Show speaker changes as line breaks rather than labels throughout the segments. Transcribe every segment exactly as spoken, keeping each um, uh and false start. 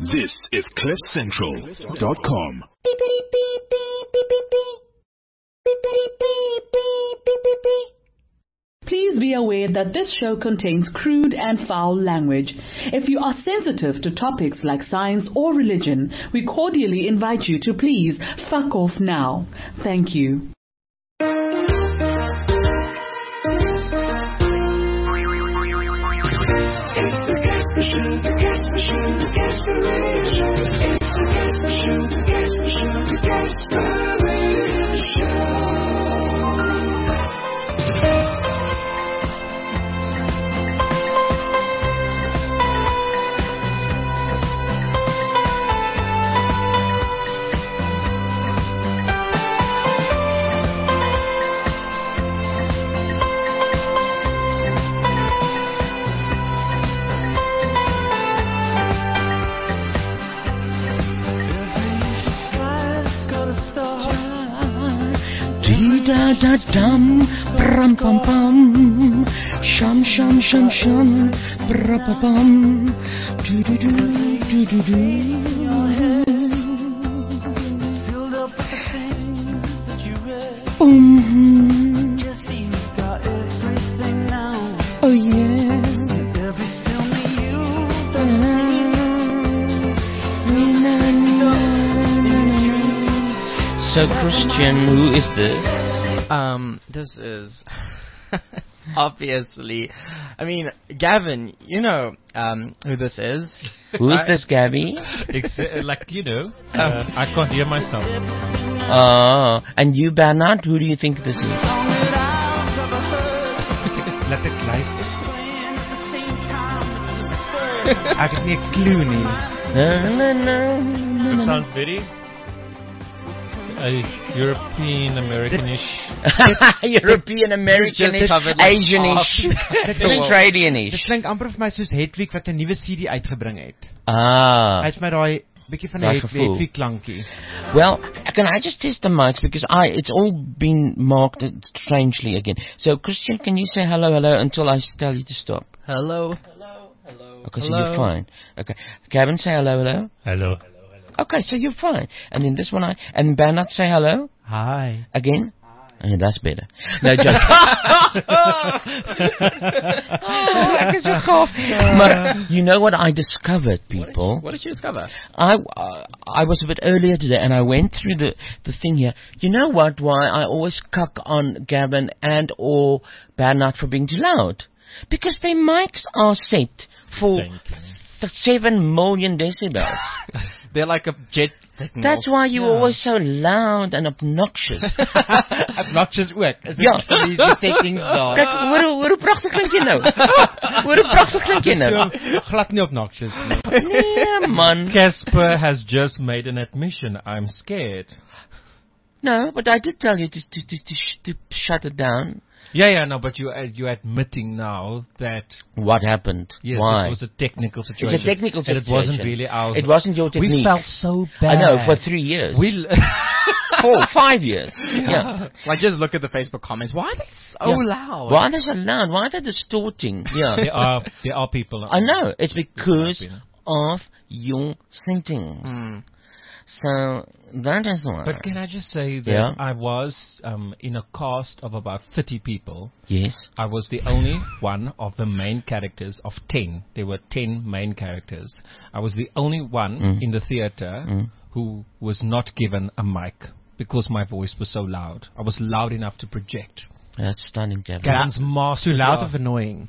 This is cliff central dot com.
Please be aware that this show contains crude and foul language. If you are sensitive to topics like science or religion, we cordially invite you to please fuck off now. Thank you.
Da da dum, pram pam pam, shum shum shum shum, bra pa pam, do do do do do do. Boom. Oh yeah. So Christian, who is this?
Um, this is obviously, I mean, Gavin, you know um, who this is.
Who is this, Gabby?
Exa- like, you know, uh, I can't hear myself.
Oh, and you, Bernard, who do you think this is?
Laat ek luister. Ek het nie 'n clue nie. It sounds very uh, European Americanish.
European Americanish, Asianish, Australianish.
Dit klink amper vir my soos Hedwig wat 'n nuwe C D uitgebring het.
Ah.
Hy het my daai bietjie van 'n Hedwig klankie.
Well, can I just test the mics because I it's all been marked strangely again. So Christian, can you say hello, hello until I tell you to stop?
Hello.
Okay, so
hello.
you're fine. Okay, Kevin, say hello, hello.
Hello.
Okay, so you're fine. And then this one, I and Bernard, say hello.
Hi.
Again. Oh, that's better. No joke. But you know what I discovered, people?
What did you discover?
I uh, I was a bit earlier today, and I went through the the thing here. You know what? Why I always cuck on Gavin and or Bernard for being too loud? Because their mics are set for th- seven million decibels.
They're like a jet signal.
That's why you're yeah. always so loud and obnoxious.
Obnoxious ook. Is
ja.
Die settings daar.
Kijk, hoe, hoe prachtig klink jy nou? Hoe prachtig klink jy nou?
So, glad nie obnoxious nie.
Nee, man.
Casper has just made an admission. I'm scared.
No, but I did tell you to to to, to, sh- to shut it down.
Yeah, yeah, no, but you uh, you're admitting now that
what happened?
Yes,
Why?
It was a technical situation.
It's a technical situation.
And it wasn't really ours.
It wasn't your technique.
We felt so bad.
I know, for three years.
We
Four, five years. Yeah. yeah.
Like, just look at the Facebook comments. Why are they so
yeah.
loud?
Why are they so loud? Why are they distorting? Yeah.
There are there are people.
I know. It's because of your settings.
Mm.
So that is why.
But can I just say that
yeah.
I was um, in a cast of about thirty people.
Yes.
I was the only one of the main characters of ten. There were ten main characters. I was the only one
mm.
in the theater
mm.
who was not given a mic because my voice was so loud. I was loud enough to project.
That's stunning, Gavin.
Gavin's master.
Too loud of annoying.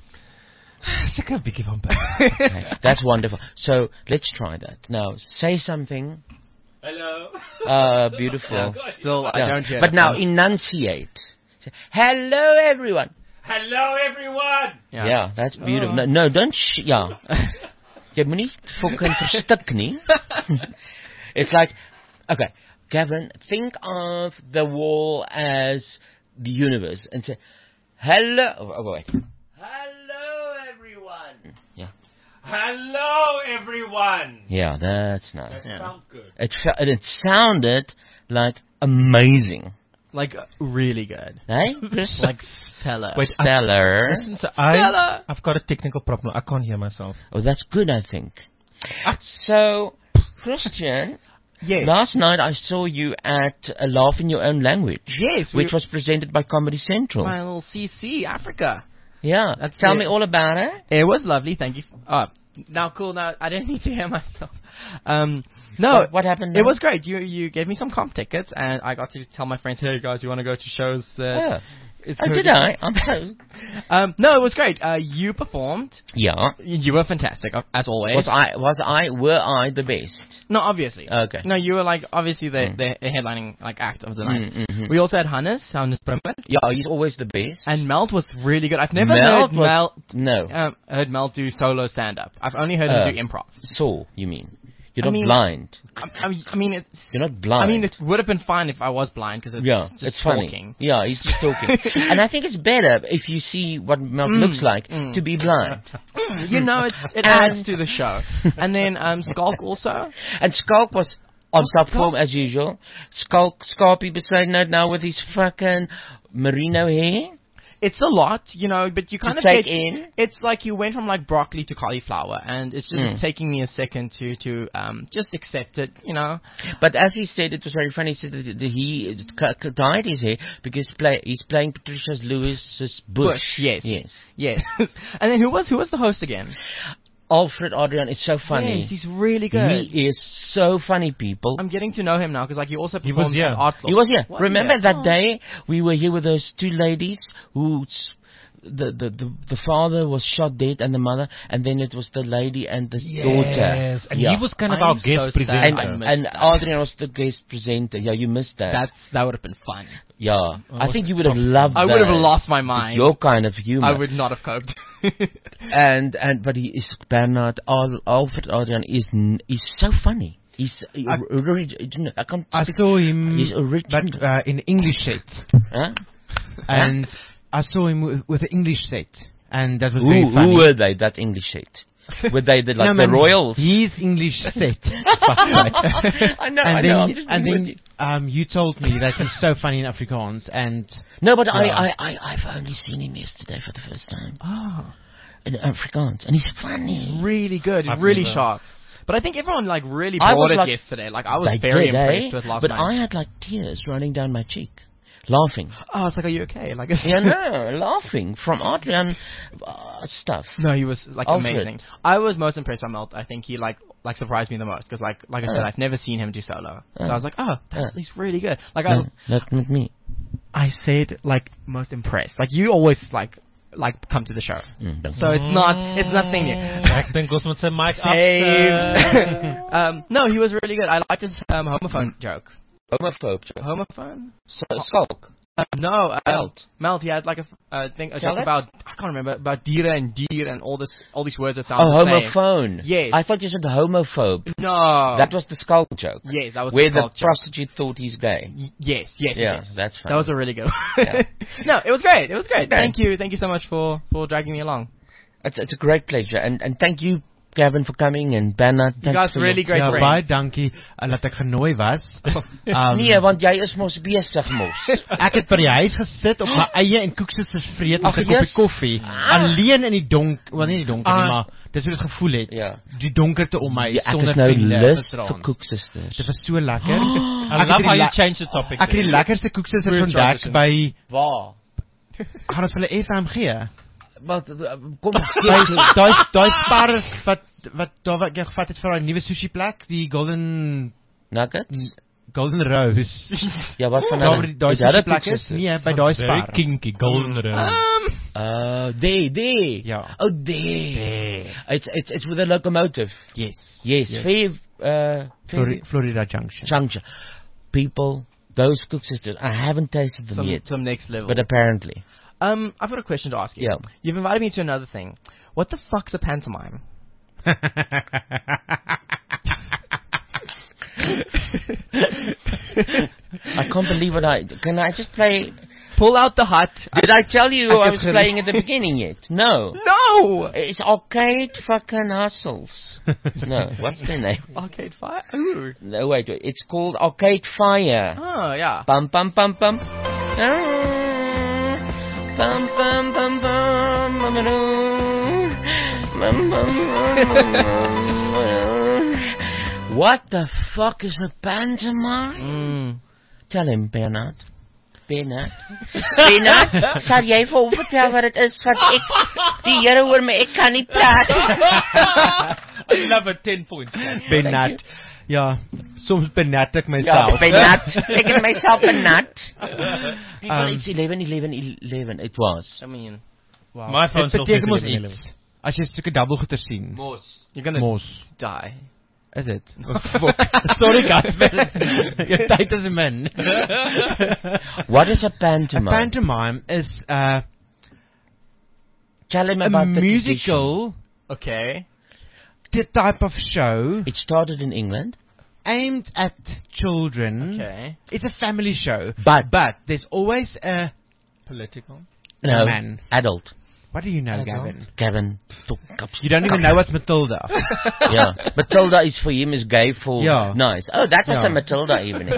Okay, that's wonderful. So let's try that. Now, say something.
Hello.
Uh, beautiful.
Still,
yeah.
I don't hear.
But now, enunciate. Say, hello, everyone.
Hello, everyone.
Yeah, yeah that's beautiful. Oh. No, no, don't. Sh- ja. Jy moet nie fucking verstik nie. It's like, okay, Gavin, think of the wall as the universe and say, hello. Oh, wait. Hello, everyone. Yeah.
Hello, everyone.
Yeah, that's nice.
That
yeah.
sounds good.
It, fe- it sounded like amazing.
Like, really good.
Hey?
Like stellar.
Wait, stellar.
I, listen, so I,
stellar.
I've got a technical problem. I can't hear myself.
Oh, that's good, I think. Ah. So, Christian,
Yes.
last night I saw you at a Laugh in Your Own Language.
Yes, we-
Which was presented by Comedy Central.
My little C C Africa.
Yeah.
That's
Tell
it.
me all about it.
It was lovely. Thank you. Oh, now cool. Now I don't need to hear myself. Um, no.
What, what happened?
It
now?
was great. You you gave me some comp tickets, and I got to tell my friends, "Hey guys, you want to go to shows?" Uh,
Oh,
it's
oh
very
did I?
different."
I'm so...
Um, no, it was great. Uh, you performed.
Yeah.
You you were fantastic, uh, as always.
Was I? Was I? Were I the best?
No, obviously.
Okay.
No, you were like obviously the
Mm.
the, the headlining like act of the night.
Mm, mhm.
We also had Hannes, Hannes Brimmer,
Yeah, he's always the best.
and Melt was really good. I've never
Melt
heard
was-
Melt
No.
um, heard Mel do solo stand up. I've only heard
Uh,
him do improv.
So, you mean? You're
I
not
mean-
blind.
I, I mean- I mean, it's.
You're not blind.
I mean, it would have been fine if I was blind because it's
yeah,
just
it's funny.
talking.
Yeah, he's just talking. And I think it's better if you see what Mel
Mm,
looks like
mm.
to be blind.
You know, it's, it
And-
adds to the show. And then um, Skulk also.
And Skulk was on
Oh,
sub form as usual. Skulk, Skulpy beside note now with his fucking merino hair.
It's a lot, you know, but you kind
To
of
take
get,
in.
It's like you went from like broccoli to cauliflower, and it's just
Mm.
taking me a second to to um just accept it, you know.
But as he said, it was very funny. He said that he c- c- dyed his hair because play, he's playing Patricia Lewis's Bush.
Bush, yes.
Yes.
Yes. And then who was who was the host again?
Alfred Adrian is so funny.
Yes, he's really good.
He is so funny, people.
I'm getting to know him now because like he also
He was
performed
here.
at Art Club.
He was here.
Was
Remember
he?
that
Oh.
day we were here with those two ladies who the, the the the father was shot dead and the mother, and then it was the lady and the daughter.
Yes, and
Yeah.
he was kind of
I'm
our guest
so sad
presenter.
I
And,
missed
and
that.
Adrian was the guest presenter. Yeah, you missed that.
That's that would have been fun.
yeah, I
was
think you would have loved
I
that.
would have lost my
It's
mind.
your kind of humor.
I would not have coped.
And and but he is Bernard Al, Alfred Adrian is n- is so funny. He's he,
I-
orig- I can't
I
speak-
saw him,
He's original.
but uh, in English set,
Huh?
and I saw him with, with the English set, and that was
Who,
very funny.
who were they? That English set? Were they the, like
No,
the
man,
royals?
His English set. Fuck that.
I know,
and
I
then,
know. I'm just
and
being
then
with
um, you told me that he's so funny in Afrikaans, and
No, but I,
Yeah.
I, I, I've only seen him yesterday for the first time
Oh,
in Afrikaans, and he's funny.
really good,
I've
really
never-
sharp. But I think everyone like really
I was
brought it
like-
yesterday. Like I was
They
very
did,
impressed
eh?
with last
But
night.
I had like tears running down my cheek, laughing.
Oh, it's like, are you okay? Like,
Yeah, no, laughing from Adrian uh, stuff.
no, he was like
Alfred.
amazing. I was most impressed by Melt. I think he like like surprised me the most because like like I said,
Uh.
I've never seen him do solo. So
Uh.
I was like, oh, that's,
Uh.
he's really good. Like
No,
I
not with me.
I said like most impressed. Like you always like like come to the show.
Mm, don't-
So it's not it's nothing new.
Ek dink ons moet sy mic af.
Saved. um, no, he was really good. I liked his um, homophone joke.
Homophobe.
Homophone?
So, Skulk.
Uh, no, uh,
Melt.
Melt. He had like a f- uh, thing a
Tell
joke
it.
about I can't remember about dieren and dier and all this all these words that sound
Oh,
the same.
homophone.
Yes.
I thought you said homophobe.
No,
That was the Skulk joke.
yes, that was
Where
the
the
Skulk joke.
prostitute thought he's gay.
Y- Yes, yes,
Yeah,
yes.
that's
That was a really good.
Yeah.
No, it was great. It was great.
Okay.
Thank you, thank you so much for for dragging me along.
It's, it's a great pleasure. And, and thank you, Gavin, for coming. And Bernard.
You guys really great
ja,
friends.
baie dankie uh, dat ek genooi was. Um,
Nee, want jy is mos besig mos.
Ek het by die huis gesit op my eie en koekses versvreet met
Ag,
'n koppie
yes.
koffie, alleen in die donk, wel nie die donker nie,
Ah.
maar dis hoe dit gevoel het.
Ja.
Die donkerte om my
Ja, ek
sonder
is nou
vriende
lus
gisterand.
vir koeksisters.
Dit was so lekker.
I
Ek
love
het
how
die
you
le-
change the topic.
Ek het die
there.
lekkerste koekses
Weird
vandag
transition.
by
Waar?
gaan dit vir hulle F M gee.
Wat uh, kom
Daai daai daai spar wat wat daar wat jy gevat het vir daai nuwe sushi plek, die Golden
Nuggets?
Golden Rose.
Ja, wat van
Daar
hulle?
waar die- daai
Is hulle
sushi plek is.
koeksisters?
Nee, by
Sounds
daai
very
spar.
kinky, golden rose.
Um,
Uh, there, there.
Ja.
Oh, there. It's, it's, it's with a locomotive.
Yes.
Yes.
Yes.
Fair, uh,
Flori- Florida Junction.
Junction. People, those cooksters, I haven't tasted them
some
yet.
some next level.
But apparently.
um, I've got a question to ask you.
Yeah.
You've invited me to another thing. What the fuck's a pantomime?
I can't believe what I... Can I just play...
Pull out the hut.
Did I tell you
I
I
can
was
feel it.
playing at the beginning yet? No.
No.
It's Arcade fucking Hustles. No, what's their name?
Arcade Fire. Ooh.
No, wait, wait. It's called Arcade Fire.
Oh yeah.
Bum bum bum bum. Ah, Bum bum bum bum bum bum bum bum bum bum. What the fuck is a pantomime?
Mm.
Tell him, Bernard. Bernard. Bernard, sal jy vir hom vertel wat dit is? Want ek, die Here hoor my, ek kan nie praat.
I love it, ten points.
Benat. Ja, soms benat ek
Ja,
myself.
benat. Ek het myself benat. People,
Um,
it's eleven, eleven, eleven. It was.
I mean, wow.
My phone
Dit
still
beteken
says
mos
eleven
iets.
eleven.
As jy sulke dubbelgoeter sien.
Mos. You're gonna
Mos.
die.
Is dit? Sorry guys. Your tyd is min.
What is a pantomime?
A pantomime is uh,
Tell him
a
about the
musical
Okay.
t- type of show
tradition. It started in England,
aimed at children.
Okay.
It's a family show.
but
But there's always a...
Political.
no,
man.
adult.
What do you know,
Adult.
Gavin?
Gavin.
You don't even know what's Matilda.
Yeah, Matilda is for him is gay for
Yeah.
nice. Oh, that was
Yeah.
the Matilda evening.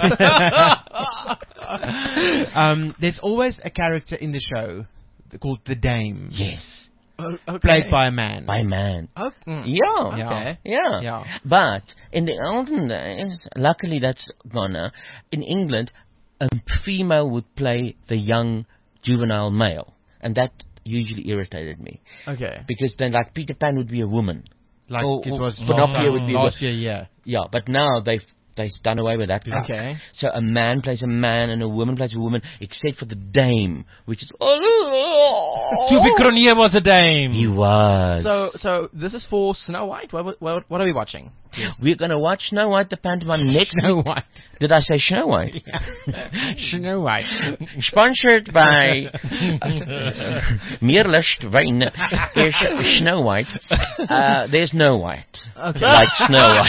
um, there's always a character in the show called the Dame.
Yes,
Oh, okay.
Played by a man.
by man.
Oh, mm.
Yeah.
Okay.
Yeah.
Yeah.
But in the olden days, luckily that's gone now, in England, a female would play the young juvenile male. And that usually irritated me.
Okay.
Because then like Peter Pan would be a woman.
Like
Or-
it
or
was
Pinocchio would be a
last
wo-
year, yeah.
Yeah, but now they've they've done away with that. crap.
Okay.
So a man plays a man and a woman plays a woman, except for the dame, which is
Toby Cronje was a dame.
he was.
So, so this is for Snow White. What, what, what are we watching?
we're gonna watch Snow White the pantomime next
Snow
week.
White.
Did I say Snow White?
Snow White.
Sponsored by Meerlust Wijn. There's Snow White. Uh, there's no white.
Okay.
Like Snow White.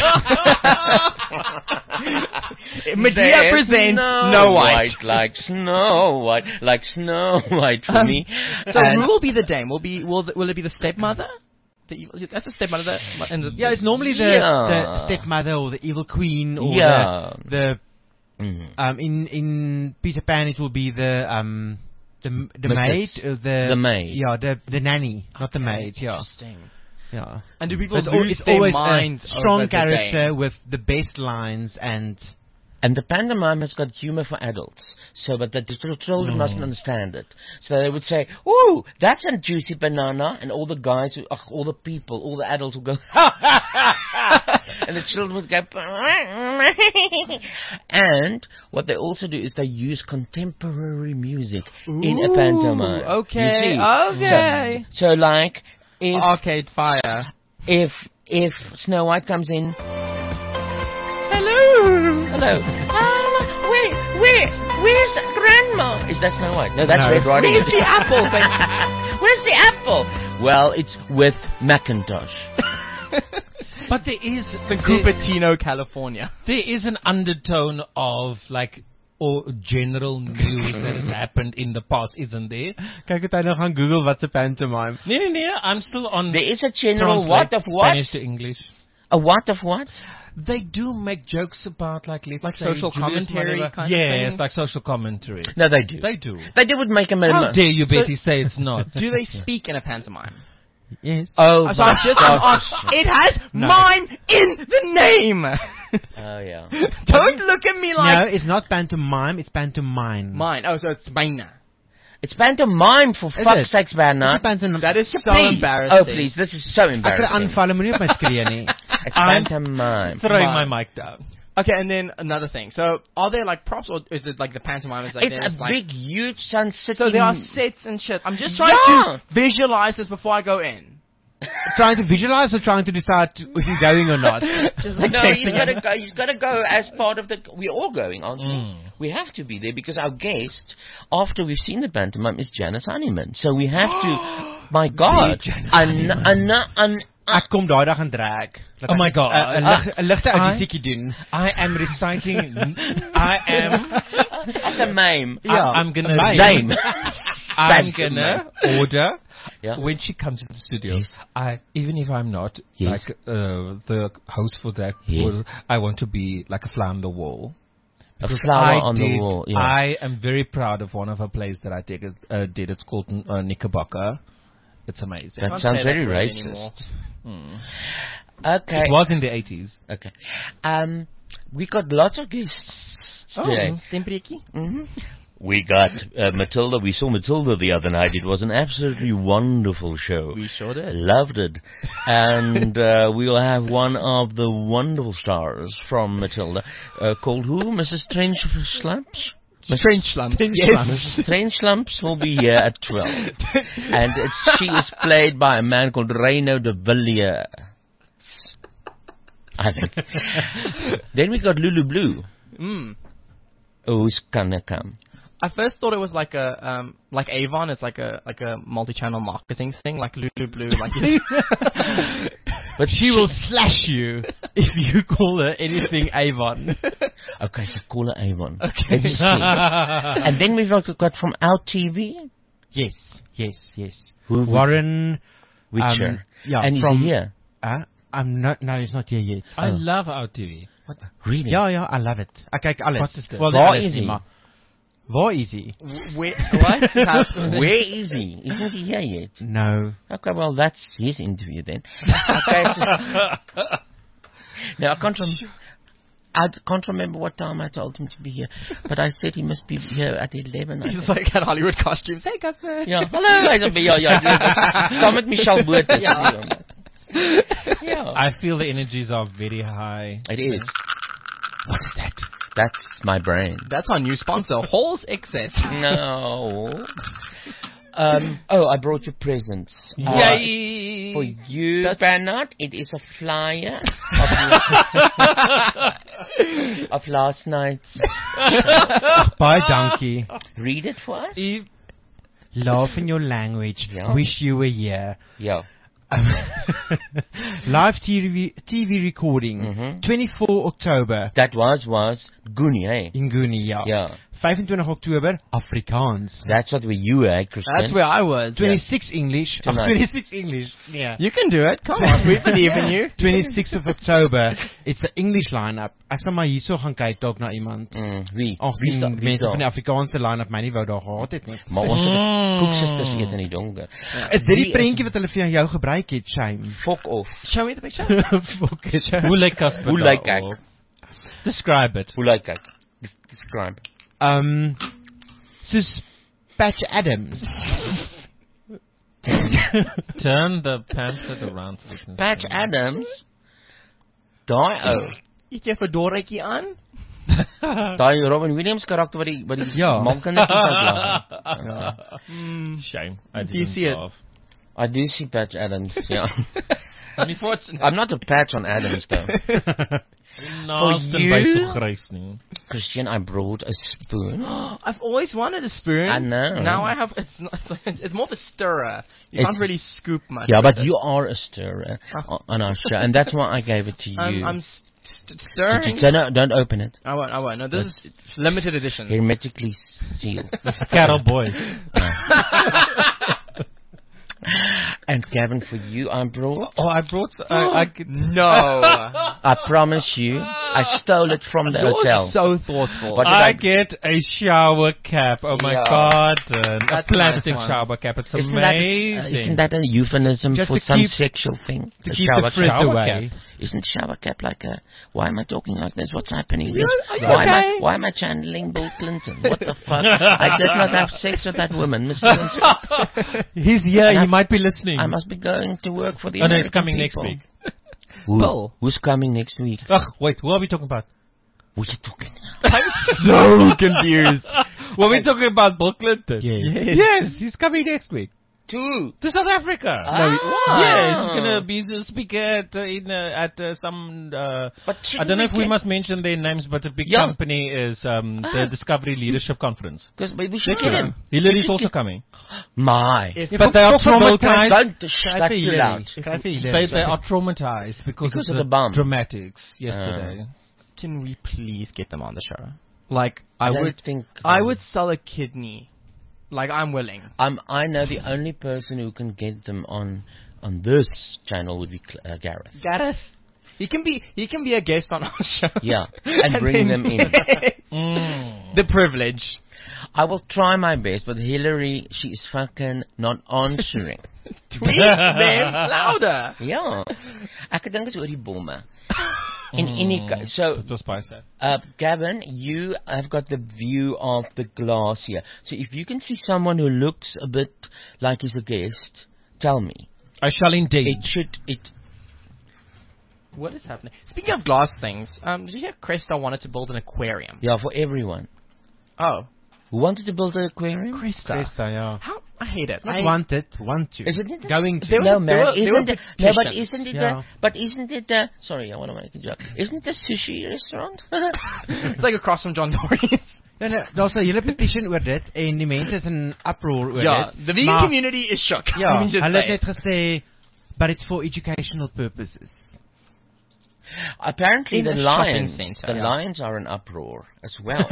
Medea
There's
presents
no
Snow White.
like Snow White, like Snow White for me.
So
And-
who will be the dame? Will be will the, will it be the stepmother? The evil, that's a stepmother. That, and the,
Yeah, it's normally the,
Yeah.
the stepmother or the evil queen or
Yeah.
the,
Mhm.
the um in in Peter Pan it will be the um the the maid
Missus
uh, the
The maid.
yeah the the nanny not the maid yeah
Interesting.
yeah.
And do people
But it's, al-
lose
it's
their
always
minds
a strong
over the
character
dame?
with the best lines and
And the pantomime has got humor for adults, so but the, the children mustn't understand it. So they would say, "Ooh, that's a juicy banana," and all the guys, who, ugh, all the people, all the adults would go, and the children would go. And what they also do is they use contemporary music in a pantomime. You
Okay.
see?
Okay.
So, so like if
Arcade Fire.
if if Snow White comes in.
Hello.
Hello. Um, where, where, where's Grandma? Is that Snow White? No, that's
No.
Red Riding
Where's
Hood.
the apple?
Where's the apple? Well, it's with Macintosh.
But there is
In
there,
Cupertino, California.
there is an undertone of like or general news that has happened in the past, isn't there?
kyk het hy nou gaan Google wat's 'n pantomime.
Nee, nee, nee. I'm still on.
There is a general
translate
what of what?
Spanish to English.
A what of what?
They do make jokes about like let's
Like
say
social
Julius
commentary
Malema.
kind of
yes,
thing?
like social commentary.
No, they do.
They do.
They do would make a minimum.
How dare you, Betty, say it's not?
Do they speak in a pantomime?
Yes.
Oh,
So I'm
my
just I'm
gosh.
ask- it has mime in the name.
Oh, yeah.
Don't look at me
No,
like
it's not pantomime, it's pantomime.
mine. Oh, so it's mine.
It's pantomime, for
Is
fuck's
it?
sakes,
It's
Bernard.
a pantomime.
That is so
Please.
embarrassing.
Oh, please. This is so
Ek het
embarrassing.
aanvalle moenie op my skree nie.
It's
I'm
pantomime.
Throwing
Mine.
my mic down.
Okay, and then another thing. So, are there like props, or is it like the pantomime? Is like
It's a
there's, like,
big, huge sun city.
So there are sets and shit. I'm just trying
Yeah.
to visualize this before I go in.
Trying to visualize or trying to decide if you're going or not?
Just like
No, he's
testing
got
it.
to go. He's got to go as part of the. We're all going, aren't we?
Mm.
We have to be there because our guest, after we've seen the pantomime, is Janice Honeyman. So we have to. My God, an, an, an,
Ek kom daai dag in drag. Laat
Oh
ek
my God.
'n- 'n lig- 'n ligte
I-
audisiekie doen.
I am reciting. I am.
that's a mime.
Yeah.
I, I'm gonna.
Mime.
Name.
I'm
That's
gonna order.
Yeah.
When she comes into the studio,
Yes.
I even if I'm not
Yes.
like uh, the host for that,
Yes.
was, I want to be like a fly on the wall.
A
Because
flower
I
on
did,
the wall. Yeah.
I am very proud of one of her plays that I did. It, uh, did. It's called uh, Knickerbocker. It's amazing.
that
Can't
sounds
say that
very
word
racist.
anymore.
Hmm.
Okay.
It was in the eighties.
Okay. Um, we got lots of guests today.
Oh, Stempreekie.
hmm We got uh, Matilda. We saw Matilda the other night. It was an absolutely wonderful show.
We sure did.
Loved it. And uh, we'll have one of the wonderful stars from Matilda uh, called who? Missus Trench Slumps?
Strange slump.
Missus Trench Slumps will be here at twelve. And it's, she is played by a man called Reino de Villiers. I think. Then we got Lulu Blue.
Mm.
Who's gonna come?
I first thought it was like a um like Avon. It's like a like a multi-channel marketing thing, like Lulu Blue. Like
But she will slash you if you call her anything Avon.
Okay, so call her Avon. Okay. And then we've also got from Out T V.
Yes, yes, yes.
Who-
Warren
Witcher.
Um, yeah,
and he's
from
here.
Uh, I'm not. No, he's not here yet.
I
Oh.
love Out T V.
Really?
Ja, ja, I love it. Ek kyk alles.
Wat is dit?
Wel, nie
Waar
alles
is
nie,
hy?
maar waar is hy?
Where, what?
Where is he? Isn't he here yet?
No.
Okay, well, that's his interview then. Okay, so, now, I can't, rem- I can't remember what time I told him to be here, but I said he must be here at eleven. I
He's
think.
like at Hollywood costumes. Hey, Casper.
Ja, hallo, hy is op ja, ja, ja. Saam met Michelle Botha. Ja. Ja.
I feel the energies are very high.
It is.
What is that?
That's my brain.
That's our new sponsor, Halls Excess.
No. Um, oh, I brought you presents. Uh,
Yay!
For you,
That's-
Bernard, it is a flyer of, of last night's.
Baie dankie.
Read it for us.
Laugh in your language.
Ja.
Wish you were here.
Yeah.
Um, live T V T V recording.
Mhm.
twenty-four October
That was, was Goonie, eh?
in Guni, ja.
Yeah.
vyfentwintig Oktober Afrikaans.
That's what we you had, Christian.
That's where I was.
twenty-six English. Ach,
Tonight.
twenty-six English. Yeah.
You can do it. Come on, we believe in you.
twenty-sixth of October. It's the English lineup. Ek sal maar hierso gaan kyk dalk na iemand.
Mm, wie?
Ag,
Wie
die
sta- wie
mense
sta-
van die Afrikaanse line-up my nie wou daar gehad het nie.
Maar ons het koeksisters eet in die donker.
Is dit die
Wie
prentjie wat hulle vir jou gebruik het, Shame?
Fuck off.
Show me the picture.
Fuck it.
Hoe lyk Casper
Hoe lyk
daarop?
ek?
Describe it.
Hoe lyk ek? Des- Describe.
Um, soos Patch Adams.
Turn the pamphlet around so we can
Patch
see.
Adams. Daai ou.
Het jy 'n fedoretjie aan?
Daai Robin Williams karakter wat die wat die
Ja.
mankindertjies uitlag.
Shame. I
Do you
didn't
see it?
laugh.
I do see Patch Adams, yeah.
Unfortunately.
I'm not a patch on Adams though.
Naaste
you?
by so grys nie.
Christian, I brought a spoon.
I've always wanted a spoon.
I know.
Now I have. It's not, it's, like- it's more of a stirrer. You
It's-
can't really scoop much.
Yeah,
with
but
it.
you are a stirrer on- on our show, and that's why I gave it to you.
I'm, I'm st- st-
Did
stirring.
you- so no, don't open it.
I won't. I won't. No, this is limited edition.
Hermetically sealed.
Carol boy.
And Gavin, for you, I brought.
Oh, I brought. I, I could,
No.
I promise you, I stole it from the hotel.
You're so thoughtful.
What did
I
I-
get a shower cap. Oh my
Yeah.
god, uh, a
That's a
plastic
nice one.
shower cap. It's
Isn't that,
amazing.
uh, isn't that a euphemism
Just
for
to
some
keep-
sexual thing?
To
A
keep
shower
the frizz
cap.
Shower
away.
cap.
Isn't shower cap like a? Why am I talking like this? What's happening?
You- are you
why am I?
okay?
Why am I channeling Bill Clinton? What the fuck? I did not have sex with that woman, Mister Winston.
He's here.
And
He
I-
might be listening.
I must be going to work for the.
Oh no, he's
American
coming next
people.
week.
Who?
Bill.
Who's coming next week?
Ugh, wait. What are we talking about?
What you talking about?
I'm so confused.
Were we talking about Bill Clinton?
Yes.
Yes, he's coming next week
Two.
to South Africa.
Ah.
Yes, he's gonna be a speaker at uh, in uh, at uh, some. Uh,
But
I don't know if we
get-
must mention their names, but a big
Yeah.
company is um, the Discovery Leadership Conference.
Because we should get him.
Hillary's also coming,
My.
If-
but they are traumatized.
Don't. That's too loud.
They, they are traumatized because,
Because
of,
of the bomb.
dramatics yesterday.
Can we please get them on the show? Like I,
I don't
would.
think.
I
um,
would sell a kidney. Like I'm willing.
Um, I know the only person who can get them on on this channel would be Cl- uh, Gareth.
Gareth. He can be. He can be a guest on our show.
Yeah, and bring
then-
them in.
Mm.
The privilege.
I will try my best, but Hillary, she is fucking not answering.
Tweet them louder.
Ja. Ek dink dit is oor die bomme. In any case, so
Dit was baie sad.
uh, Gavin, you have got the view of the glass here. So if you can see someone who looks a bit like he's a guest, tell me.
I shall indeed.
It should it.
What is happening? Speaking of glass things, um, did you hear Cresta wanted to build an aquarium?
Yeah, for everyone.
Oh,
Who wanted to build an aquarium?
Cresta.
Cresta, ja.
How? I hate it.
Not
I,
wanted, want to.
Is it not
Going to.
There was
no,
a-
man,
there were- there
isn't
were
it? No, but
petitions.
isn't it?
Yeah.
A, but isn't it? A, sorry, I want to make a joke. Isn't it a sushi restaurant?
It's like across from John Dory's.
Ja, nee, daar's 'n hele petition oor dit en die mense is in uproar oor
Yeah,
dit.
the vegan
maar,
community is shook.
Ja,
Let me just
hulle
say.
het net gesê but it's for educational purposes.
Apparently,
In
the
a shopping
lions,
centre,
the
yeah.
lions are in uproar as well.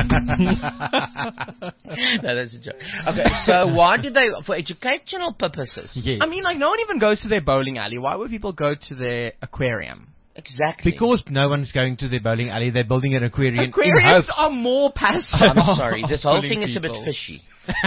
No, that's a joke. Okay, so why do they, for educational purposes?
Yes.
I mean, like, no one even goes to their bowling alley. Why would people go to their aquarium?
Exactly.
Because no one's going to their bowling alley, they're building an aquarium in
Aquariums
hopes.
are more passive.
I'm sorry, this whole
Pulling
thing is a bit
people.
fishy.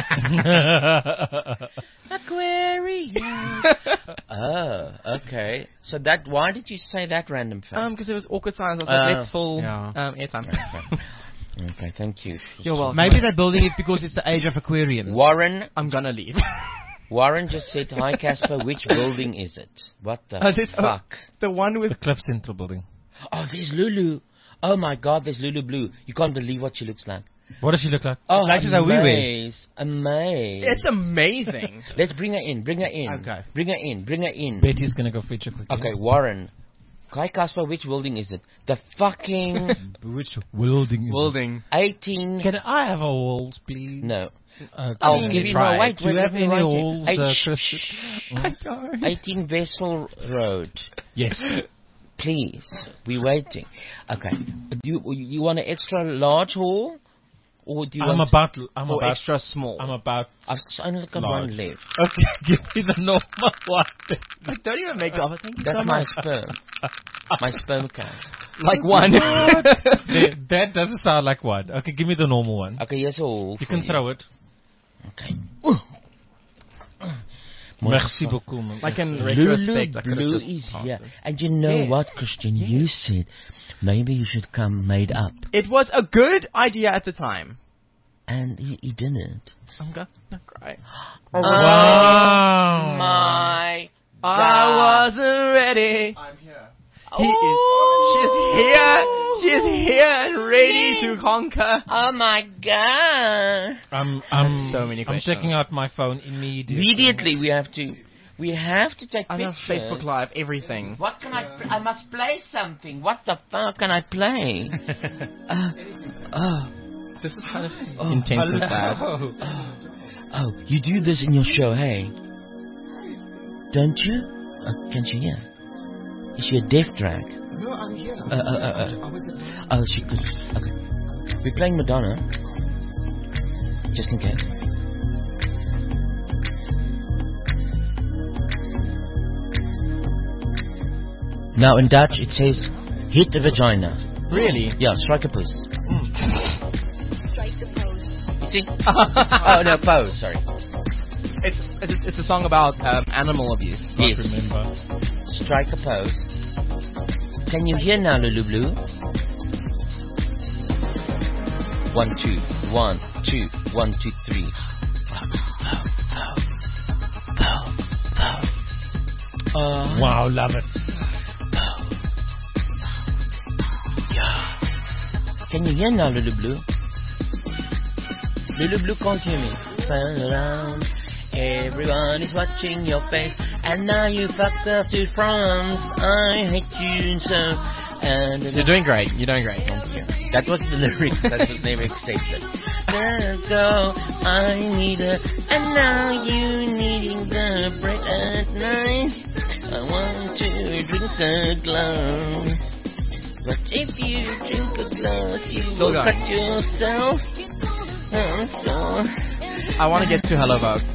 Aquarium. Oh, okay. So that, why did you say that random fact?
Um, because it was awkward silence. I was
Uh,
like, let's fill
yeah.
um, airtime.
Okay. Okay, thank you.
You're welcome.
Maybe they're building it because it's the age of aquariums.
Warren,
I'm gonna leave.
Warren just said, hi Casper, which building is it? What the
Uh, this- uh,
fuck?
the one with
The Cliff Central building.
Oh, there's Lulu. Oh my god, there's Lulu Blue. You can't believe what she looks like.
What does she look like?
Oh,
Like as a wee wee.
amaze. Amaze.
it's amazing.
Let's bring her in, bring her in.
Okay.
Bring her in, bring her in.
Betty's gonna go feature quickly.
Okay, Warren. Kai Casper, which building is it? The fucking
Which building is
Building.
eighteen...
it? Can I have a walls, please?
No.
Uh,
I'll
can
give
you
you
try
more.
it?
Wait,
Do
wait,
you
let
have
me
any
write it.
walls,
Eight-
uh,
shh,
Chris?
shh, shh.
I don't.
eighteen Vessel Road.
Yes.
Please, we're waiting. Okay. Do you, you want an extra large hall? Or do you
I'm
want...
about. I'm
Or
about.
extra small.
I'm about.
I've only got
large.
one left.
Okay, give me the normal one.
Like, don't even make up. Thank you
That's
so
my
much.
sperm. My sperm count.
Like one.
that, that doesn't sound like one. Okay, give me the normal one.
Okay, here's a hall.
You
for
can throw it.
Okay.
Merci beaucoup. man.
Like in
Lulu
retrospect, I could have
Blue
just
is
passed
here.
it.
And you know
Yes.
what, Christian? You said maybe you should come made up.
It was a good idea at the time.
And he, he didn't.
I'm gonna cry.
Oh,
Wow.
my
I wasn't ready.
I'm here.
He is. She's here. She is here and ready to conquer.
Oh my god.
I'm. I'm.
so many
I'm
questions.
checking out my phone immediately.
Immediately we have to, we have to take
I know
pictures.
Facebook Live, everything.
What can I, pl- I must play something. What the fuck can I play? uh, oh,
This is kind of
oh,
intensely sad.
Hello.
oh, you do this in your show, hey? Don't you? Uh, can she hear? Is she a deaf drag?
No, I'm here.
Uh, uh, uh, uh.
I wasn't.
Oh, she could. Okay. We're playing Madonna. Just in case. Now in Dutch it says, hit the vagina.
Really?
Yeah, strike a pose. You see? Oh, no, pose, sorry.
It's it's a, it's a song about um, animal abuse.
Yes.
Remember.
Strike a pose. Can you hear now, Lulu Blue? One, two, one, two, one, two, three. Uh,
Wow, love it.
yeah. Can you hear now, Lulu Blue? Lulu Blue can't hear me. Turn around. Everyone is watching your face. And now you fucked up to France. I hate you so. And
You're doing great. You're doing great.
Thank you. That was the lyrics that was never accepted. Let's go, I need her, and now you needing the break at night. I want to drink a glass, but if you drink a glass, you
Still
will
going.
cut yourself. And so,
I want to get to Hello Vogue.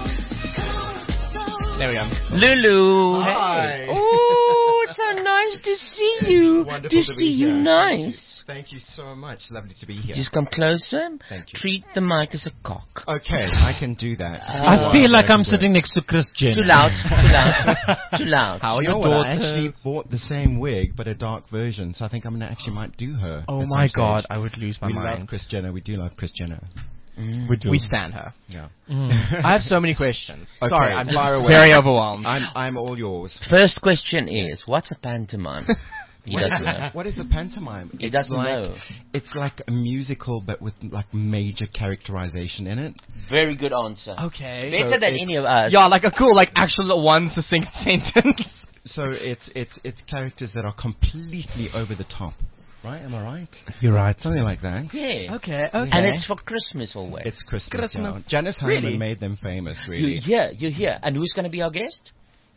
There we go.
Lulu.
Hi.
Oh, it's so nice to to see you.
Wonderful
to
to
see
be
you
here.
nice.
Thank you so much. Lovely to be here.
Just come closer.
Thank you.
Treat the mic as a cock.
Okay, I can do that.
I
Oh,
feel like
I
I'm
can do
sitting
it.
next to Chris Jenner.
Too loud. Too loud. Too loud.
How are
You
your
know what? I
daughters?
actually bought the same wig, but a dark version, so I think I'm gonna actually might do her.
Oh
at
my
some
god,
stage.
I would lose my
We love
mind.
Kris Jenner. We do love Kris Jenner.
We do.
We stand her.
Yeah.
I have so many questions.
Okay,
Sorry,
I'm
I'm
far away.
very overwhelmed.
I'm I'm all yours.
First question is, what's a pantomime? He
What is,
doesn't know.
what is a pantomime?
He
it's
doesn't
like,
know.
It's like a musical, but with like major characterization in it.
Very good answer.
Okay.
Better
So
than
it's-
any of us.
Yeah, like a cool, like actual one succinct sentence.
So it's it's it's characters that are completely over the top, right? Am I right?
You're right.
Something like that.
Yeah.
Okay, okay.
And it's for Christmas always.
It's Christmas.
Christmas.
Yeah. Janice Harriman
Really?
made them famous,
you
really.
hear, you hear. And who's going to be our guest?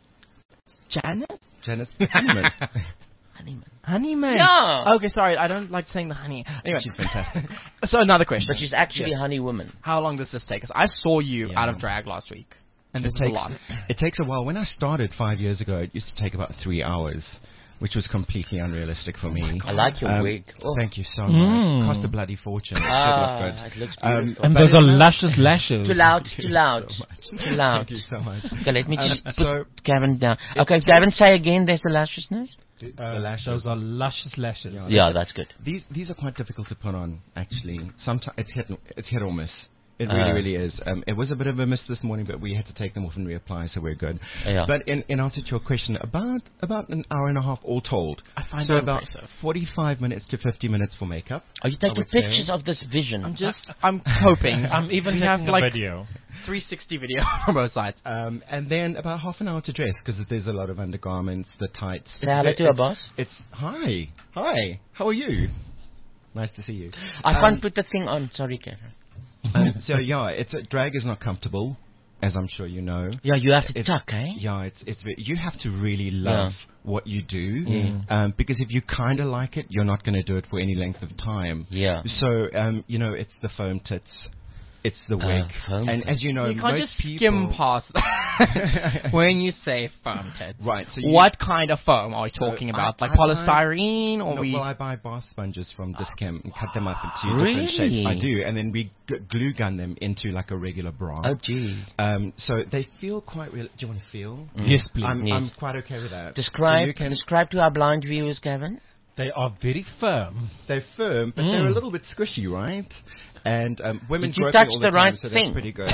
Janice?
Janice Harriman.
Honeyman.
Honey man.
Yeah.
Okay, sorry, I don't like saying the honey. Anyway,
She's fantastic.
so another question.
But she's actually
Yes.
a honey woman.
How long does this take us? I saw you
Yeah.
out of drag last week, and this
It
is a
takes,
lot.
it takes a while. When I started five years ago, it used to take about three hours, which was completely unrealistic for me.
I like your
Um,
wig. Oh.
Thank you so
Mm.
much. Cost a bloody fortune. It should
Ah,
look good.
it looks
Um,
beautiful.
And
But
those
you
are
know-
luscious lashes.
Too loud,
Thank
too
you
loud.
so much.
Too loud.
Thank you so much.
Okay, let me
Um,
just put
so
Gavin down. Okay, Gavin, say again, there's the lusciousness?
Uh,
The lashes.
Those are luscious lashes.
Yeah.
Yeah, that's good.
these these are quite difficult to put on. Actually, sometimes it's hit it's hit or miss. It really,
Uh.
really is. Um, it was a bit of a miss this morning, but we had to take them off and reapply, so we're good.
Yeah.
But in, in answer to your question, about about an hour and a half all told.
I find
so
that
about
impressive.
forty-five minutes to fifty minutes for makeup.
Are you
I
taking
would say.
pictures of this vision?
I'm just, I'm hoping.
I'm even
we
taking
have
a
like
video.
three sixty video from both sides.
Um, and then about half an hour to dress because there's a lot of undergarments, the tights.
Say hello
ve-
to our
it's-
boss.
It's hi, hi. How are you? Nice to see you.
I
Um,
can't put the thing on. Sorry, Gavin.
Um, so yeah, it's a, drag is not comfortable, as I'm sure you know.
Yeah, you have to
It's-
tuck, eh?
Yeah, it's it's ve- you have to really love what you do,
Mm.
um, because if you kind of like it, you're not going to do it for any length of time.
Yeah.
So um, you know, it's the foam tits, it's the wig,
foam
and as you know,
you can't
most
just
people,
skim past that when you say foam tits.
Right, so you-
what kind of foam are we
So
talking
I-
about? like
I buy-
polystyrene, or
No,
we?
well, I buy bath sponges from Dischem and cut them up into different shapes.
Really?
I do, and then we g- glue gun them into like a regular bra.
Oh, gee.
Um, so they feel quite real. Do you want to feel?
Yes, please.
I'm,
Yes.
I'm quite okay with that. So
Describe,
you can,
describe to our blind viewers, Gavin.
They are very firm.
they're firm, but
Mm.
they're a little bit squishy, right? And um, women
Did you
grope
touch
me all
the
the time,
right
so
thing?
that's pretty good.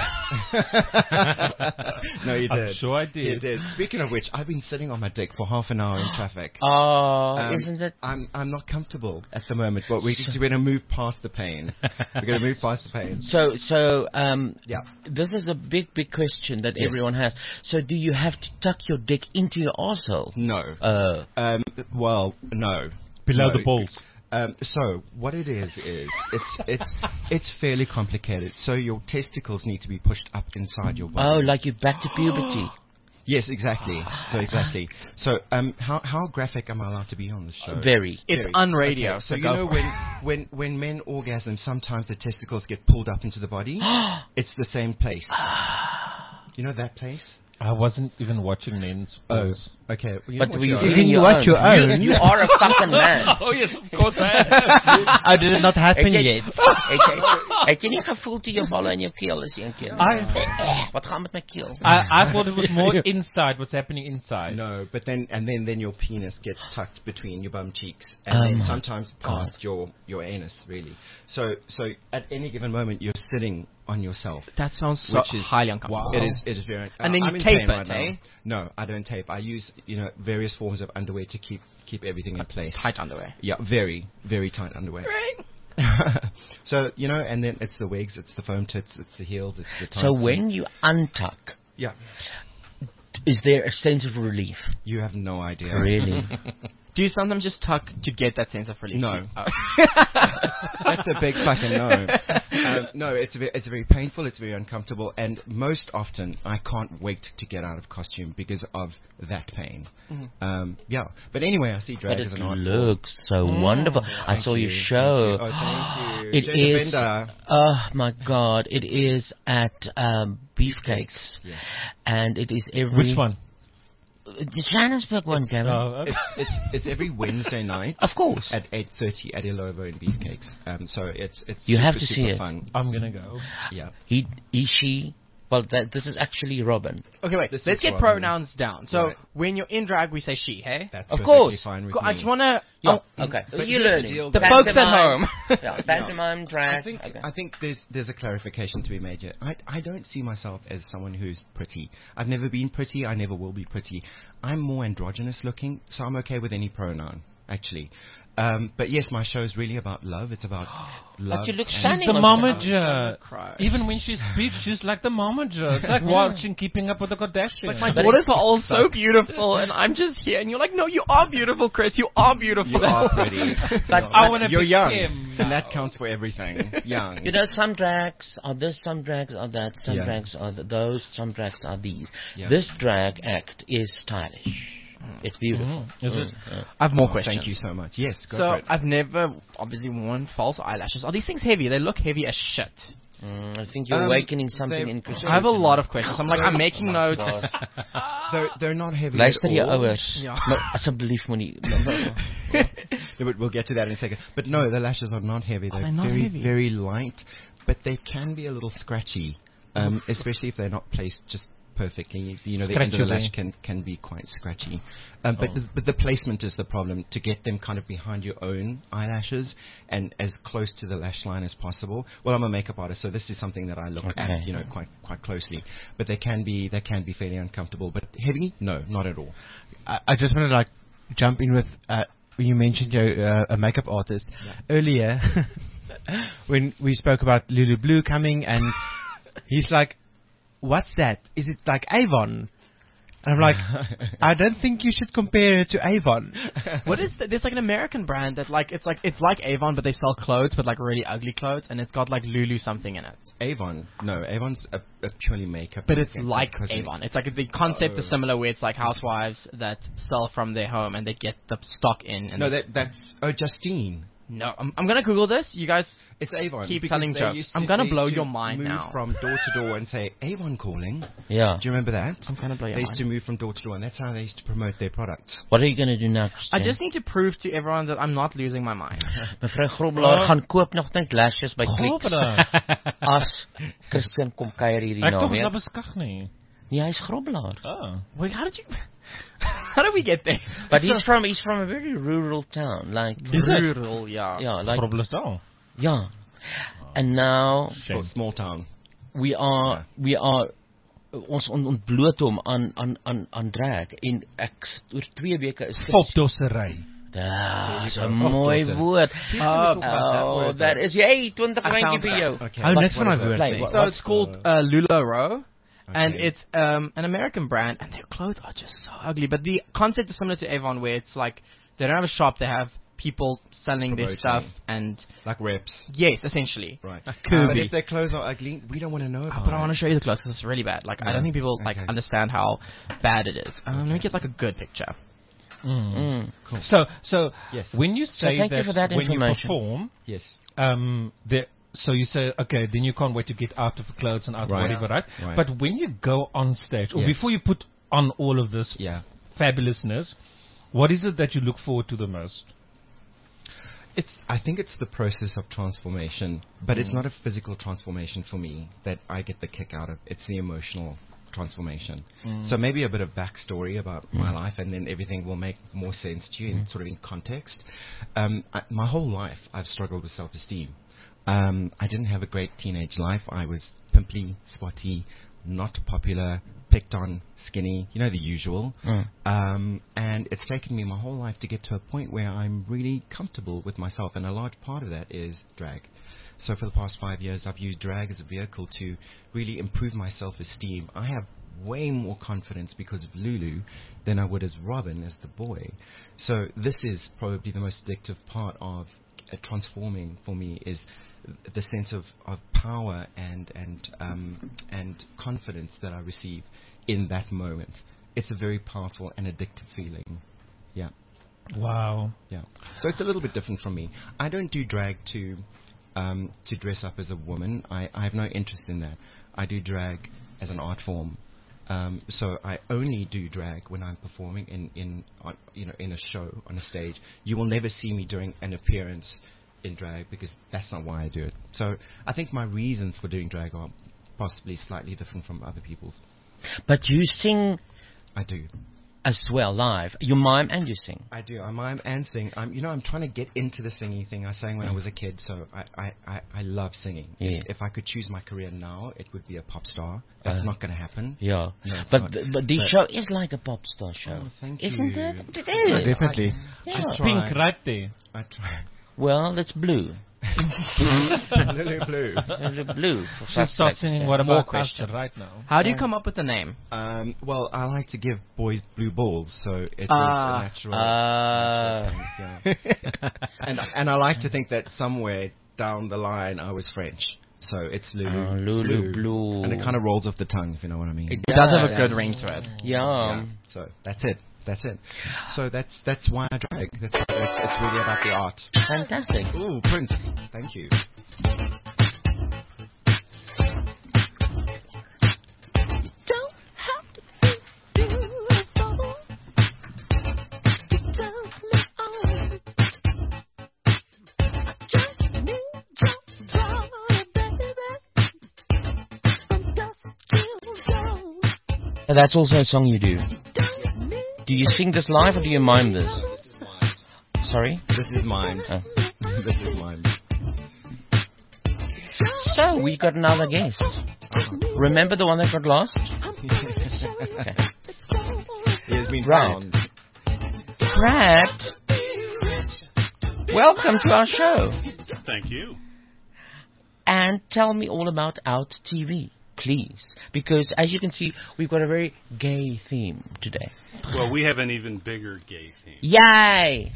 no, you
I'm
did.
sure I
You
did.
did. Speaking of which, I've been sitting on my dick for half an hour in traffic.
Oh,
Um,
isn't it?
I'm I'm not comfortable at the moment, but we're just going to move past the pain. We're going to move past the pain.
So, so um,
Yeah.
this is a big, big question that
Yes.
everyone has. So, do you have to tuck your dick into your arsehole?
No.
Uh,
Um. Well, no.
Below
No.
the balls.
Um, so what it is is it's it's it's fairly complicated. So your testicles need to be pushed up inside your body.
oh, like you back to puberty.
Yes, exactly. So exactly. So um, how how graphic am I allowed to be on the show?
Very.
it's
Very.
on radio,
Okay,
so
so you
go
know
for
when,
it.
when when men orgasm, sometimes the testicles get pulled up into the body. It's the same place. You know that place?
I wasn't even watching men's
Oh,
balls.
okay. Well, you
But
know what
were you
you are.
feeling
You
your
watch
own?
your own.
You, you are a fucking man.
Oh yes, of course I am.
How did it not happen
Het jy,
yet?
het, jy, het jy nie gevoel toe jou balle in jou keel is een keer?
I,
Wat gaan met my keel?
I I thought it was more inside. What's happening inside?
No, but then and then then your penis gets tucked between your bum cheeks, and
Oh
then
my
sometimes past your your anus, really. So so at any given moment you're sitting on yourself.
That sounds so
Which is-
highly uncomfortable.
It is it is very.
And then
uh,
you
I'm in
tape
pain
it,
right
eh?
now. No, I don't tape. I use you know various forms of underwear to keep keep everything in place.
Tight underwear.
Yeah, very very tight underwear. So you know, and then it's the wigs, it's the foam tits, it's the heels, it's the tights.
So when you untuck,
yeah,
is there a sense of relief?
you have no idea.
Really?
Do you sometimes just tuck to get that sense of relief?
No.
too? Oh.
That's a big fucking no. Um, no, it's ve- it's very painful. It's very uncomfortable, and most often I can't wait to get out of costume because of that pain. Um, yeah, but anyway, I see drag
But
as
it
an art form.
looks so wonderful. I
Thank
saw
you,
your
thank
show.
you. Oh, thank you.
It
Jenna
is.
Bender.
Oh my God! It is at um, Beefcakes,
Yes.
and it is every.
Which one?
the Johannesburg one, Gavin.
Oh, okay.
It's, it's it's every Wednesday night.
Of course.
At eight thirty at Illovo in Beefcakes. Um, so it's it's
You
super,
have to see
super
it.
fun.
I'm gonna go.
Yeah.
He, he, she. Well, that, this is actually Robin.
Okay, wait.
This
Let's
is
get
Robin.
pronouns down. So
Right.
when you're in drag, we say she. Hey.
That's
Of
perfectly
course.
fine with
Cool, I
me.
just wanna.
Yeah,
oh,
okay.
But
You're
here's the
learning.
deal,
The
though.
folks at
Pantomime-
home.
yeah, pantomime, drag.
I think
okay.
I think there's there's a clarification to be made here. I I don't see myself as someone who's pretty. I've never been pretty. I never will be pretty. I'm more androgynous looking, so I'm okay with any pronoun actually. Um, but yes, my show is really about love. It's about love.
you look
and-
stunning.
She's the
on
momager.
cry.
Even when she speaks, she's like the momager. It's like watching Keeping Up with the Kardashians.
Like my daughters are all so beautiful, and I'm just here, and you're like, no, you are beautiful, Chris. You are beautiful.
You are pretty.
But,
I
but
wanna
You're
be
young,
Kim.
and that counts for everything. Young.
you know, some drags are this, some drags are that, some
Yeah.
drags are th- those, some drags are these.
Yeah.
This drag act is stylish. It's beautiful.
Mm, is it?
Yeah.
I have more
Oh,
questions.
Thank you so much. Yes, go
So
for it.
I've never obviously worn false eyelashes. Are these things heavy? They look heavy as shit.
Mm, I think you're
Um,
awakening something
they-
in Chris.
I have a lot of questions. I'm like, I'm making notes.
They're, they're not heavy
Luister
at
je
all.
ouers.
Ja.
Maar asseblief moenie.
No, but we'll get to that in a second. But no, the lashes are not heavy. They're
they're not
very,
heavy?
very light, but they can be a little scratchy, um, especially if they're not placed just perfectly. You know, the end of the
Scratchily.
lash can, can be quite scratchy. Um, but,
Oh.
the, but the placement is the problem, to get them kind of behind your own eyelashes and as close to the lash line as possible. Well, I'm a makeup artist, so this is something that I look
Okay.
at, you know, quite quite closely. But they can be they can be fairly uncomfortable. But heavy? No, not at all.
I, I just want to like jump in with uh, when you mentioned you're uh, a makeup artist earlier when we spoke about Lulu Blue coming, and he's like, "What's that? Is it like Avon?" And I'm like, "I don't think you should compare it to Avon."
What is th- there's like an American brand that like it's like it's like Avon, but they sell clothes, but like really ugly clothes, and it's got like Lulu something in it.
Avon? No, Avon's a, a purely makeup.
But it's
and
like
cosmetic.
Avon. It's like the concept is
Oh.
similar, where it's like housewives that sell from their home and they get the stock in. And
No,
they-
that that's oh Justine.
no. I'm, I'm gonna Google this. You guys,
It's Avon.
Keep
because
telling
they
jokes.
used
I'm
to-
gonna
they used
blow
to
your mind
move
now.
from door to door and say Avon calling.
Yeah.
Do you remember that?
I'm gonna blow your
They used to
mind.
move from door to door, and that's how they used to promote their products.
What are you going to do now,
I
Christian?
just need to prove to everyone that I'm not losing my mind.
Mevrou Grobelaar
Oh.
gaan koop nog net lashes by Clicks
Grobelaar.
as Christian kom kuier hierdie
Ek tog is
naweek.
Labeskag nie.
Nee, hy's Grobelaar.
Oh.
Wait, how did you? How did we get there?
But he's from he's from a very rural town, like
Is it?
Rural, yeah.
yeah, like
Groblersdal.
yeah. And now
Shame.
Oh, small town.
we are we are ons on, ontbloot hom aan aan aan aan drag en ek s- oor twee weke is
Volkdossery.
Daar's
There
'n
you go.
mooi
Volkdosse.
woord.
He's gonna talk about that
Oh,
word,
that
though.
is hey, twenty
I
randjie
found
vir
that.
jou.
Okay.
Oh,
What-
that's
what
what
is
I've
it?
heard.
Like,
What-
So it's called uh, LuLaRoe, and
Okay.
it's um, an American brand, and their clothes are just so ugly. But the concept is similar to Avon, where it's like they don't have a shop; they have people selling their
Promoting.
stuff, and
like reps.
yes, essentially.
Right.
Kirby.
But if their clothes are ugly, we don't want to know
Oh,
about
but I
it.
want to show you the clothes 'cause it's really bad. Like I
Yeah.
don't think people like
Okay.
understand how bad it is. Um, let me get like a good picture.
Mm.
Mm.
So, so
Yes.
when you say
thank you
that,
for that
when you
information.
perform,
Yes.
um, the, so you say, okay, then you can't wait to get out of the clothes and out of
Right.
whatever, right?
Right.
But when you go on stage, or
Yes.
before you put on all of this
Yeah.
fabulousness, what is it that you look forward to the most?
It's. I think it's the process of transformation, but
Mm.
it's not a physical transformation for me that I get the kick out of. It's the emotional transformation.
Mm.
So maybe a bit of backstory about my life, and then everything will make more sense to you, in, sort of in context. Um, I, my whole life, I've struggled with self-esteem. Um, I didn't have a great teenage life. I was pimply, spotty, not popular, picked on, skinny, you know, the usual.
Mm.
Um, and it's taken me my whole life to get to a point where I'm really comfortable with myself, and a large part of that is drag. So for the past five years, I've used drag as a vehicle to really improve my self-esteem. I have way more confidence because of Lulu than I would as Robin, as the boy. So this is probably the most addictive part of uh, transforming for me, is the sense of, of power and and um, and confidence that I receive in that moment. It's a very powerful and addictive feeling. Yeah,
Wow.
yeah. So it's a little bit different from me. I don't do drag to um, to dress up as a woman. I, I have no interest in that. I do drag as an art form Um, so I only do drag when I'm performing in in on, you know in a show on a stage. You will never see me doing an appearance in drag because that's not why I do it. So I think my reasons for doing drag are possibly slightly different from other people's.
But you sing
I do.
as well live. You mime and you sing.
I do. I mime and sing. I'm, you know, I'm trying to get into the singing thing. I sang when I was a kid, so I, I, I, I love singing.
Yeah.
If, if I could choose my career now, it would be a pop star. That's
Uh,
not going to happen.
Yeah.
No, it's
but
not.
th- but the
But-
show is like a pop star show.
Oh, thank
Isn't
you.
it? It
Yeah,
is.
definitely.
Yeah.
I try.
Pink right there.
I try.
Well, it's blue.
Lily Blue.
Lily blue. For
Should
fuck's
start
sakes.
singing
Yeah.
What
More
About Us
questions.
right now.
How do you come up with the name?
Um, well, I like to give boys blue balls, so it's
Ah.
a natural.
Ah.
natural thing, yeah. and and I like to think that somewhere down the line I was French, so it's Lulu,
Oh, Lulu Blue.
and it kind of rolls off the tongue, if you know what I mean.
It
It does have a
does.
good ring to it.
Yeah.
Yeah. So that's it. That's it. So that's that's why I drag. That's it's, it's really about the art.
Fantastic.
Ooh, Prince. Thank you.
Don't have to be beautiful. You turn me on. I just need your body, baby. From dusk till dawn.
And that's also a song you do.
Don't need
Do you sing this live or do you mime this? Sorry?
This is mine.
Oh.
This is mine.
So, we got another guest. Remember the one that got lost? Okay.
He has been
Right.
found.
Pratt, welcome to our show.
Thank you.
And tell me all about Out T V, please. Because, as you can see, we've got a very gay theme today.
Well, we have an even bigger gay theme.
Yay!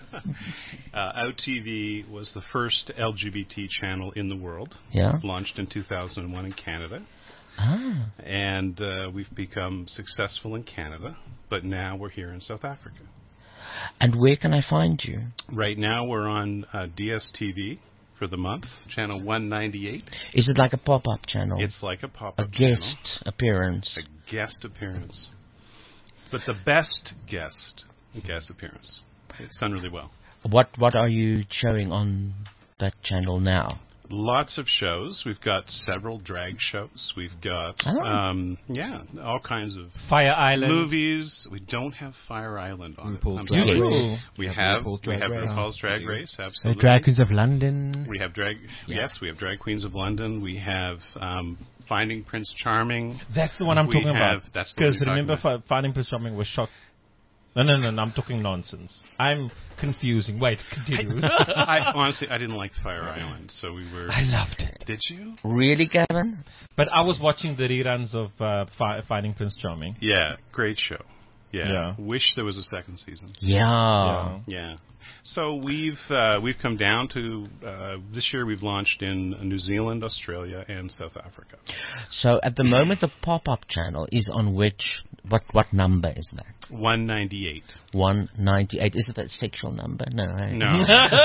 uh, Out T V was the first L G B T channel in the world.
Yeah.
Launched in two thousand one in Canada.
Ah.
And uh, we've become successful in Canada, but now we're here in South Africa.
And where can I find you?
Right now we're on uh, D S T V for the month, channel one ninety-eight.
Is it like a pop-up channel?
It's like a
a
pop-up
guest
channel.
appearance.
A guest appearance. But the best guest guest appearance. It's done really well.
What What are you showing on that channel now?
Lots of shows. We've got several drag shows. We've got,
Oh.
um, yeah, all kinds of
Fire Island.
movies. We don't have Fire Island on
RuPaul's
it. I'm
Drag
sorry.
Race.
We
We
have
have RuPaul's
we
Drag
have
Race.
RuPaul's Drag
We do.
Race.
The
Absolutely.
Drag Queens of London.
We have drag. Yes, we have Drag Queens of London. We have um, Finding Prince Charming.
That's the one I'm
We
talking
have-
about.
that's the one
Because
we're
remember,
talking
fi- Finding Prince Charming was shot. No, no, no, no, I'm talking nonsense. I'm confusing. Wait, continue.
I honestly I didn't like Fire Island, so we were.
I loved it.
Did you?
Really, Gavin?
But I was watching the reruns of uh, Fi- Finding Prince Charming.
Yeah, great show. Yeah.
Yeah.
Wish there was a second season.
Yeah.
Yeah.
Yeah. So we've uh, we've come down to uh, this year. We've launched in New Zealand, Australia, and South Africa.
So at the moment, the pop-up channel is on which? What What number is that?
one ninety-eight.
one ninety-eight. Is it a sexual number? No, right?
No.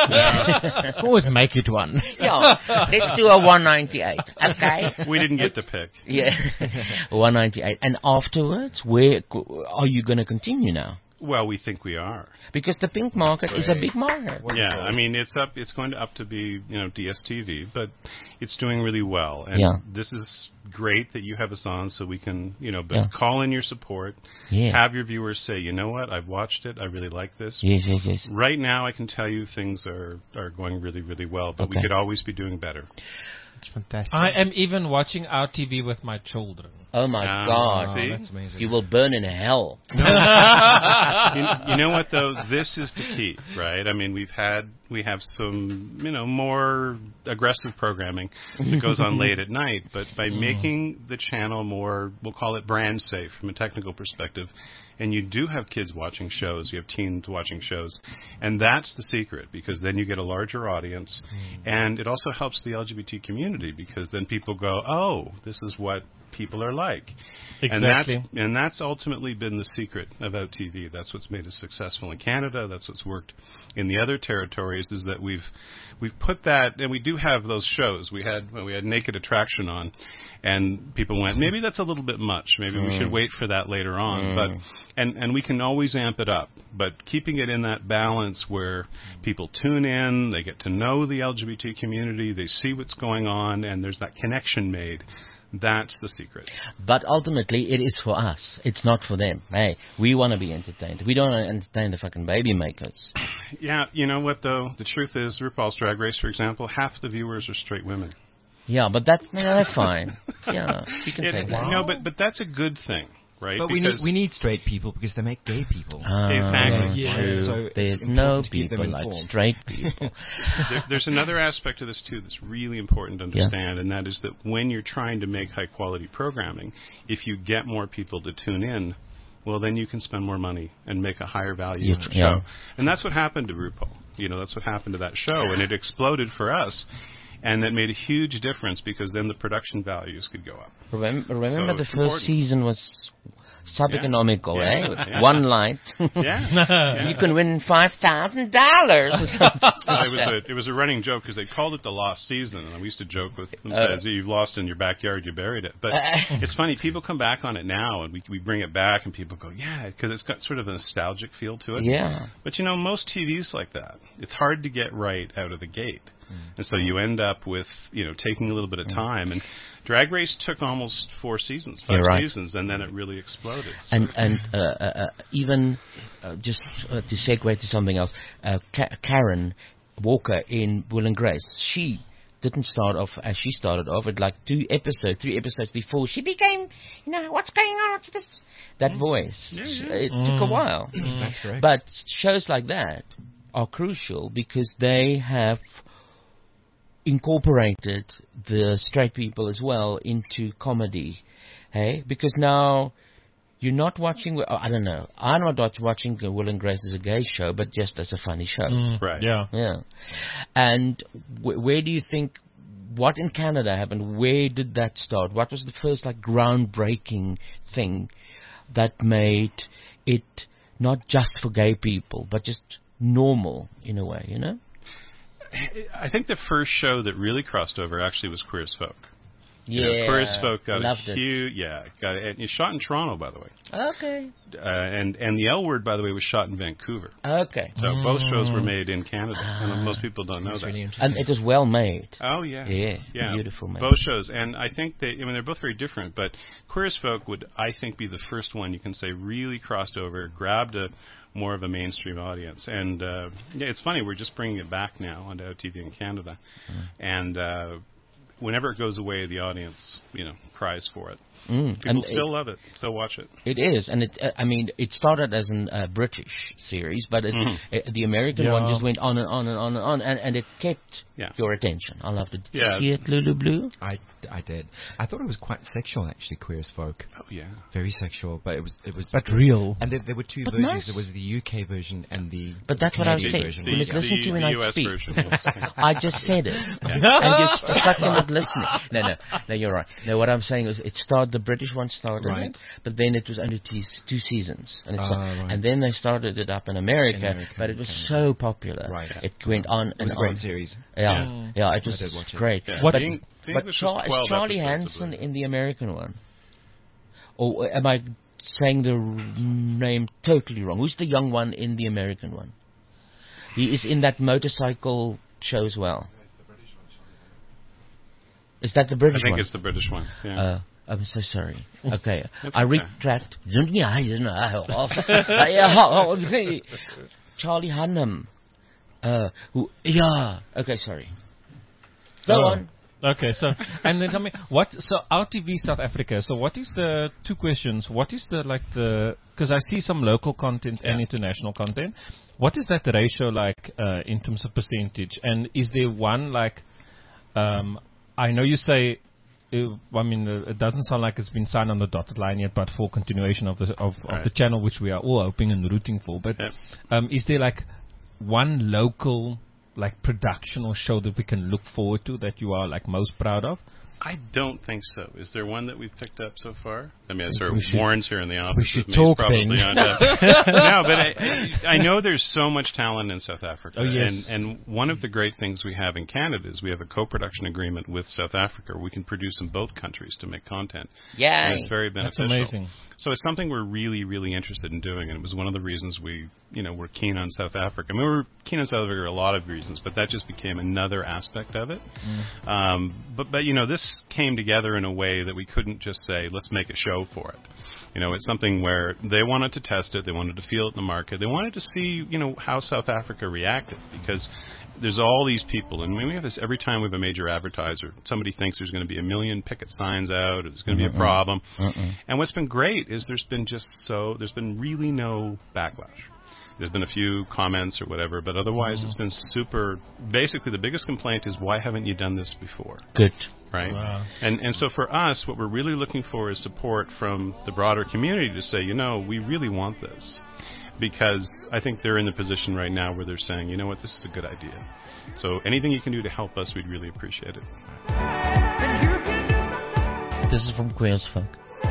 Always make it one.
Yeah. Let's do a one ninety-eight. Okay.
We didn't get to pick.
Yeah. one ninety-eight. And afterwards, where are you going to continue now?
Well, we think we are.
Because the pink market is a big market.
Yeah, I mean it's up. It's going to up to be you know D S T V, but it's doing really well. And
Yeah.
this is great that you have us on, so we can you know but
Yeah.
call in your support.
Yeah.
Have your viewers say, you know what, I've watched it. I really like this.
Yes, yes, yes.
Right now, I can tell you things are are going really really well, but
Okay.
we could always be doing better.
It's fantastic.
I am even watching our T V with my children.
Oh my
Ah,
God.
see?
That's amazing.
You will burn in hell.
you, you know what though? This is the key, right? I mean, we've had we have some you know more aggressive programming that goes on late at night, but by making the channel more, we'll call it brand safe from a technical perspective, and you do have kids watching shows, you have teens watching shows, and that's the secret because then you get a larger audience, and it also helps the L G B T community because then people go, oh, this is what people are like.
Exactly.
And that's, and that's ultimately been the secret of O T V. That's what's made us successful in Canada. That's what's worked in the other territories, is that we've we've put that, and we do have those shows. We had well, we had Naked Attraction on, and people went, maybe that's a little bit much. Maybe mm. we should wait for that later on. Mm. But and and we can always amp it up. But keeping it in that balance where people tune in, they get to know the L G B T community, they see what's going on, and there's that connection made. That's the secret.
But ultimately, it is for us. It's not for them. Hey, we want to be entertained. We don't want to entertain the fucking baby makers.
Yeah, you know what, though? The truth is, RuPaul's Drag Race, for example, half the viewers are straight women.
Yeah, but that's, no, that's fine. Yeah, you can
it,
take that.
No, but, but that's a good thing. Right?
But
because
we need we need straight people because they make gay people.
Uh,
exactly.
Yeah.
True.
So
there's
it's
no
important to keep them
people like
informed.
straight people.
there, there's another aspect to this too that's really important to understand, yeah. and that is that when you're trying to make high quality programming, if you get more people to tune in, well, then you can spend more money and make a higher value
Yeah.
show.
Yeah.
And that's what happened to RuPaul. You know, that's what happened to that show, and it exploded for us. And that made a huge difference because then the production values could go up.
Remember, remember
So
the
it's
first
important.
season was sub-economical,
Yeah.
eh?
Yeah.
One light.
Yeah. yeah.
You can win five thousand dollars.
it was a it was a running joke because they called it the lost season, and we used to joke with them,
Uh,
says you've lost in your backyard, you buried it. But it's funny, people come back on it now, and we we bring it back, and people go, yeah, because it's got sort of a nostalgic feel to it.
Yeah.
But you know, most T V's like that. It's hard to get right out of the gate, and so you end up with you know taking a little bit of time. And Drag Race took almost four seasons, five
You're right.
seasons, and then it really exploded. So.
And and uh, uh, uh, even uh, just uh, to segue to something else, uh, Ka- Karen Walker in Will and Grace, she didn't start off as she started off at like two episodes, three episodes before she became, you know, what's going on? What's this? That voice.
Yeah, yeah.
It took a while.
That's correct.
But shows like that are crucial because they have incorporated the straight people as well into comedy, hey? Because now you're not watching. Oh, I don't know. I'm not watching Will and Grace as a gay show, but just as a funny show.
Right.
Yeah.
Yeah. And wh- where do you think? What in Canada happened? Where did that start? What was the first like groundbreaking thing that made it not just for gay people, but just normal in a way? You know.
I think the first show that really crossed over actually was Queer as Folk. You know,
Yeah,
Queer as Folk got
loved
a
it.
huge, yeah, got it. And it's shot in Toronto, by the way.
Okay.
Uh, and and the L Word, by the way, was shot in Vancouver.
Okay.
So both shows were made in Canada, and most people don't know
That's
that.
really interesting.
And it was well made.
Oh yeah,
Yeah,
yeah,
beautiful made.
Both shows, and I think they, I mean, they're both very different. But Queer as Folk would, I think, be the first one you can say really crossed over, grabbed a more of a mainstream audience. And uh, yeah, it's funny, we're just bringing it back now onto O T V in Canada,
Mm.
and uh, whenever it goes away, the audience, you know, cries for it.
Mm.
People
And
still love it, so watch it.
It is, and it. Uh, I mean, it started as a uh, British series, but it,
Mhm.
uh, the American one
Yeah.
just went on and on and on and on, and, and it kept
Yeah.
your attention. I loved it. Did
Yeah.
you see it, Lulu Blue?
I, I did. I thought it was quite sexual, actually, Queer as Folk.
Oh yeah.
Very sexual, but it was it was.
But real.
And there, there were two
But
versions.
nice.
There was the U K version and the.
But that's what I was
Canadian
saying.
version.
You must
The-
listen
the-
to me
the
when
U
I
S
speak.
version, yes.
I just said it, and you're fucking not listening. No, no, no. You're right. No, what I'm saying is, it started. The British one started
Right.
it, but then it was only two, two seasons, and it's
Ah, right.
and then they started it up in America,
In America,
but it was
okay.
so popular.
Right.
It went on
It
and
was a
on.
great series.
Yeah, yeah, it was
did watch it.
great.
Yeah.
But,
The Eng- the
but
English
Char-
was
is
twelve
Charlie
episodes, I
Hansen
believe.
in the American one? Or am I saying the r- name totally wrong? Who's the young one in the American one? He is in that motorcycle show as well. Is that the
I
British
think
one?
it's the British one. Yeah.
Uh, I'm so sorry. Okay,
That's
I
okay.
retract. Charlie Hunnam. Uh, who? Yeah. Okay, sorry. Go
Oh.
on.
Okay, so and then tell me what. So R T V South Africa. So what is the two questions? What is the like the because I see some local content and international content. What is that ratio like uh, in terms of percentage? And is there one like? Um, I know you say. Uh, I mean, uh, it doesn't sound like it's been signed on the dotted line yet, but for continuation of the of, of
Right.
the channel, which we are all hoping and rooting for. But
Yeah.
um, is there like one local like production or show that we can look forward to that you are like most proud of?
I don't think so. Is there one that we've picked up so far? I mean, sorry,
we should-
Warren's here in the office.
we should
with me. He's
talk
probably
then.
on that. No, but I, I know there's so much talent in South Africa.
Oh, yes.
And, and one of the great things we have in Canada is we have a co-production agreement with South Africa where we can produce in both countries to make content.
Yay.
And it's very
That's
beneficial.
amazing.
So it's something we're really, really interested in doing, and it was one of the reasons we, you know, were keen on South Africa. I mean, we were keen on South Africa for a lot of reasons, but that just became another aspect of it.
Mm.
Um, but, but you know, this came together in a way that we couldn't just say, let's make a show for it. You know, it's something where they wanted to test it, they wanted to feel it in the market, they wanted to see, you know, how South Africa reacted, because there's all these people, and we have this every time we have a major advertiser, somebody thinks there's going to be a million picket signs out, there's going to be a problem.
Mm-mm.
And what's been great is there's been just so, there's been really no backlash. There's been a few comments or whatever, but otherwise it's been super, basically the biggest complaint is, why haven't you done this before?
Good.
Right?
Wow.
And and so for us, what we're really looking for is support from the broader community to say, you know, we really want this. Because I think they're in the position right now where they're saying, you know what, this is a good idea. So anything you can do to help us, we'd really appreciate it.
This is from Queers Folk.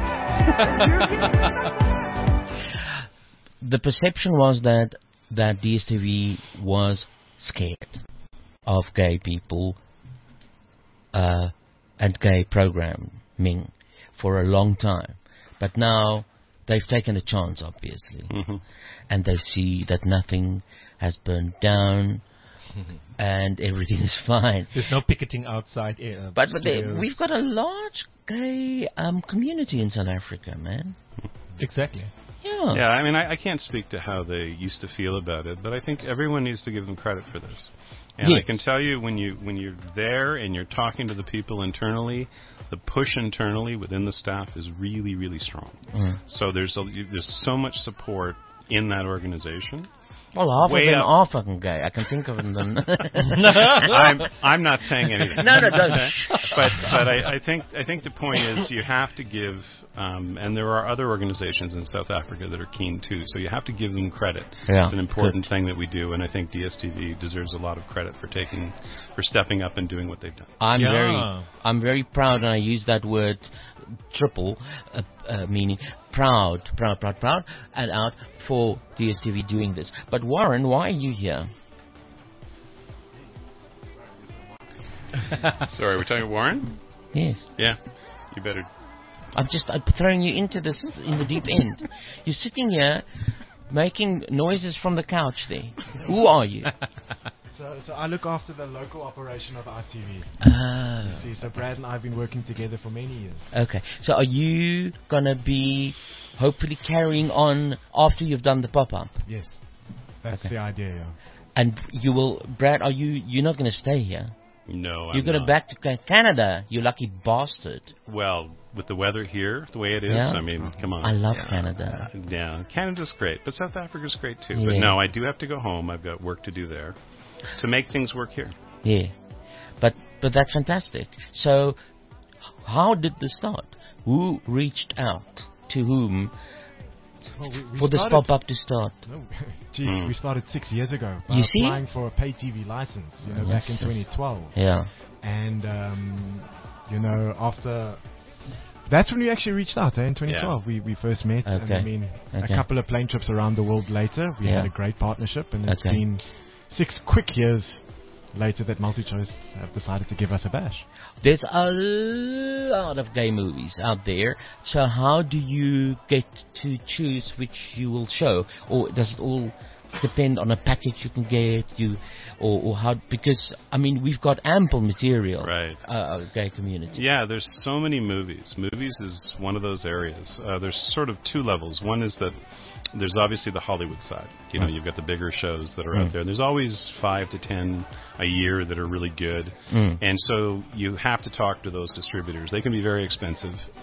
The perception was that that D S T V was scared of gay people uh, and gay programming for a long time. But now they've taken a chance, obviously.
Mm-hmm.
And they see that nothing has burned down and everything is fine.
There's no picketing outside. Uh,
But, but they,
studios.
we've got a large gay um, community in South Africa, man.
Exactly.
Yeah.
Yeah, I mean, I, I can't speak to how they used to feel about it, but I think everyone needs to give them credit for this. And
Yes.
I can tell you, when you when you're there and you're talking to the people internally, the push internally within the staff is really, really strong.
Mm.
So there's a, there's so much support in that organization.
Well, half
Way
of them
up.
are fucking gay. I can think of them.
I'm I'm not saying anything.
No, no, don't.
Okay? But but I, I think I think the point is you have to give, um, and there are other organizations in South Africa that are keen too. So you have to give them credit.
Yeah,
It's an important
good.
thing that we do, and I think D S T V deserves a lot of credit for taking, for stepping up and doing what they've done.
I'm
Yeah.
very, I'm very proud, and I use that word triple, uh, uh, meaning proud, proud, proud, proud, and out for D S T V doing this. But Warren, why are you here?
Sorry, we're talking Warren?
Yes,
Yeah, you better.
I'm just I'm throwing you into this in the deep end. You're sitting here making noises from the couch there. Who are you?
So, so I look after the local operation of R T V.
Ah.
See, so Brad and I have been working together for many years.
Okay, so are you gonna be hopefully carrying on after you've done the pop-up?
Yes, that's
Okay.
the idea. Yeah.
And you will, Brad, are you, you're not gonna stay here?
No, I'm
You're gonna
not.
back to Ca- Canada, you lucky bastard.
Well, with the weather here, the way it is,
Yeah.
I mean, come on.
I love Canada.
Yeah, Canada's great, but South Africa's great too.
Yeah.
But no, I do have to go home. I've got work to do there to make things work here.
Yeah. But, but that's fantastic. So, how did this start? Who reached out to whom
Well, we, we
for this
started-
pop-up to start?
No, geez,
Mm.
we started six years ago by
You see?
applying for a pay T V license. You know, back in
Yes.
twenty twelve,
Yeah.
and um, you know, after that's when we actually reached out. Eh, in twenty twelve, we we first met, and
Okay.
I mean,
Okay.
a couple of plane trips around the world later, we
Yeah.
had a great partnership, and it's
Okay.
been six quick years later that MultiChoice have decided to give us a bash.
There's a lot of gay movies out there. So how do you get to choose which you will show, or does it all depend on a package you can get? You, or, or how? Because I mean, we've got ample material.
Right.
Uh, gay community.
Yeah, there's so many movies. Movies is one of those areas. Uh, there's sort of two levels. One is that there's obviously the Hollywood side. You know,
Mm.
you've got the bigger shows that are
Mm.
out there. There's always five to ten a year that are really good.
Mm.
And so you have to talk to those distributors. They can be very expensive.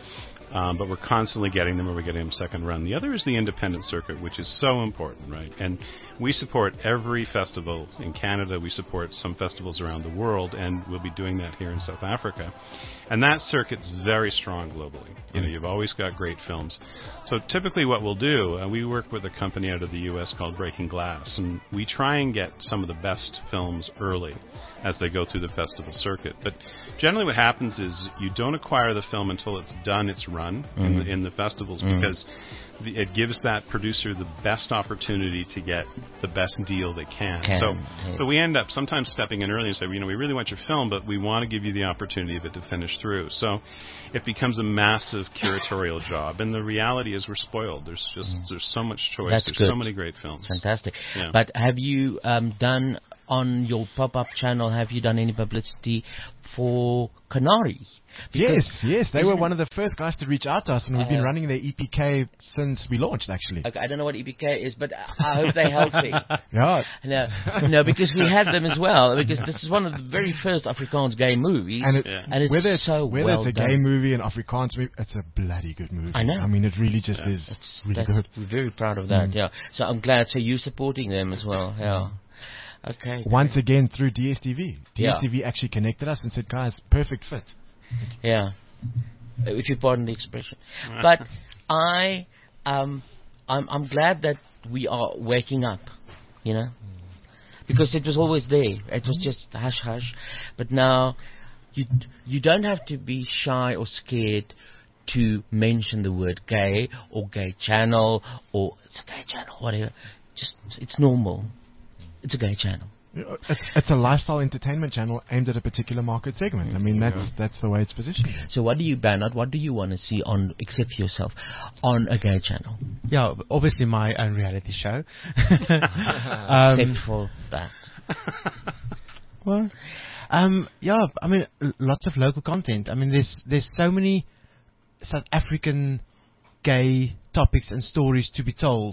Um, but we're constantly getting them, or we're getting them second run. The other is the independent circuit, which is so important, right? And we support every festival in Canada. We support some festivals around the world, and we'll be doing that here in South Africa. And that circuit's very strong globally. You know, you've always got great films. So typically what we'll do, uh, we work with a company out of the U S called Breaking Glass, and we try and get some of the best films early as they go through the festival circuit. But generally what happens is you don't acquire the film until it's done its run mm-hmm. in, the, in the festivals mm-hmm. because the, it gives that producer the best opportunity to get the best deal they can. can so yes. so we end up sometimes stepping in early and say, you know, we really want your film, but we want to give you the opportunity of it to finish through. So it becomes a massive curatorial job. And the reality is we're spoiled. There's just mm. there's so much choice.
That's
there's
good.
so many great films.
Fantastic.
Yeah.
But have you um, done on your pop-up channel, have you done any publicity for Canary? Because
yes, yes. They were one of the first guys to reach out to us, and we've
uh,
been running their E P K since we launched, actually.
Okay, I don't know what E P K is, but I hope they're healthy.
Yeah.
No, no, because we had them as well, because this is one of the very first Afrikaans gay movies,
and, it,
yeah. and it's
whether it's,
so
whether
well
it's a
done.
gay movie, an Afrikaans movie, it's a bloody good movie.
I know.
I mean, it really just
yeah.
is
it's,
really good.
We're very proud of that, mm. yeah. So I'm glad, so you're supporting them as well, yeah. Okay.
Once
great.
again through D S T V. D S T V
yeah.
actually connected us and said, guys, perfect fit.
Yeah. If you pardon the expression. But I, um, I'm, I'm glad that we are waking up, you know, because it was always there. It was just hush hush. But now you, you don't have to be shy or scared to mention the word gay or gay channel or it's a gay channel, whatever. Just, it's normal. It's a gay channel.
It's, it's a lifestyle entertainment channel aimed at a particular market segment. I mean, that's yeah. that's the way it's positioned.
So what do you, Bernard, what do you want to see on, except for yourself, on a gay channel?
Yeah, obviously my own reality show.
um, except for that.
Well, um, yeah, I mean, lots of local content. I mean, there's there's so many South African gay topics and stories to be told.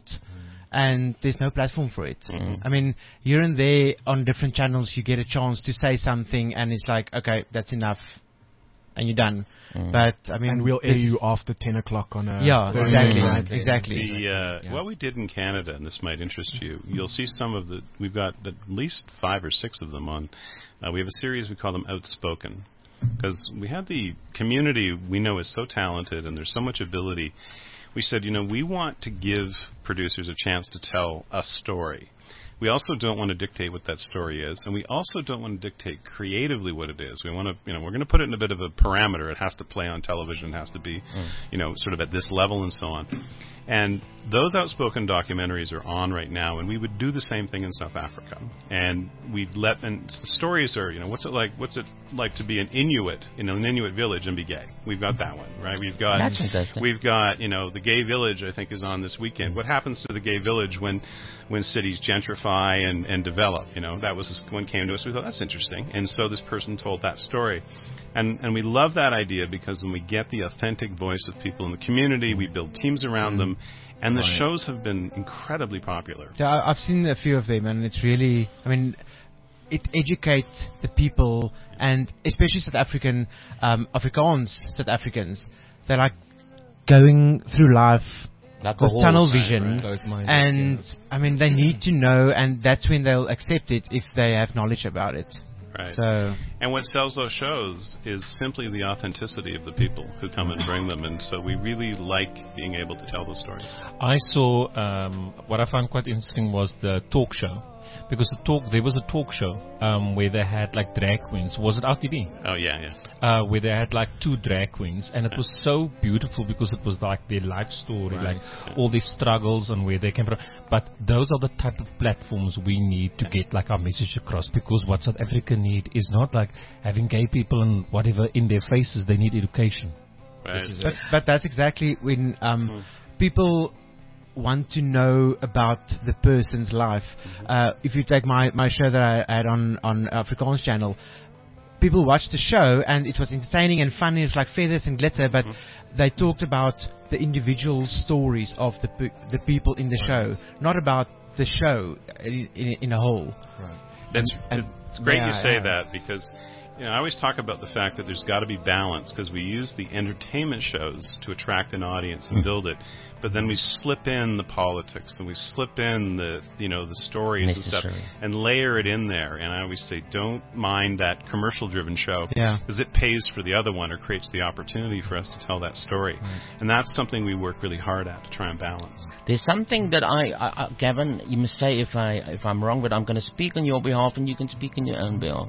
And there's no platform for it. Mm-hmm. I mean, here and there on different channels, you get a chance to say something, and it's like, okay, that's enough, and you're done. Mm. But I mean,
and we'll air you after ten o'clock on a
yeah, exactly, mm. exactly.
The, uh, yeah. What we did in Canada, and this might interest you, you'll see some of the. We've got at least five or six of them on. Uh, we have a series we call them Outspoken, because we have the community we know is so talented, and there's so much ability. We said, you know, we want to give producers a chance to tell a story. We also don't want to dictate what that story is, and we also don't want to dictate creatively what it is. We want to, you know, we're going to put it in a bit of a parameter. It has to play on television. It has to be, mm. you know, sort of at this level and so on. And those Outspoken documentaries are on right now, and we would do the same thing in South Africa. And we'd let, and the stories are, you know, what's it like, what's it like to be an Inuit in an Inuit village and be gay? We've got that one, right? We've got,
That's fantastic.
We've got, you know, the gay village, I think, is on this weekend. What happens to the gay village when, when cities gentrify and, and develop? You know, that was one came to us. We thought, that's interesting. And so this person told that story. And and we love that idea because when we get the authentic voice of people in the community, we build teams around mm. them, and the right. shows have been incredibly popular.
Yeah, I've seen a few of them, and it's really, I mean, it educates the people, and especially South African, um, Afrikaans South Africans, they're like going through life
like
with
horse,
tunnel vision,
right.
and yeah. I mean, they need to know, and that's when they'll accept it if they have knowledge about it.
Right.
So,
and what sells those shows is simply the authenticity of the people who come and bring them, and so we really like being able to tell those stories.
I saw um, what I found quite interesting was the talk show, because the talk there was a talk show um, where they had like drag queens. Was it R T V?
Oh yeah, yeah.
Uh, where they had like two drag queens, and it was so beautiful because it was like their life story,
right.
like yeah. all their struggles and where they came from. But those are the type of platforms we need to get like our message across, because what South Africa need is not like having gay people and whatever in their faces. They need education.
Right.
But, but that's exactly when um, mm. people want to know about the person's life. Mm-hmm. Uh, if you take my, my show that I had on on Afrikaans channel, people watched the show and it was entertaining and funny. It was like feathers and glitter, but mm-hmm. they talked about the individual stories of the pe- the people in the show, not about the show in, in, in a whole.
Right. That's
and,
it's great
yeah,
you say
yeah.
that, because You know, I always talk about the fact that there's got to be balance because we use the entertainment shows to attract an audience and build it, but then we slip in the politics and we slip in the you know the stories
Necessary.
and stuff and layer it in there. And I always say, don't mind that commercial-driven show
Yeah.
because it pays for the other one or creates the opportunity for us to tell that story. And that's something we work really hard at to try and balance.
There's something that I, I, I, Gavin, you must say if I if I'm wrong, but I'm going to speak on your behalf, and you can speak on your own behalf.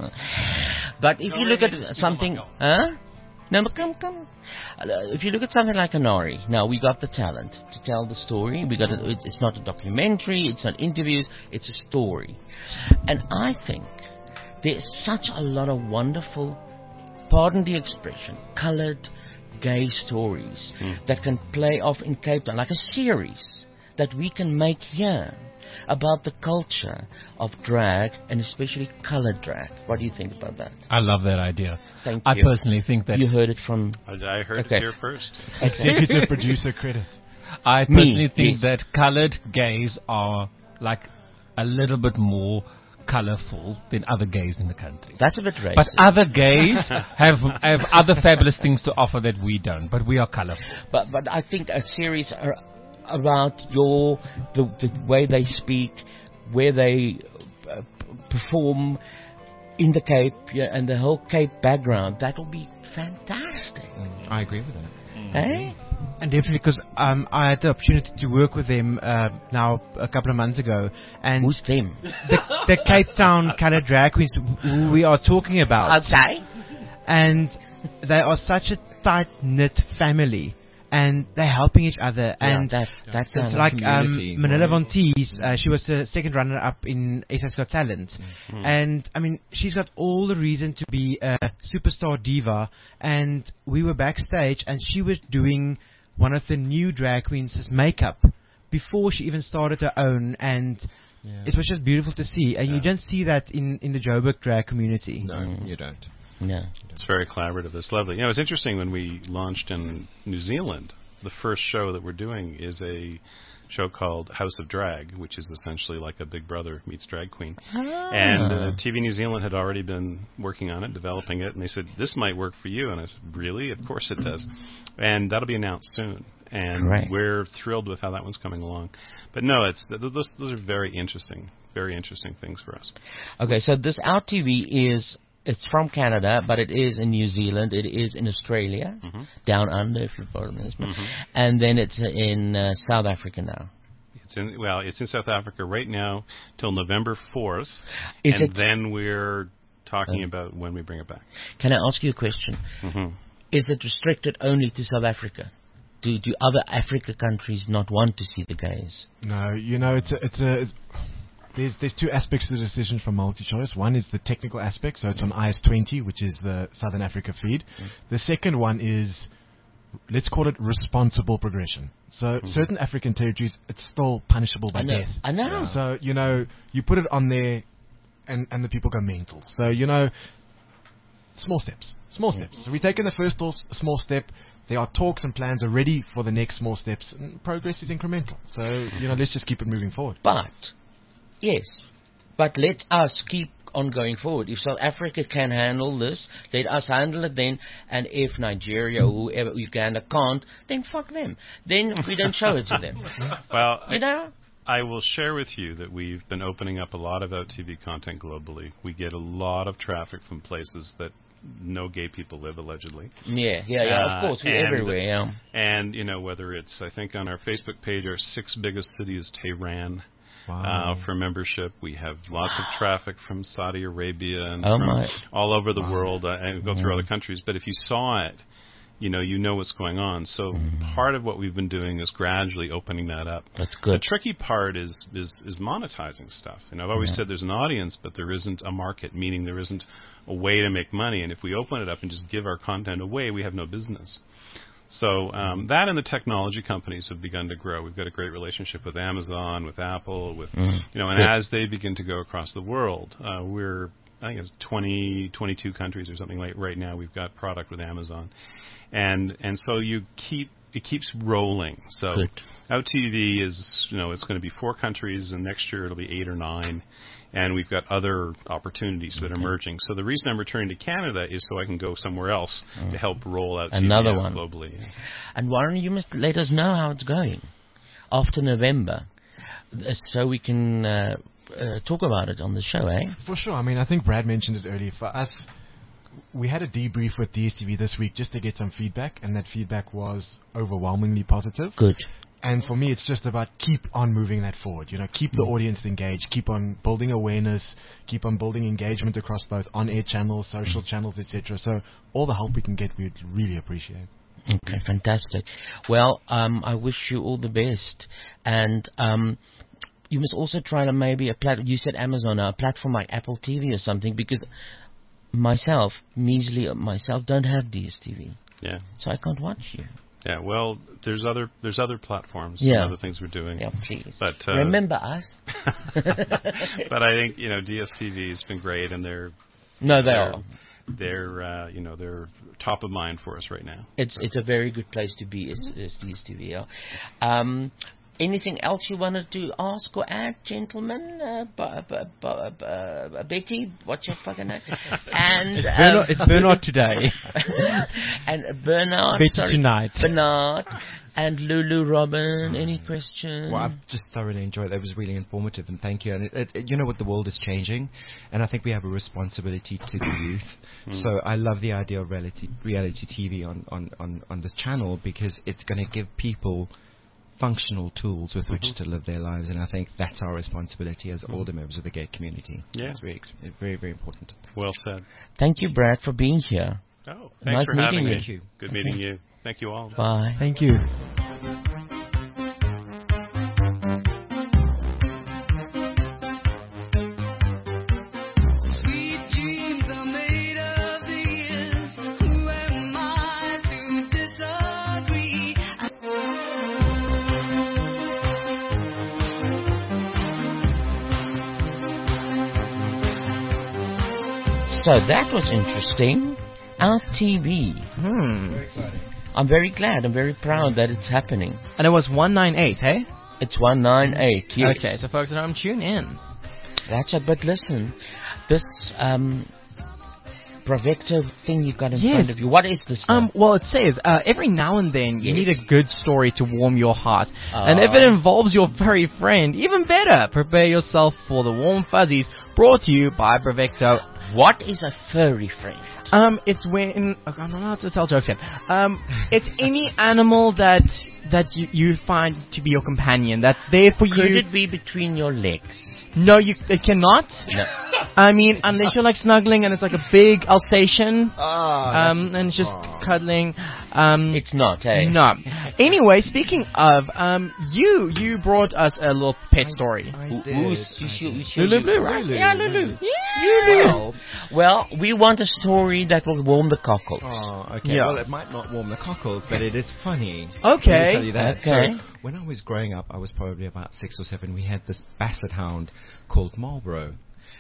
But if you look at something, huh? No, but come, come. Uh, if you look at something like Anari, now we got the talent to tell the story. We got it. It's, it's not a documentary. It's not interviews. It's a story, and I think there's such a lot of wonderful, pardon the expression, coloured, gay stories
Mm.
that can play off in Cape Town, like a series that we can make here about the culture of drag and especially coloured drag. What do you think about that?
I love that idea.
Thank
I
you.
personally think that
You heard it from
I, I heard
Okay.
it here first.
Executive producer credit.
I
Me,
personally think
yes.
that coloured gays are like a little bit more colourful than other gays in the country.
That's a bit racist.
But other gays have have other fabulous things to offer that we don't. But we are colourful.
But but I think a series ar- about your the, the way they speak, where they uh, p- perform in the Cape, yeah, and the whole Cape background, that will be fantastic.
I agree with that.
Eh?
And definitely, because um, I had the opportunity to work with them uh, now a couple of months ago, and
Who's them?
the, the Cape Town coloured drag queens who we are talking about,
Okay.
and they are such a tight knit family, and they're helping each other. And
that, that's
it's
uh,
like
community,
um, Manila
right?
Von Teese, uh, she was the second runner-up in S A's Got Talent, and I mean she's got all the reason to be a superstar diva. And we were backstage, and she was doing one of the new drag queens' makeup before she even started her own, and it was just beautiful to see. And you don't see that in in the Joburg drag community.
No,
Mm.
you don't.
No.
It's very collaborative. It's lovely. You know, it's interesting when we launched in New Zealand. The first show that we're doing is a show called House of Drag, which is essentially like a Big Brother meets Drag Queen. And uh, T V New Zealand had already been working on it, developing it, and they said, this might work for you. And I said, really? Of course it does. And that'll be announced soon. And
Right.
we're thrilled with how that one's coming along. But no, it's th- those, those are very interesting, very interesting things for us.
Okay, so this Our T V is, it's from Canada, but it is in New Zealand, it is in Australia,
Mhm.
down under, if you pardon me,
Mhm.
and then it's in uh, South Africa now.
It's in well, it's in South Africa right now till November fourth,
Is
and
it-
then we're talking
Uh,
about when we bring it back.
Can I ask you a question?
hmm
Is it restricted only to South Africa? Do do other Africa countries not want to see the gays?
No, you know, it's a, it's a, it's, there's there's two aspects to the decision from MultiChoice. One is the technical aspect, so it's on I S twenty, which is the Southern Africa feed. The second one is, let's call it responsible progression. So certain African territories, it's still punishable by
I know.
death.
I know.
So, you know, you put it on there and, and the people go mental. So, you know, small steps. Small steps. So we're taking the first tor- small step. There are talks and plans already for the next small steps. And progress is incremental. So, you know, let's just keep it moving forward.
But, yes, but let us keep on going forward. If South Africa can handle this, let us handle it then. And if Nigeria or whoever, Uganda can't, then fuck them. Then we don't show it to them.
Well,
You know?
I will share with you that we've been opening up a lot of Out T V content globally. We get a lot of traffic from places that no gay people live, allegedly.
Yeah, yeah, yeah.
Uh,
Of course, we're
and-
everywhere. Yeah.
And, you know, whether it's, I think on our Facebook page, our sixth biggest city is Tehran.
Wow.
Uh, for membership, we have lots of traffic from Saudi Arabia and
Oh,
from
my.
all over the world, uh, and go through other countries. But if you saw it, you know, you know what's going on. So part of what we've been doing is gradually opening that up.
That's
The
good.
tricky part is is, is monetizing stuff. And I've always
Yeah.
said there's an audience, but there isn't a market, meaning there isn't a way to make money. And if we open it up and just give our content away, we have no business. So um, that and the technology companies have begun to grow. We've got a great relationship with Amazon, with Apple, with
Mhm.
you know, and
Good.
as they begin to go across the world, uh, we're I think it's twenty, twenty-two countries or something like right now. We've got product with Amazon, and and so you keep it keeps rolling. So
Good.
Out T V is, you know, it's going to be four countries, and next year it'll be eight or nine. And we've got other opportunities that are emerging. So the reason I'm returning to Canada is so I can go somewhere else to help roll out
Another
T V out
one.
globally.
And Warren, you must let us know how it's going after November, uh, so we can uh, uh, talk about it on the show, eh?
For sure. I mean, I think Brad mentioned it earlier. For us, we had a debrief with D S T V this week just to get some feedback, and that feedback was overwhelmingly positive.
Good.
And for me, it's just about keep on moving that forward. You know, keep the audience engaged, keep on building awareness, keep on building engagement across both on-air channels, social channels, et cetera. So all the help we can get, we'd really appreciate.
Okay, fantastic. Well, um, I wish you all the best, and um, you must also try to maybe a plat. You said Amazon, a platform like Apple T V or something, because myself, measly myself, don't have D S T V,
Yeah.
so I can't watch you.
Yeah, well, there's other there's other platforms
Yeah.
and other things we're doing.
Yeah, please.
But uh,
remember us.
but I think, you know, D S T V has been great, and they're
No, they
they're,
are.
They're uh, you know they're top of mind for us right now.
It's it's a very good place to be, is, is D S T V. Yeah. Um, anything else you wanted to ask or add, gentlemen? Uh, b- b- b- b- uh, Betty, what's your fucking name? And
It's
um,
Bernard, it's Bernard today.
and Bernard,
Betty
sorry,
tonight.
Bernard and Lulu Robin. Any questions?
Well, I've just thoroughly enjoyed it. That was really informative, and thank you. And it, it, you know what, the world is changing, and I think we have a responsibility to the youth. So I love the idea of reality, reality T V on, on, on, on this channel, because it's going to give people functional tools with which to live their lives, and I think that's our responsibility as older members of the gay community.
Yeah.
It's very, ex- very, very important.
Well said.
Thank you, Brad, for being here.
Oh, thanks
Nice
for
meeting
having
you.
me.
Thank you.
Good
Okay.
meeting you. Thank you all.
Bye.
Thank you.
Sweet dreams are made of these. Who am I to disagree?
So that was interesting. Our T V.
Hmm.
I'm very glad. I'm very proud that it's happening.
And it was one ninety-eight, hey?
It's one ninety-eight. Yes.
Okay, so folks at home, tune in.
That's it. But listen, this um, Provecto thing you got in
Yes.
front of you. What is this? now?
Um, well, it says uh, every now and then you
Yes.
need a good story to warm your heart, and if
Ah.
it involves your furry friend, even better. Prepare yourself for the warm fuzzies. Brought to you by Provecto.
What is a furry friend?
Um, it's when okay, I'm not allowed to tell jokes yet. Um, it's any animal that that you, you find to be your companion. That's there for
Could
you.
it be between your legs?
No, you it cannot.
No.
I mean, unless you're like snuggling and it's like a big Alsatian,
Ah,
um, and it's just cuddling. Um,
It's not, eh?
no. Anyway, speaking of, um, you you brought us a little pet story.
I
Who-
did.
who's- you
I
should-
did.
you should-
Lulu Blue, right?
Lulu,
Yeah,
Lulu.
Lulu.
Well,
Well, we want a story that will warm the cockles.
oh, okay.
Yeah.
Well, it might not warm the cockles, but it is funny.
Okay.
Let me tell you that.
Okay.
So, when I was growing up, I was probably about six or seven. We had this basset hound called Marlborough.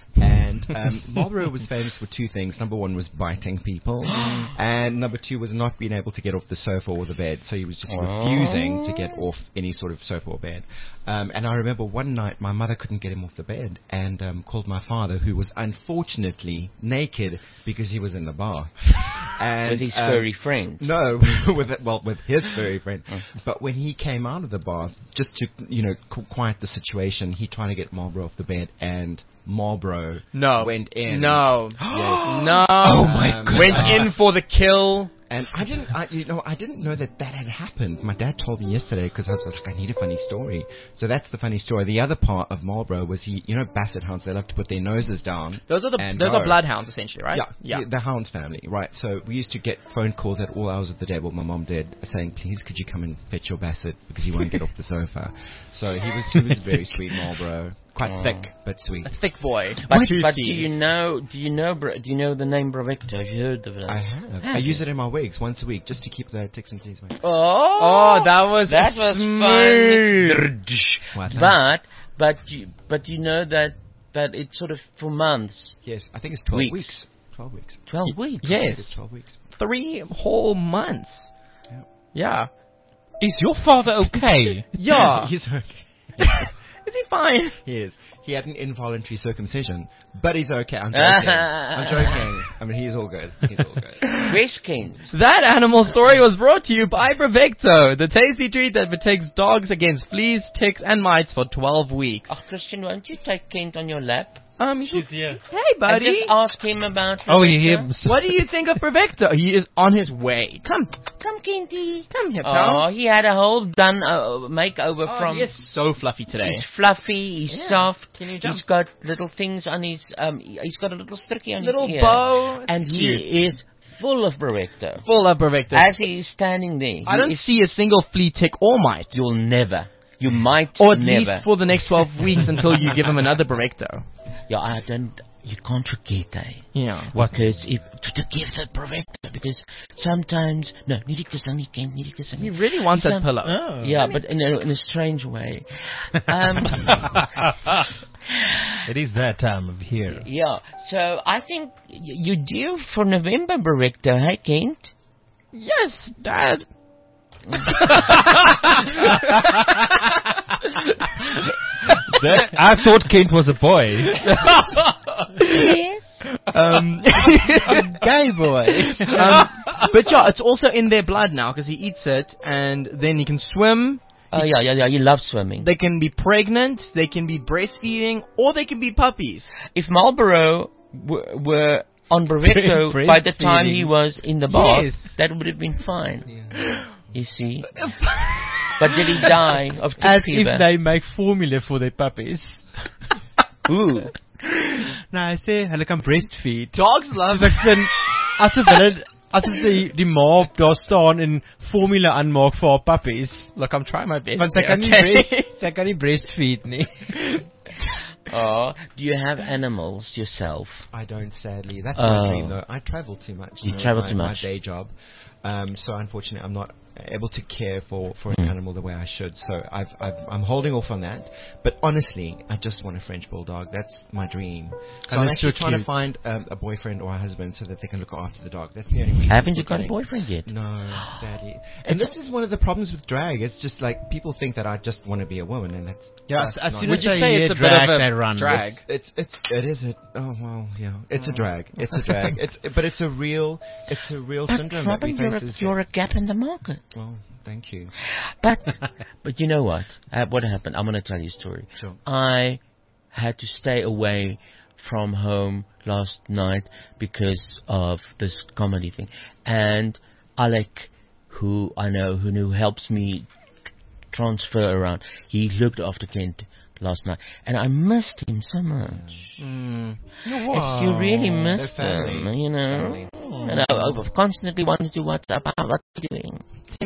And um, Marlborough was famous for two things. Number one was biting people, and number two was not being able to get off the sofa or the bed. So he was just refusing to get off any sort of sofa or bed. Um, and I remember one night my mother couldn't get him off the bed, and um, called my father, who was unfortunately naked because he was in the bath. And,
With his
um,
furry friend.
no, with it, well, with his furry friend. But when he came out of the bath, just to you know qu- quiet the situation, he tried to get Marlborough off the bed, and Marlborough
No.
went in.
No.
Yes.
No.
Oh my
Um, Went in for the kill.
And I didn't, I, you know, I didn't know that that had happened. My dad told me yesterday because I was like, I need a funny story. So that's the funny story. The other part of Marlborough was he, you know, basset hounds. They love to put their noses down.
Those are the
and
those
go.
are bloodhounds essentially, right?
Yeah,
Yeah.
the hound family, right? So we used to get phone calls at all hours of the day. Well, my mom did, saying, "Please, could you come and fetch your basset because he won't get off the sofa." So he was he was very sweet, Marlborough, quite
Oh.
thick but sweet.
A thick boy.
But,
Two
but do
C's.
you know? Do you know? Bro- Do you know the name Bravecto? Have you heard of it?
I have. I use it in my wigs once a week just to keep the ticks and fleas away.
Oh,
Oh, that was
that was
smooth.
What?
fun. But but you but you know that that it's sort of for months,
Yes, I think it's twelve
Weeks.
weeks. Twelve weeks.
twelve weeks.
I think
Yes.
it's twelve weeks.
Three whole months.
Yeah.
Yeah.
Is your father okay?
Yeah.
He's okay.
Is he fine?
He is. He had an involuntary circumcision, but he's okay. I'm joking. I'm joking. I mean, he's all good. He's all good.
Where's Kent?
That animal story was brought to you by Brevecto, the tasty treat that protects dogs against fleas, ticks, and mites for twelve weeks.
Oh, Christian, won't you take Kent on your lap?
Um, you should-
She's here.
Hey,
And
buddy.
just ask him about.
Oh, he
Rebecca.
hears.
What do you think of Brevecto? He is on his way. Come,
Come, Kenty.
come here,
Oh,
pal.
he had a whole done uh, makeover
Oh,
from.
he is so fluffy today.
He's fluffy. He's
Yeah.
soft.
Can you jump?
He's got little things on his. Um, he's got a little stricky on
Little
his ear.
bow. It's
and
cute.
he is full of Brevecto.
Full of Brevecto.
As he is standing there,
I
he
don't
is-
see a single flea, tick, or mite.
You'll never. You might
Or at
never.
least for the next twelve weeks until you give him another Brevecto.
Yeah, I don't. You can't forget, eh?
Yeah.
Because if to, to give the Brevecto, because sometimes no, nie die kussing nie ken, nie die kussing
He
nie.
really wants that
Some-
pillow.
Oh.
Yeah, but in a, in a strange way. Um,
It is that time of year.
yeah, so I think y- you're due for November Brevecto, hey Kent?
Yes, Dad.
That, I thought Kent was a boy.
Yes.
Um,
Gay boy.
um, but yeah, it's also in their blood now because he eats it, and then he can swim.
Oh yeah, yeah, yeah. You love swimming.
They can be pregnant, they can be breastfeeding, or they can be puppies.
If Marlboro w- were on Brevecto by the time he was in the bath,
Yes.
that would have been fine. You see. But did he die of tick
As
fever?
if they make formula for their puppies.
Ooh.
Nou, hy sê hulle kan breastfeed.
Dogs love
Dis ek sin asof hulle asof die die ma daar staan en formule aanmaak vir haar puppies.
Look, I'm trying my best.
Want sy
here,
kan nie
okay?
breast sy kan nie breastfeed nie.
Oh, do you have animals yourself?
I don't, sadly. That's
Oh.
my dream, though. I travel too much.
You
know,
travel
my,
too much.
My day job. Um, so unfortunately, I'm not able to care for, for an animal the way I should. So I've, I've, I'm holding off on that. But honestly, I just want a French bulldog. That's my dream. So
And
I'm
it's so
actually trying to
cute.
find um, a boyfriend or a husband so that they can look after the dog. That's the only reason.
Haven't you
I'm
got a
getting-
boyfriend yet?
No, sadly. And this is one of the problems with drag. It's just like people think that I just want to be a woman, and that's
Ja,
just
as
not
soon
Would
as
you
jy
say
hier
it's a bit
drag,
of a
they run.
drag?
It's it's it is a oh well yeah it's a drag it's a drag it's but it's a real it's a real
But
syndrome that we
Robin, you're
face.
a,
as-
you're a gap in the market.
well, thank you.
But, but you know what? Uh, what happened? I'm going to tell you a story.
Sure.
I had to stay away from home last night because of this comedy thing. And Alec, who I know, who, who helps me transfer around, he looked after Kent last night. And I missed him so much.
Mm.
It's, you really miss
They're family.
them, you know.
Family.
And I, I've constantly wanted to WhatsApp about what you're doing.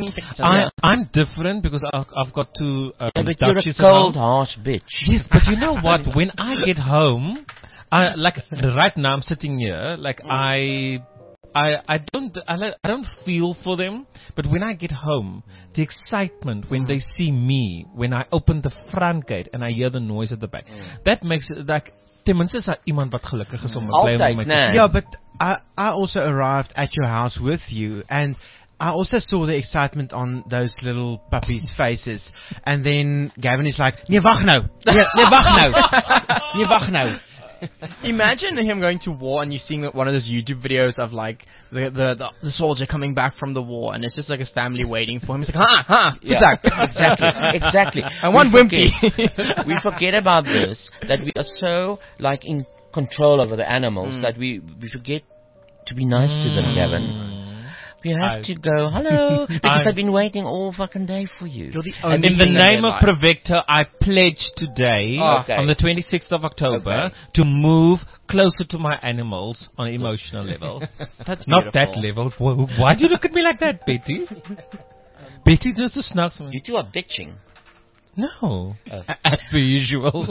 I, I'm different because I've, I've got two um,
Yeah, but you're a
Dutchies at
cold,
home.
harsh bitch.
Yes, but you know what? When I get home, I like right now I'm sitting here, like I, I, I don't, I, li- I don't feel for them. But when I get home, the excitement when they see me, when I open the front gate and I hear the noise at the back, that makes it like. Ten minste is daar iemand wat gelukkig is om bly om
Altyd,
my te
nee.
sien.
Yeah, but I I also arrived at your house with you, and I also saw the excitement on those little puppies' faces. And then Gavin is like, "Nee, wag nou, nee, nee, wag nou, nee, wag nou."
Imagine him going to war and you seeing one of those YouTube videos of like the, the the the soldier coming back from the war and it's just like his family waiting for him. He's like, ha ha,
Yeah, exactly, exactly.
And one
We
wimpy.
forget- we forget about this, that we are so like in control over the animals
Mm.
that we we forget to be nice to them, Gavin. We have
I-
to go, hello, because
I-
they've been waiting all fucking day for you.
You're the
And
only
In the
thing that
name
they
of
like.
Prevector, I pledge today,
Oh, okay.
on the twenty-sixth of October,
Okay.
to move closer to my animals on an emotional level.
That's
Not that
beautiful.
level. Wh- Why do you look at me like that, Betty? Betty does the snacks.
You two are bitching.
No.
Oh.
As per usual.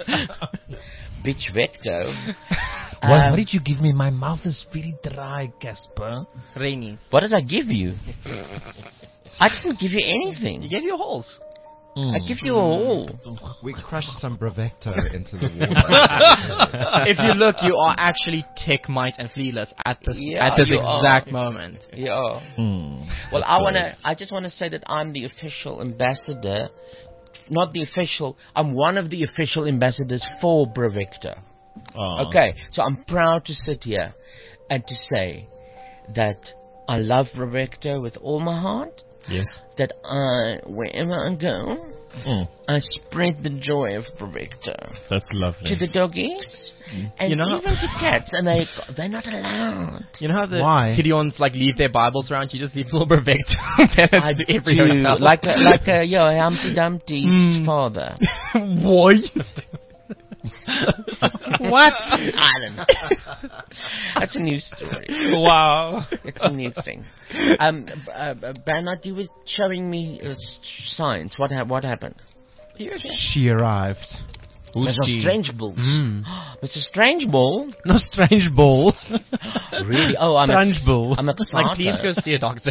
Bitch Vecto.
What,
Um,
what did you give me? My mouth is very dry, Casper.
Rainy.
What did I give you? I didn't give you anything.
He gave you holes.
I give you all.
We crushed some Bravecto into the water.
If you look, you are actually tick, mite, and flealess at this
Yeah,
at this
you
exact
are.
moment.
Yeah.
Hmm.
Well, I wanna. I just wanna say that I'm the official ambassador. Not the official. I'm one of the official ambassadors for Bravecto.
Aw.
Okay, so I'm proud to sit here and to say that I love Bravecto with all my heart.
Yes.
That I, wherever I go,
Mm.
I spread the joy of Bravecto
That's lovely.
to the doggies and
You know-
even to cats, and they they're not allowed.
You know how the
Why?
Gideons like leave their Bibles around? You just leave little Bravecto
I
to every
do,
hotel.
like a, like a, yeah, Humpty Dumpty's
Mm.
father.
Boy.
What? I don't know. That's a new story.
Wow.
It's a new thing. Um, b- uh, uh, Bernard, you were showing me uh, s- signs. What ha- what happened?
She arrived.
Who's
Mister
she?
Strangeballs.
Mm.
Mister Strangeball?
No strange balls.
Really? Oh, I'm ex-
Strangeball.
I'm excited.
Like, please go see a doctor.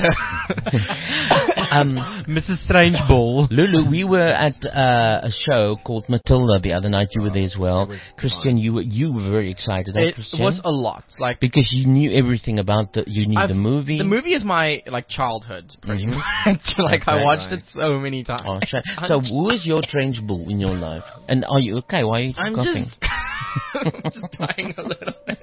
um,
Missus Strangeball.
Lulu, we were at uh, a show called Matilda the other night. You were there as well. Christian, you were you were very excited. Huh,
It
Christian?
was a lot. Like
because you knew everything about the. You knew
I've-
the movie.
the movie is my like childhood, pretty
Mhm.
much. Like I
Okay.
watched it so many times.
Oh, sure. So, who is your strange bull in your life? And are you okay? Why are you
I'm
coughing?
just, just dying a little bit.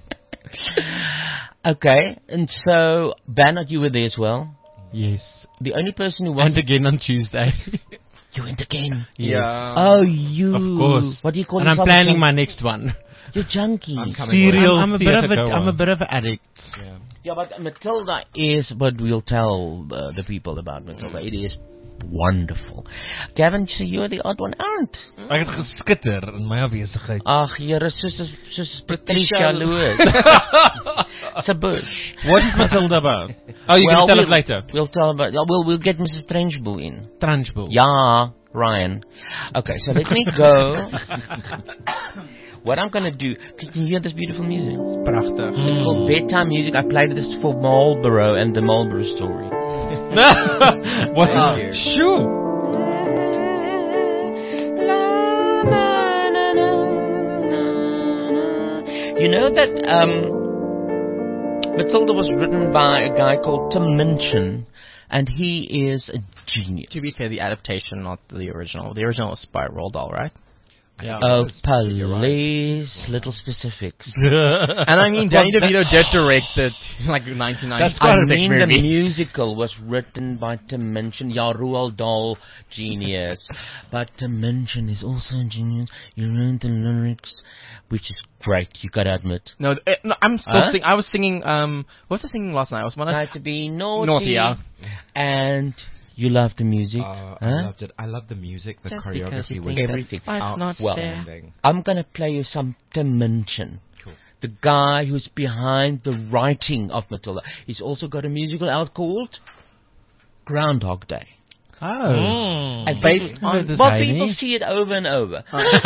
Okay, and so Bernard, you were there as well.
Yes.
The only person who
And
wasn't.
again on Tuesday.
You went again.
Yeah.
Oh, you.
Of course.
What do you call
And I'm
yourself?
planning
Junk-
my next one.
You're junkies.
I'm coming
Serial
I'm, I'm a bit of
theatre
a,
goer.
I'm a bit of an addict.
Yeah.
Yeah, but Matilda is. But we'll tell uh, the people about Matilda. It is wonderful. Gavin, so you're the odd one out.
Ek het geskitter in my afwesigheid.
Ag, jare, soos soos Patricia Lewis. Sabush.
What is Matilda about? Oh, you're
Well,
going to tell
we'll,
us later.
We'll tell about. Yeah, we'll we'll get Missus Strangebull in.
Strangeball.
Yeah, Ryan. Okay, so let me go. What I'm gonna do? Can you hear this beautiful music?
Prachtig.
It's called bedtime music. I played this for Marlboro and the Marlboro Story.
Was
Uh,
it? Sure.
You know that um, Matilda was written by a guy called Tim Minchin, and he is a genius.
To be fair, the adaptation, not the original. The original was by Roald Dahl, right?
Yeah.
Oh, police, little specifics.
And I mean, Danny DeVito did direct it like nineteen ninety.
That's I mean, the musical was written by Tim Minchin. Yeah, Roald Dahl, genius. But Tim Minchin is also a genius. You learned the lyrics, which is great, you gotta admit.
No, eh, no I'm still
Huh?
sing. I was singing. Um, what was I singing last night? I was one.
Try to be naughty.
Naughty, yeah.
And you love the music.
Uh,
huh?
I loved it. I loved the music. The
Just because
choreography
you
was
think
everything.
Life's not
Well,
fair.
outstanding.
I'm gonna play you some Tim Minchin.
Cool.
The guy who's behind the writing of Matilda. He's also got a musical out called Groundhog Day.
Oh.
And
Based
people,
on
this
well,
Heidi.
people see it over and over.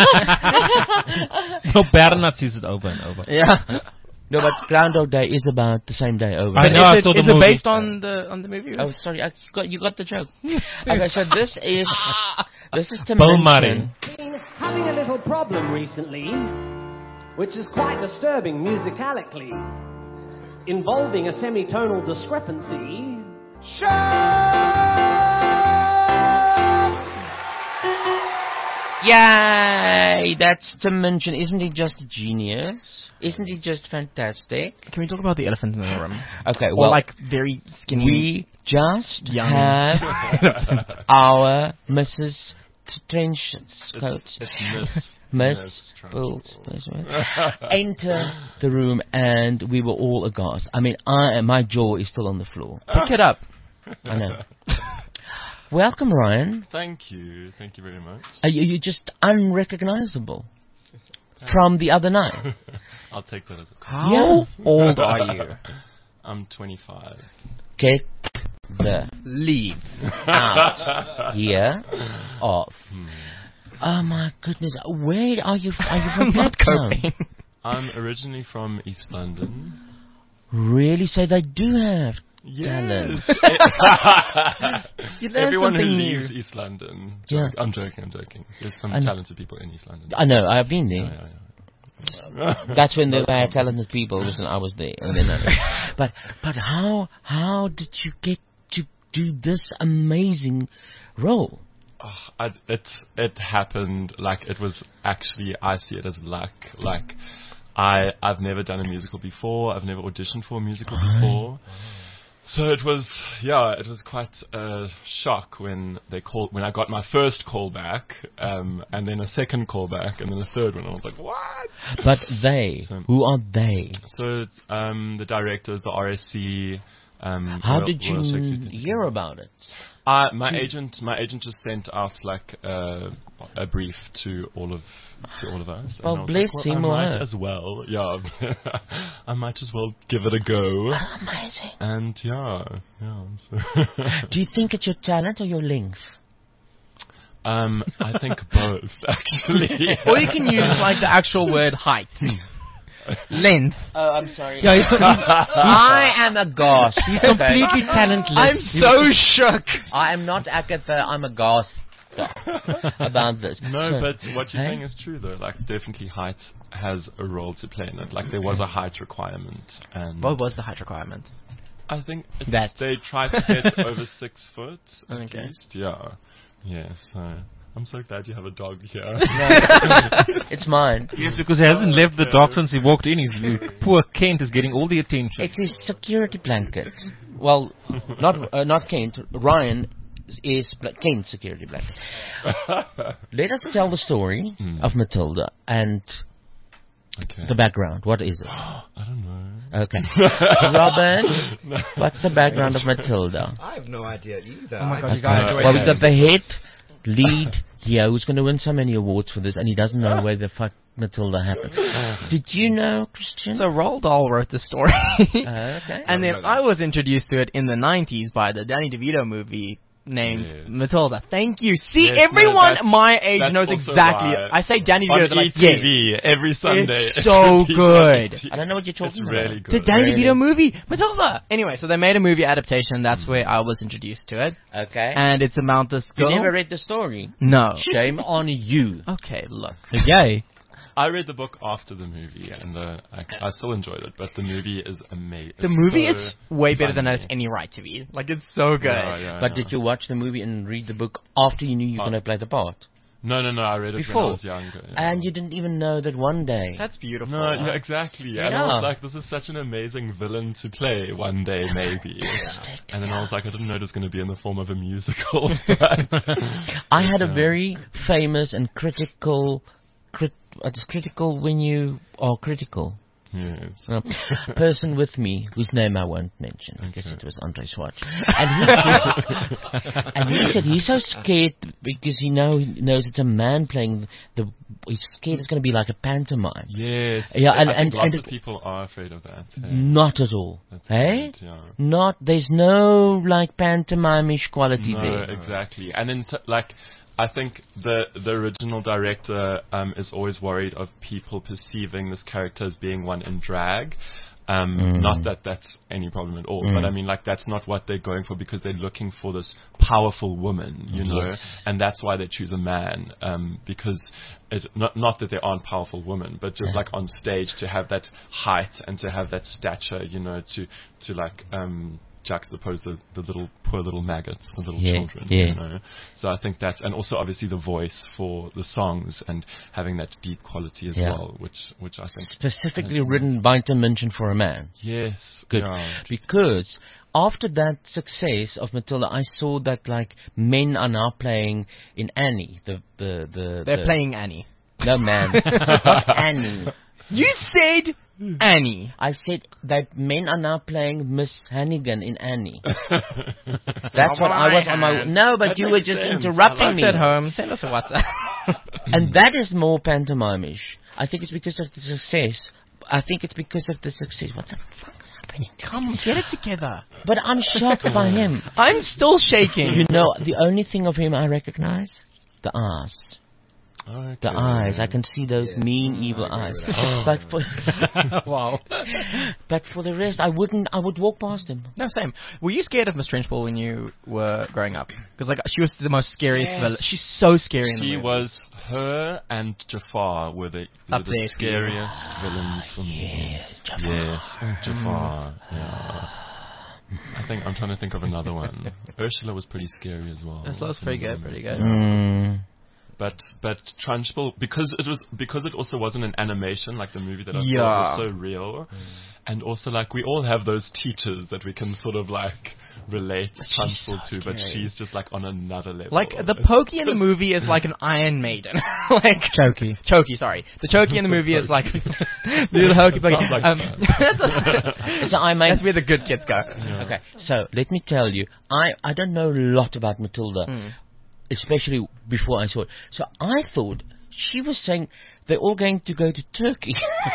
No, Bernard sees it over and over.
Yeah.
No, but Groundhog Day is about the same day over.
I
and
know,
over.
I
is it,
saw the
is it
movie.
based on the on the movie?
Oh, sorry, I, you got you got the joke. Okay, so this is this is Tim
Bill
Minchin.
Murray.
been having a little problem recently, which is quite disturbing musicality, involving a semitonal discrepancy.
Yay! That's Tim Minchin. Isn't he just a genius? Isn't he just fantastic?
Can we talk about the elephant in the room?
Okay,
Or
well,
like very skinny.
we just
Young.
have our Missus Trench's coat.
Miss.
Miss Bulls enter the room, and we were all aghast. I mean, I my jaw is still on the floor.
Pick it up.
I know. Welcome, Ryan.
Thank you. Thank you very much.
Are you you're just unrecognizable from the other night?
I'll take that as a
How old are you?
I'm twenty-five.
Get the
Leave.
out here of. Oh my goodness! Where are you? Are you from
Not
Cape Town?
I'm originally from East London.
Really? So they do have talent.
You learn
Everyone who
something
leaves
new.
East London.
Yeah.
Joke- I'm joking, I'm joking. There's some
I know.
talented people in East London.
I know, I've been there.
Yeah, yeah, yeah.
That's when they were talented people, was when I was there. And then I, but but how how did you get to do this amazing role?
Oh, I, it it happened like it was actually, I see it as luck. Like I I've never done a musical before. I've never auditioned for a musical before. So it was, yeah, it was quite a shock when they called, when I got my first call back, um, and then a second call back, and then a third one. I was like, what?
But they,
So-
who are they?
So it's, um, the directors, the R S C. Um,
How
Royal-
did you
Royal Shakespeare Theatre.
hear about it?
Uh, my
Do-
agent, my agent just sent out like uh, a brief to all of to all of us.
Well,
and I was
bless
like, well,
him
I
or
might
her.
as well. Yeah, I might as well give it a go.
Amazing.
And yeah, yeah. So
Do you think it's your talent or your length?
um, I think both actually.
Or you can use like the actual word height. Length.
Oh, I'm sorry.
Yeah, he's, he's,
I am aghast.
he's completely talentless.
I'm so shook.
I am not Agatha. I'm aghast about this.
No,
So-
but what you're
Hey?
saying is true though. Like definitely height has a role to play in it. Like there was a height requirement, and
What was the height requirement?
I think it's,
That.
they tried to get over six foot at
Okay.
least. Yeah, yeah. So I'm so glad you have a dog here.
It's mine.
Yes, because he hasn't left the dog since he walked in. He's poor Kent is getting all the attention.
It's his security blanket. Well, not uh, not Kent. Ryan is bla- Kent's security blanket. Let us tell the story
Hmm.
of Matilda and
Okay.
the background. What is it?
I don't know.
Okay. Robin, what's the background of Matilda?
I have no idea either.
Oh my
I
God,
just
you gotta
know
do it.
Well,
it
we've got
is.
the head lead here who's going to win so many awards for this, and he doesn't know where the fuck Matilda happened. Did you know, Christian?
So Roald Dahl wrote the story.
Uh, okay.
And then I was introduced to it in the nineties by the Danny DeVito movie named
Yes.
Matilda. Thank you. See,
Yes, no,
everyone
that's-
my age
that's
knows
also
exactly.
why.
I say Danny
On
DeVito, they're like,
E T
yeah.
V every Sunday.
It's so
People
good.
on E T V.
I don't know what you're talking
It's
about.
really
The
good.
Danny
Really?
DeVito movie, Matilda. Anyway, so they made a movie adaptation. That's where I was introduced to it,
Okay.
and it's about this
you
girl.
never read the story.
No.
Shame on you.
Okay, look.
Yay.
I read the book after the movie, and uh, I, I still enjoyed it. But the movie is amazing.
The movie
so
is way better than it
funny.
has any right to be. Like, it's so good.
Yeah, yeah,
But
yeah.
did you watch the movie and read the book after you knew you were
Uh,
going to play the part?
No, no, no. I read it when
Before.
I was younger. yeah.
And you didn't even know that one day.
That's beautiful.
No, yeah, exactly. And I
Yeah.
was like, this is such an amazing villain to play one day, maybe.
Fantastic.
And then I was like, I didn't know it was going to be in the form of a musical. but-
I had a
Yeah.
very famous and critical, crit, what's critical when you are critical.
Yes.
Uh, person with me, whose name I won't mention. I guess
Okay.
it was Andre Swatch. And he, and he said he's so scared because he know he knows it's a man playing the. He's scared it's going to be like a pantomime.
Yes.
Yeah, and-
I think
and-
lots
and-
of people are afraid of that. eh?
Not at all.
That's
Hey?
good, yeah.
Not. There's no like pantomime-ish quality
No,
there.
exactly. And then, t- like, I think the the original director um, is always worried of people perceiving this character as being one in drag. Um,
Mm.
Not that that's any problem at all,
Mm.
but I mean, like, that's not what they're going for because they're looking for this powerful woman, you know,
Yes.
and that's why they choose a man, um, because it's not not that there aren't powerful women, but just
Yeah.
like on stage to have that height and to have that stature, you know, to to like um, juxtapose the, the little poor little maggots, the little
Yeah,
children,
yeah.
you know. So I think that's, and also obviously the voice for the songs and having that deep quality as
Yeah.
well, which which I think
Specifically
that's
written by Dimension for a man.
yes,
Good.
yeah,
Because after that success of Matilda, I saw that like men are now playing in Annie. The the the
They're
the-
playing Annie.
No man, Annie.
You said Annie.
I said that men are now playing Miss Hannigan in Annie. That's what I was on my. No, but
That
you were
makes
just
sense.
interrupting
I like
me.
At home, send us a WhatsApp.
And that is more pantomime-ish. I think it's because of the success. I think it's because of the success. What the fuck is happening?
Come, get it together.
But I'm shocked by him.
I'm still shaking.
You know, the only thing of him I recognize, the ass.
Okay.
The eyes, I can see those
Yes.
mean,
Mm,
evil
I
eyes.
agree with
But for
Wow.
but for the rest, I wouldn't. I would walk past him.
No, same. Were you scared of Miss Trenchbull when you were growing up? Because like she was the most scariest
Yes.
villain. She's so scary in the
She
movie.
was her and Jafar were the, were
Up
the
there for you.
scariest villains for me.
Yes, Jafar.
Yes, Jafar. Yeah. I think I'm trying to think of another one. Ursula was pretty scary as well.
This was pretty good, pretty good.
Mm.
But but Trunchbull, because it was because it also wasn't an animation like the movie that I
Yeah.
saw, was so real, and also like we all have those teachers that we can sort of like relate Trunchbull
so
to, but
scary.
she's just like on another level.
Like the Pokey in the movie is like an Iron Maiden, like
Chokey.
Chokey, sorry. The Chokey in the movie is like little hokey pokey.
Sounds like
Um,
So I made.
that's where the good kids go.
Okay, so let me tell you, I I don't know a lot about Matilda.
Mm.
Especially before I saw it. So I thought she was saying they're all going to go to Turkey.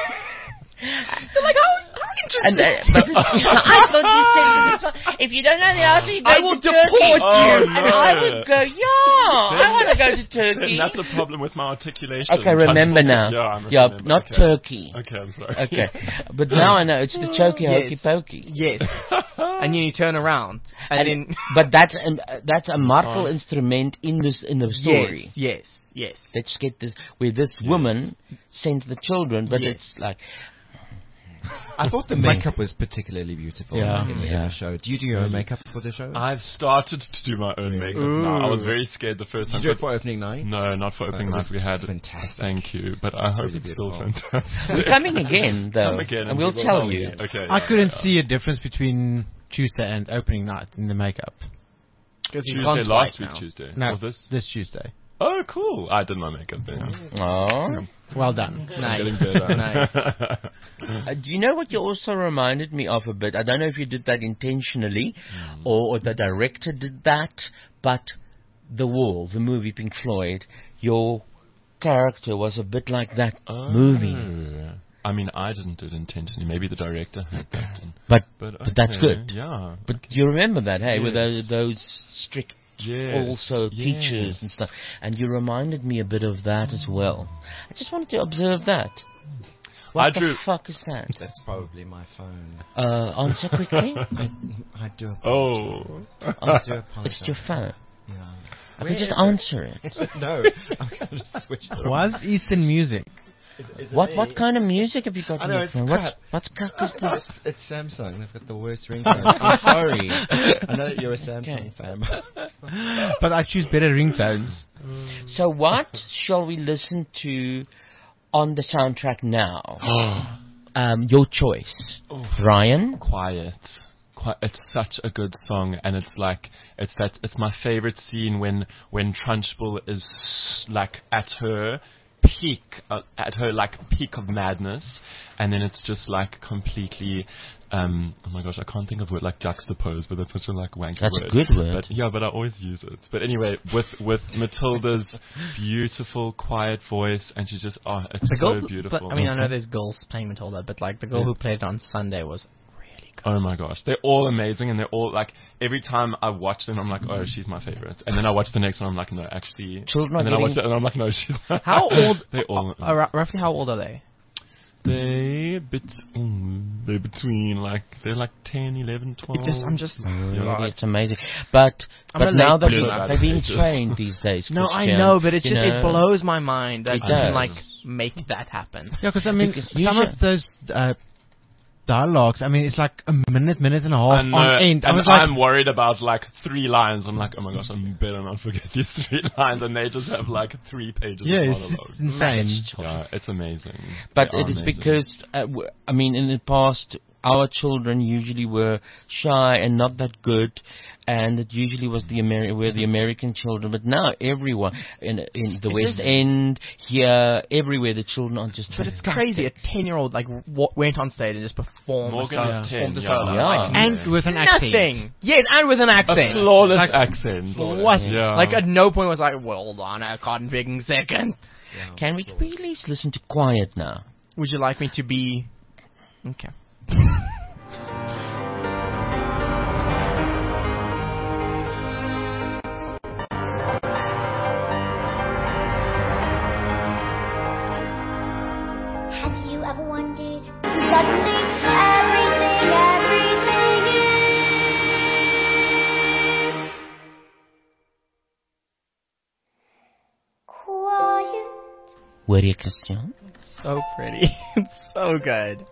They're like, how, how
and,
interesting.
uh, but I thought you said, if you don't know the answer, you go
I
to
will
Turkey.
deport
Oh,
And
no.
I would go, yeah, I want to go to Turkey.
Then that's a problem with my articulation.
Okay, remember
Trunchbull-
now.
Yeah, I must
Yeah,
remember.
not
okay.
Turkey.
Okay, I'm sorry.
Okay, but now I know it's the Chokey
Yes.
Hokey Pokey.
Yes. And you turn around and,
And
then
but that's an, uh, that's a martial instrument in this in the story.
Yes, yes, yes.
Let's get this where this woman sends the children, but
Yes.
it's like
I thought the makeup was particularly beautiful
Yeah.
in, the, in
Yeah.
the show. Do you do your own makeup for the show?
I've started to do my own makeup now. I was very scared the first
Did
time.
you do it
but-
for opening night?
No, not for
Oh,
opening
it
night.
was
We had
fantastic.
Thank you, but I hope
really
it's still
beautiful.
fantastic.
we're coming again though,
Come again,
and we'll
we will
tell you.
Okay.
I
yeah,
couldn't
yeah.
see a difference between Tuesday and opening night in the makeup.
Because he's
Tuesday
gone
last
twice
week,
now.
Tuesday.
No,
Or this.
this Tuesday.
Oh, cool! I did my makeup then.
Oh.
Well done.
I'm getting
Nice.
better.
Nice.
Uh, do you know what you also reminded me of a bit? I don't know if you did that intentionally
Hmm.
or, or the director did that, but The Wall, the movie Pink Floyd, your character was a bit like that
Oh.
movie.
I mean, I didn't do it intentionally. Maybe the director had that. And,
But
but,
but that's
okay,
good.
Yeah.
But you remember that, hey, with those,
Yes.
those strict
Yes,
also teachers
yes.
and stuff. And you reminded me a bit of that as well. I just wanted to observe that. What
I
the
drew-
fuck is that?
That's probably my phone.
Uh, answer quickly.
I, I do.
Oh.
I do apologize.
It's your phone.
Yeah.
I can just answer it.
No, I'm gonna just switch it.
Why is Eastern music?
Is, is it
What
me?
what kind of music have you got
I
on
know,
your
it's
phone?
crap.
What's what's cuck is this?
It's, it's Samsung. They've got the worst ringtone. I'm sorry. I know that you're a Samsung
Okay.
fan.
But I choose better ringtones.
So what shall we listen to on the soundtrack now? um, your choice, Ryan.
Quiet. Qui- It's such a good song, and it's like it's that it's my favorite scene when when Trunchbull is like at her peak, uh, at her like peak of madness, and then it's just like completely. Um, oh my gosh, I can't think of word like juxtaposed, but that's such a like wanky
That's a
word.
good word.
But yeah, but I always use it. But anyway, with with Matilda's beautiful, quiet voice, and she just oh, it's
The
so
girl,
beautiful.
but I mean, I know there's girls playing Matilda, but like the girl
Yeah.
who played it on Sunday was really good.
Oh my gosh, they're all amazing, and they're all like every time I watch them, I'm like, oh, she's my favorite, and then I watch the next one, I'm like, no, actually,
Children are
and then I watch
getting-
it, and I'm like, no, she's not.
How old?
They all
uh, uh, roughly how old are they?
they bit mm, they're between like they're like ten, eleven, twelve.
It just, I'm just.
Really, it's amazing. But
I'm
but
a
now
late
that
bloomer.
they're being
Just-
trained these days.
No, I
Christian,
know, but it's
you
just
know.
it blows my mind that
It
you can
does.
like make that happen.
Yeah, because I mean,
Because
some
usually-
of those uh, dialogues, I mean, it's like a minute, minute and a half
I know,
on end. I
and
was like,
I'm worried about like three lines. I'm like, oh my gosh, I better not forget these three lines, and they just have like three pages
yeah,
of
it's,
monologue.
it's insane.
Yeah, it's amazing.
But
They are
it is
amazing.
because, uh, w- I mean, in the past, our children usually were shy and not that good, and it usually was the Ameri- were the American children. But now everyone in in the
It's
West
just-
End, here, everywhere, the children are just.
But it's
fantastic.
crazy. A ten-year-old like w- went on stage and just performed.
Morgan
a
is
solo,
ten,
performed a
yeah.
solo.
Yeah.
Like,
And with an accent.
nothing. Yes, and with an accent.
a flawless
Like,
accent.
What?
Yeah.
Like at no point was like, well, hold on a cotton picking second.
Can we please listen to Quiet now?
Would you like me to be? Okay.
ever wondered? Suddenly, everything, everything is quiet.
Hoor jy, Christian?
So pretty. It's so good.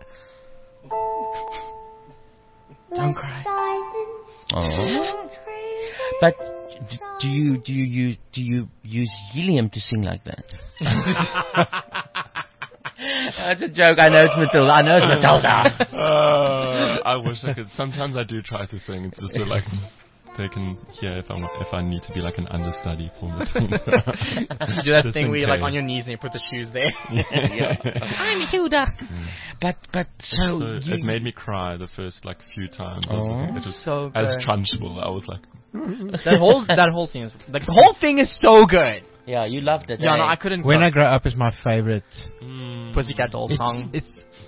Don't cry.
Oh. But d- do you do you use do you use helium to sing like that? That's a joke. I know it's Matilda. I know it's Matilda.
Uh, I wish I could. Sometimes I do try to sing. It's just so, like they can hear if I want, if I need to be like an understudy for Matilda.
You do that
Just
thing
in
where you're like
case.
on your knees and you put the shoes there.
Yeah. I'm Matilda. But but so,
So
you,
it made me cry the first like few times. It
Oh.
was, it was
So
as
good.
Trunchbull, I was like,
that whole that whole scene is like the whole thing is so good.
yeah, you loved it.
Yeah,
eh?
no, I couldn't.
When
uh,
I Grow Up is my favorite.
mm,
Pussycat Dolls song.
It's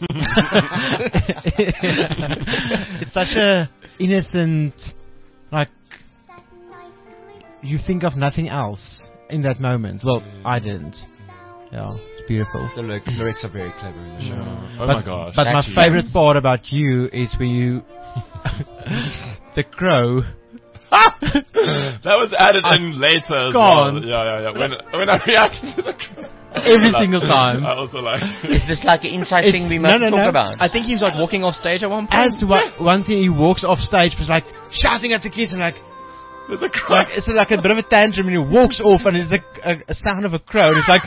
it's such a innocent, like you think of nothing else in that moment. Well, I didn't. Yeah, it's beautiful.
The lyric, lyrics are very clever in the show.
Mm. Oh
but,
my gosh!
But my
Actually,
favorite
yes.
part about you is when you, the crow.
That was added in later as
Gone.
well. Yeah, yeah, yeah. When when I reacted to the crow.
Every
Like,
single time.
I also like.
Is this like an inside
It's-
thing we
no,
must
no,
talk
no.
about?
I think he was like walking off stage at one point.
As to one, one thing, he walks off stage, was like shouting at the kids and like,
There's a crow.
like it's like a bit of a tantrum, and he walks off, and it's like a, a sound of a crow. And it's like,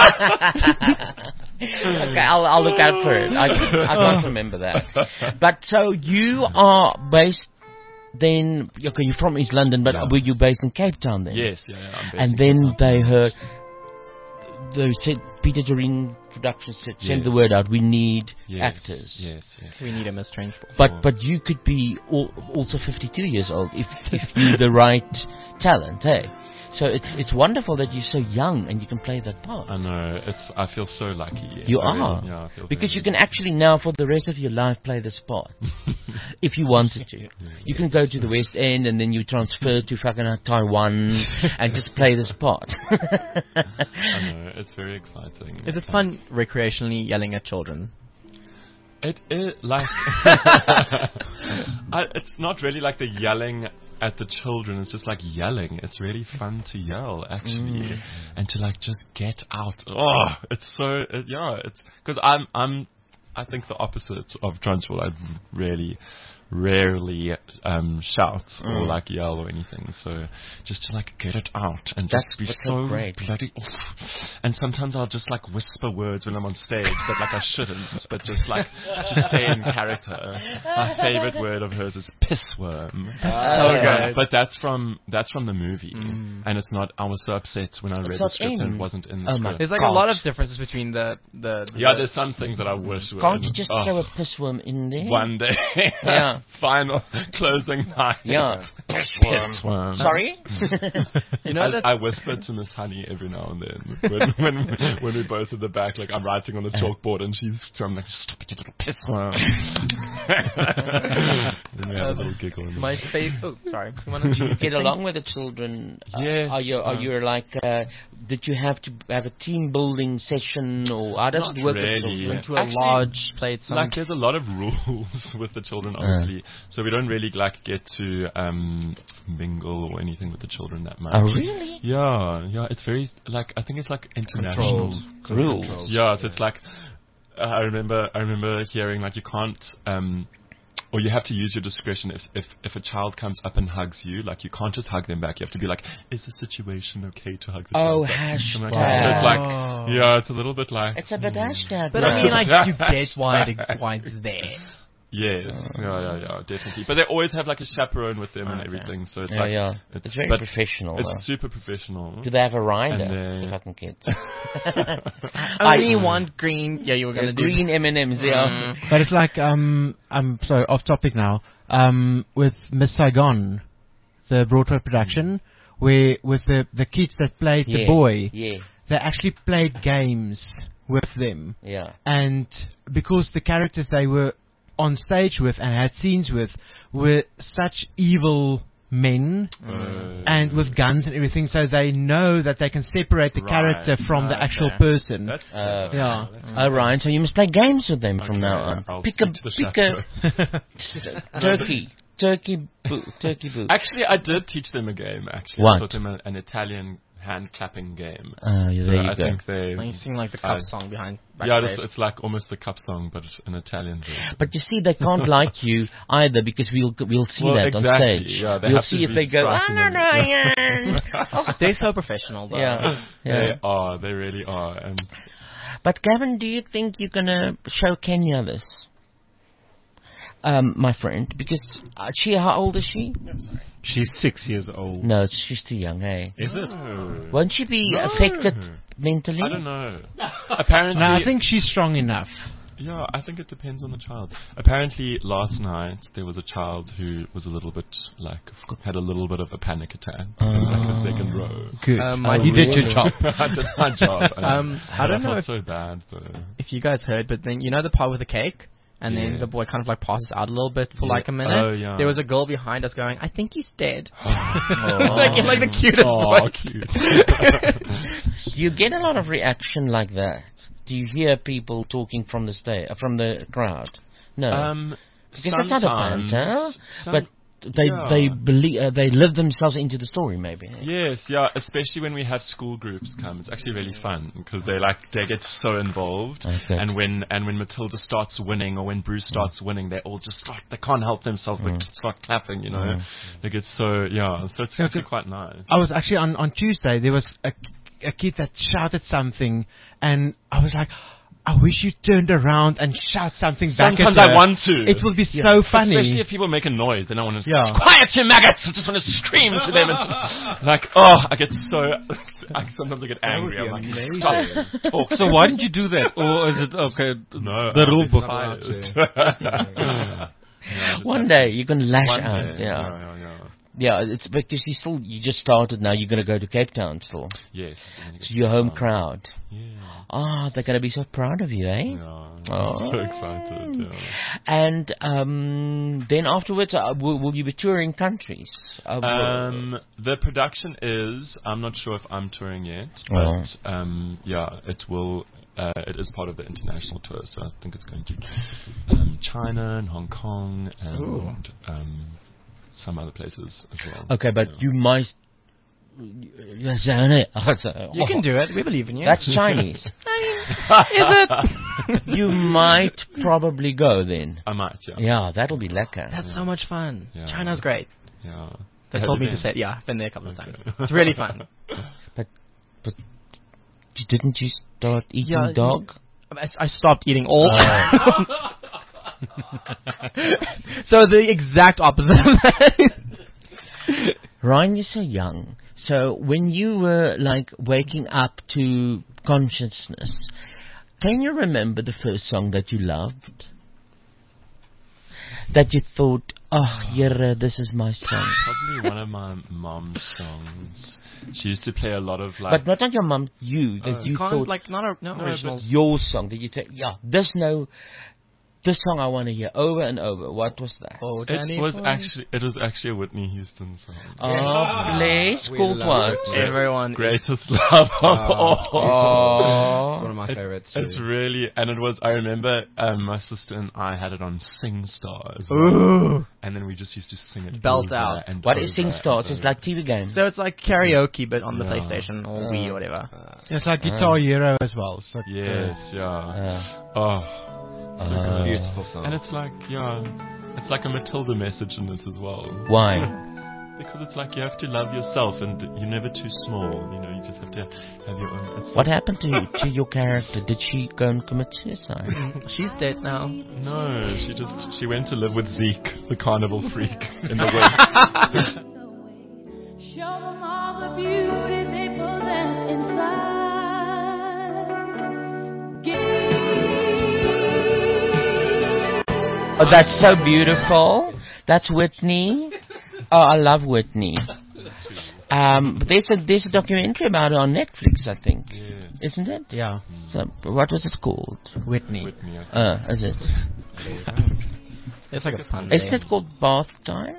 Okay, I'll, I'll look out for it. I, I can't remember that. But so you are based then, okay, you're from East London, but
Yeah.
were you based in Cape Town then?
Yes, yeah, yeah. I'm
And
basically
then
something.
they heard, they said, Peter Doreen Productions said, send the
Yes.
word out, we need
Yes,
actors.
Yes, yes.
So we need him as Strange.
But but you could be al- also fifty-two years old if if you're the right talent, hey. So it's it's wonderful that you're so young and you can play that part.
I know. It's. I feel so lucky.
You
I really-
are.
yeah, I feel
Because
very
you can actually now for the rest of your life play the part. If you wanted to. You can go to the West End and then you transfer to fucking uh, Taiwan and just play this part.
I know. It's very exciting.
Is it fun recreationally yelling at children?
It is like. I, it's not really like the yelling at the children. It's just like yelling. It's really fun to yell, actually,
Mm.
and to like just get out. Oh, it's so it, yeah. It's because I'm I'm I think the opposite of Trunchbull. I really rarely um, shout or
Mm.
like yell or anything. So just to like get it out and
That's-
just be
that's
so
so great.
bloody. And sometimes I'll just like whisper words when I'm on stage that like I shouldn't, but just like to stay in character. My favorite word of hers is pissworm.
So good.
But that's from that's from the movie,
Mm.
and it's not. I was so upset when I read
It's
the
not
script and
in.
it wasn't in the
Oh my
script.
There's like
God.
a lot of differences between the the.
Yeah,
the
there's some things that I wish were.
Can't
in-
you just
oh,
throw a pissworm in there?
one day?
Yeah.
Final closing night.
Yeah.
Pissworm.
Sorry?
You know
I,
that-
I whisper to Miss Honey every now and then when when when we both at the back, like I'm writing on the chalkboard and she's so I'm like, stop it, you little pissworm. Then we have a little giggle. in the
My
back.
favorite. Oh, sorry. You wanna-
Do you get along with the children? Uh,
Yes,
Are you, are
um,
you like, uh, did you have to have a team building session or how does
Not
it work with
really.
children?
Went to a
Actually,
lodge, played some.
Like there's a lot of rules with the children, obviously. So we don't really like get to um, mingle or anything with the children that much.
Oh, really?
Yeah, yeah. It's very like I think it's like international
Rules.
Yeah, so it's like uh, I remember I remember hearing like you can't um, or you have to use your discretion if if if a child comes up and hugs you, like you can't just hug them back. You have to be like, is the situation okay to hug the
Oh,
child back?
hashtag.
Something like that. So it's like
Oh.
yeah, it's a little bit like
It's a bit hashtag.
But
now.
I mean, like
Yeah.
you get why it, why it's there.
Yes, yeah, yeah, yeah, definitely. But they always have like a chaperon with them and
Okay.
everything, so it's
Yeah,
like
yeah.
It's,
It's very
but
professional,
It's
though.
super professional.
Do they have a rider?
And they-
The fucking kids.
I only want green. Yeah, you were gonna do
green M and M's. Yeah.
but it's like um, I'm sorry, off topic now. Um, with Miss Saigon, the Broadway production, where with the the kids that played the
Yeah,
boy,
yeah.
they actually played games with them.
Yeah.
And because the characters they were on stage with and had scenes with were such evil men and with guns and everything, so they know that they can separate the
Right.
character from the
Okay.
actual person.
That's
Uh,
yeah.
Oh, Ryan, so you must play games with them from
Okay,
now on.
I'll
Pick a,
speak to the
pick a turkey, turkey, boo, turkey boo.
Actually, I did teach them a game. Actually,
What?
I taught them a, an Italian hand clapping game.
Oh, yeah,
so
there you
I
go.
think they.
When you sing like the
I-
cup song behind.
Yeah,
backstage.
it's, it's like almost the cup song, but an Italian version.
But you see, they can't like you either because we'll we'll see
Well,
that
exactly,
on stage.
yeah, they
we'll
have to
see if
be
they go. Ah,
striking
no,
them.
no, yeah.
They're so professional, though.
Yeah, yeah.
They are. They really are. And
But Gavin, do you think you're gonna show Kenya this? Um, my friend, because uh, she, how old is she?
She's six years old.
No, she's too young, hey.
Is it?
No.
Won't she be
No.
affected mentally?
I don't know. Apparently,
No, I think she's strong enough.
Yeah, I think it depends on the child. Apparently, last night there was a child who was a little bit like had a little bit of a panic attack in like the second row.
Good.
Um,
Oh,
I
you did your
really-
job.
I did my job. and
Um, I don't know
felt
if-
so bad though.
If you guys heard, but then you know the part with the cake, and then the
Yes.
boy kind of like passes out a little bit for
Yeah.
like a minute.
Oh, yeah.
There was a girl behind us going, "I think he's dead."
Oh.
like in like the cutest
Aw,
voice.
cute.
Do you get a lot of reaction like that? Do you hear people talking from the sta- uh, from the crowd? No,
Um,
because that's not a
sometimes,
banter.
some-
But they
yeah.
they believe uh, they live themselves into the story, maybe.
Yes, yeah, especially when we have school groups come. It's actually really fun because they like they get so involved.
Okay.
And when and when Matilda starts winning or when Bruce starts winning, they all just start. They can't help themselves but start clapping. You know,
Mm.
they get so yeah. So it's
Yeah,
actually
'cause
quite nice.
I was actually on, on Tuesday, there was a, a kid that shouted something, and I was like, I wish you turned around and shout something back at
Sometimes
her.
I want to.
It will be
Yeah.
so funny.
Especially if people make a noise, then I want to
Yeah.
quiet you maggots! I just want to scream to them. And like, oh, I get so, I, sometimes I get angry. I'm like, stop talking.
So why didn't you do that? Or is it okay?
No,
the
I've
rule
been
book.
fired.
Yeah.
Yeah, just
One
have
day
to-
you're gonna lash
one
out.
day.
Yeah.
yeah, yeah, yeah.
Yeah, it's because you still you just started now. You're gonna go to Cape Town still.
Yes. and you
It's
get
your
to
home
fun.
crowd.
Yeah.
Ah, they're gonna be so proud of you, eh?
Yeah.
Oh.
I'm so excited. Yeah.
And um, then afterwards, uh, will, will you be touring countries? Uh, will-
Um, the production is. I'm not sure if I'm touring yet,
Oh.
but um, yeah, it will. Uh, it is part of the international tour, so I think it's going to um, China and Hong Kong and um, some other places as well.
okay, but
Yeah.
you might.
You can do it. We believe in you.
That's Chinese. Is it? You might probably go then.
I might. Yeah.
Yeah, that'll be lekker.
That's so much fun.
Yeah.
China's great.
Yeah.
They
Have
told
you
me to
been?
say, yeah, I've been there a couple of
Okay.
times. It's really fun.
But but you didn't you start eating
Yeah,
dog?
I, I stopped eating all.
Oh.
So the exact opposite of that.
Ryan, you're so young. So when you were like waking up to consciousness, can you remember the first song that you loved? That you thought, oh, Here, this is my song.
Probably one of my mom's songs. She used to play a lot of like.
But not on your mum, you, that
Oh.
you
Can't,
thought,
like, not, a, not
No,
originals.
your song, that you take, yeah, this no, this song I want to hear over and over. What was that?
Oh, Danny
it was
boy.
actually it was actually a Whitney Houston song.
Oh, please,
We
called
love
what?
Whitney.
Everyone.
Greatest love of all.
Oh.
It's one of my
It-
favorites.
It's
too.
really, and it was. I remember um, my sister and I had it on Sing Star as well,
Ooh.
and then we just used to sing it.
Belt
over
out.
And
What
over
is Sing Stars?
and
It's like T V games.
So it's like karaoke, but on the
Yeah.
PlayStation or Wii or whatever.
It's like Guitar Hero as well. So
over. Yes, yeah.
Uh,
Oh, so
Uh,
good.
Beautiful song.
And it's like, yeah, it's like a Matilda message in this as well.
why?
Because it's like you have to love yourself, and you're never too small. You know, you just have to have your own. It's
What happened to to your character? Did she go and commit suicide?
She's dead now.
No, she just she went to live with Zeke, the carnival freak, in the woods.
Show them all the beauty they possess inside.
Oh, that's so beautiful. That's Whitney. Oh, I love Whitney. Um, but there's a there's a documentary about it on Netflix, I think,
Yes.
isn't it?
yeah,
So, what was it called?
Whitney.
Whitney, I think.
Uh, is it?
It's like a fun
Isn't
name.
it called Bath Time?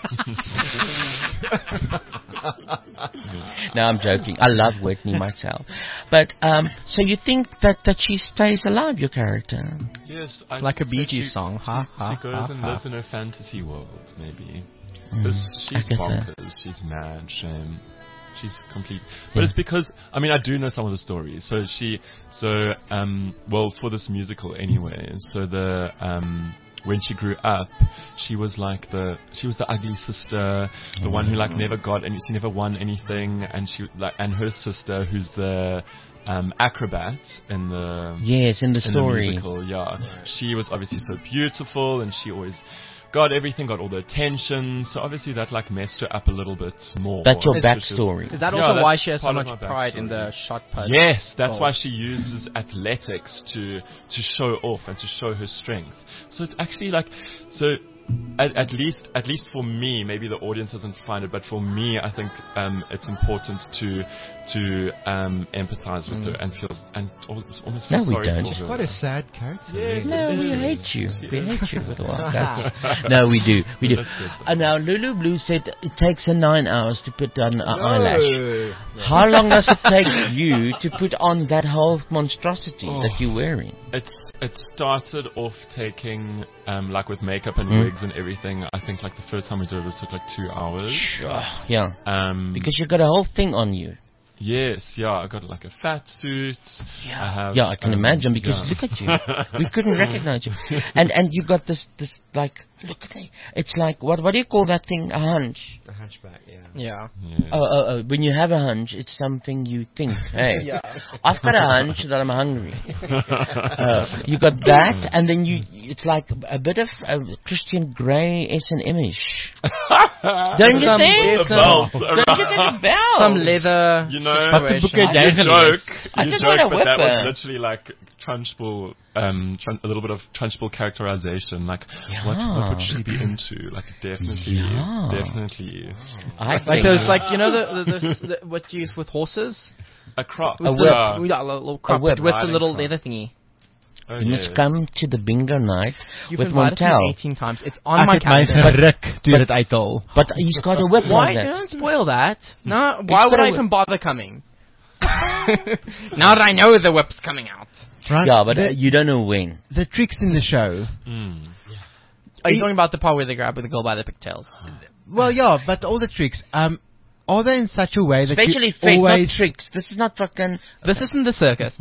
No, I'm joking. I love Whitney myself. But, um, so you think that, that she stays alive, your character?
Yes, I
Like a Bee
think
Gees
she-
song.
She,
Ha, ha,
she goes
ha,
and
ha.
lives in her fantasy world, maybe.
Mm,
Because
I
she's
get that.
bonkers. She's mad. Shame. She's complete. But
Yeah.
it's because I mean I do know some of the stories. So she, so um, well for this musical anyway. So the um. When she grew up, she was like the she was the ugly sister, the one who like never got any, she never won anything, and she like and her sister who's the um, acrobat in the
Yes, in the story.
musical, yeah. She was obviously so beautiful, and she always got everything, got all the attention. So obviously that like messed her up a little bit more.
That's your
Which is-
backstory.
Is that
Yeah,
also why
that's
she has so
part of
much
my
pride in
backstory.
the shot put?
Yes, that's
goal?
why she uses athletics to to show off and to show her strength. So it's actually like so. At, at least, at least for me, maybe the audience doesn't find it, but for me, I think um, it's important to to um, empathize with
Mm.
her and feel and al- almost feel
No, we
sorry
don't.
for
It's
her.
Quite a sad character.
Yes,
No,
it
we
is.
hate you. We
Yes.
hate you with all that. No, we do. We do.
That's good.
And now Lulu Blue said it takes her nine hours to put on an
No.
eyelash. How long does it take you to put on that whole monstrosity
Oh.
that you're wearing?
It's it started off taking um, like with makeup and
Mm.
wigs and everything. I think like the first time we did it, it took like two hours.
Yeah.
Um,
Because you got a whole thing on you.
yes, yeah, I got like a fat suit. I have,
Yeah, I can
um,
imagine because
yeah.
look at you. We couldn't recognize you. And and you got this this like look at it. It's like what what do you call that thing? A hunch.
The hunchback, yeah.
Yeah.
Yeah.
Oh, oh, oh, when you have a hunch, it's something you think, hey,
Yeah.
I've got a hunch that I'm hungry. Uh, you got that, and then you, it's like a bit of uh, Christian Grey S and M-ish. Don't you
Some-
think?
The belt
Don't you get a belt?
Some leather.
You know,
Wat 'n boek het jy
you
gelees?
joke,
I
you
just
joke,
want a
but that was
whipper.
literally like Trunchbull, um, trun- a little bit of Trunchbull characterization. Like, what, what would she be into? Like, definitely,
Yeah.
definitely.
I
Like
think
those, like you know the, the, the, the what you use with horses.
A crop.
With
A
the,
whip.
with a little crop
whip.
with the
Riding
little
crop.
leather thingy.
Oh,
you must
yes.
come to the bingo night
You've
with
invited me
Montel.
eighteen times. It's on
Ek
my
het my
calendar.
geruk toe dit uithaal.
But he's got a whip
Why?
like that.
Don't spoil that. No.
He's
Why would
got a
I
whip.
even bother coming? Now that I know the whip's coming out.
Right?
Yeah, but uh,
the,
you don't know when.
the tricks in the show.
Mm.
Are you talking about the part where they grab the girl by the pigtails?
Well, yeah, but all the tricks. Um, are they in such a way that
Especially
you
fake, not
always
tricks. This is not fucking...
This isn't the circus.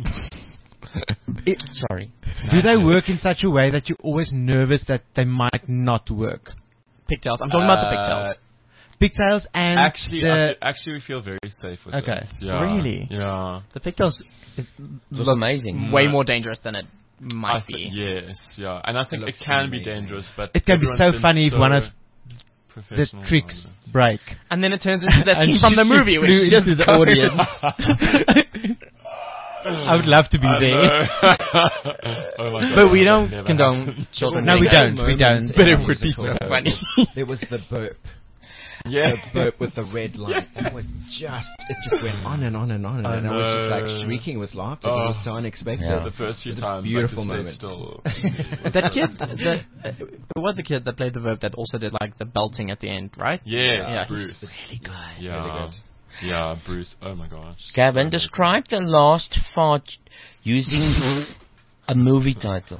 Sorry.
do they work in such a way that you're always nervous that they might not work?
Pigtails. I'm talking about the
Uh,
pigtails.
Pigtails and
Actually,
the,
I fe- actually, we feel very safe with
Okay.
it. Yeah.
Really?
Yeah.
The pigtails is,
was
looks
amazing.
way
No.
more dangerous than it
I
might
thi-
be.
yes, yeah, and I think
It
it,
looks
can be
amazing.
dangerous, but
it can be
everyone's
so
been
funny if
so
one of the
professional
tricks
about it.
break.
And then it turns into that
And
scene from the
she
movie, which
flew
just
into the
goes-
audience. I would love to be
I
there.
know. Oh my God,
But we
that
don't
never
condone
happened.
children.
No, we
doing
don't. We don't.
But it would be so
Musical.
funny.
There was the burp.
Yeah.
The burp with the red light. That was just, it just went on and on and on. And,
I
and I was just
know.
like shrieking with laughter.
Oh.
It was so unexpected.
Yeah.
The first few
It was a
times,
beautiful
like, to
moment.
stay still.
That kid, that, uh, it was the kid that played the verb that also did like the belting at the end, right?
Yes,
Yeah.
Bruce.
Really good.
Yeah.
Really good.
Yeah, Bruce. Oh my gosh.
Gavin,
So
describe the last fart using a movie title.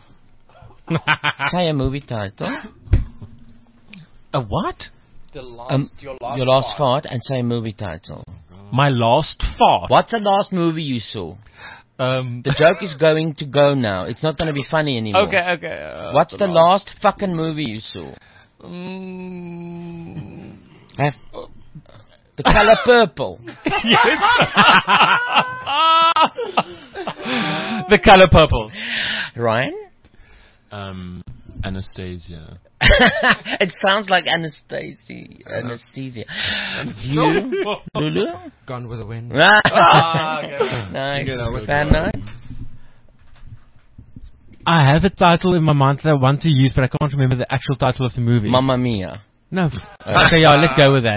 Say a movie title.
A what?
The last,
Um, your last fart and say a movie title.
My last fart.
What's the last movie you saw?
Um,
The joke is going to go now. It's not going to be funny anymore.
okay, okay. Uh,
What's the last fucking movie you saw?
Mm,
Have, The Color Purple.
The Color Purple.
Ryan?
Um, Anastasia.
It sounds like anesthesia. Anesthesia. You, Lulu?
Gone with the wind.
Ah,
You
nice.
knew that was
Fan
right.
night?
I have a title in my mind that I want to use, but I can't remember the actual title of the movie.
Mamma Mia.
No. Okay, yeah, let's go with that.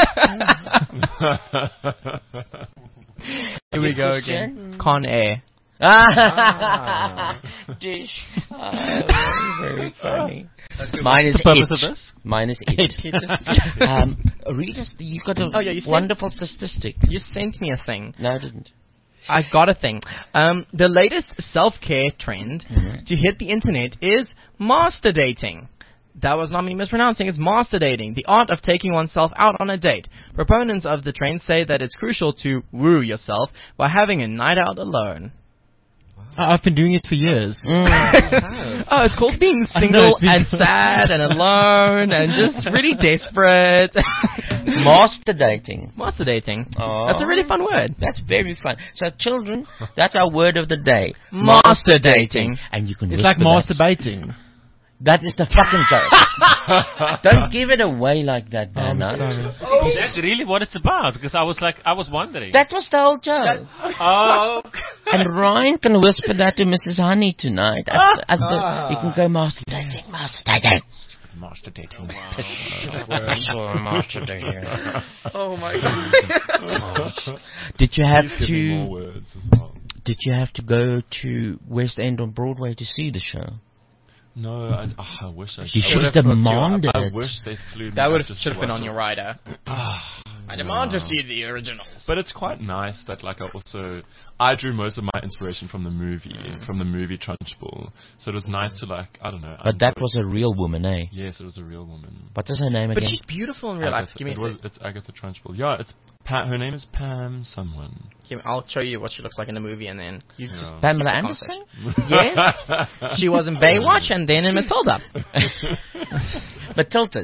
Here we go
Christian?
again. Con Air.
Ah. Dish. Oh, very funny. Mine is
What's the purpose
it.
of this?
Mine is it. um, read us. You got a
Oh, yeah, you sent-
wonderful statistic.
You sent me a thing.
No, I didn't.
I got a thing. Um, the latest self-care trend
Mhm.
to hit the internet is master dating. That was not me mispronouncing, it's master dating, the art of taking oneself out on a date. Proponents of the trend say that it's crucial to woo yourself by having a night out alone.
I've been doing it for years.
Oh, it's called being
I know,
single
it's been-
and sad and alone and just really desperate.
Master dating.
Master dating.
Oh.
That's a really fun word.
That's very fun. So, children, that's our word of the day.
Master dating.
And you can
It's like
whisper that.
masturbating.
That is the fucking joke. Don't give it away like that,
I'm
Bernard.
sorry.
Is that really what it's about? Because I was like, I was wondering.
That was the whole joke.
Oh.
And Ryan can whisper that to Missus Honey tonight. At, at the, you can go master dating, master dating.
Master dating.
Master dating.
Oh my god.
Did you have
Please give me more
to?
words as well.
Did you have to go to West End on Broadway to see the show?
No, I, oh, I wish I
You
I
should
would
have
got you.
demanded
I, I
it.
wish they flew me.
That
up
would
just
should have
to
been
watch
on your
it.
rider. I demand to see the originals.
But it's quite nice that, like, I also I drew most of my inspiration from the movie, from the movie Trunchbull. So it was nice to, like, I don't know.
But that
enjoy-
was a real woman, eh?
Yes, it was a real woman.
What is her name
But
again?
she's beautiful in real life.
Agatha,
Give me
it
a
was,
sec.
it's Agatha Trunchbull. Yeah, it's Pa- her name is Pam someone.
Give me- I'll show you what she looks like in the movie, and then you
Yeah.
just
Pamela
keep the
Anderson?
conversation. Yes, she was in Baywatch and then in Matilda.
Matilda.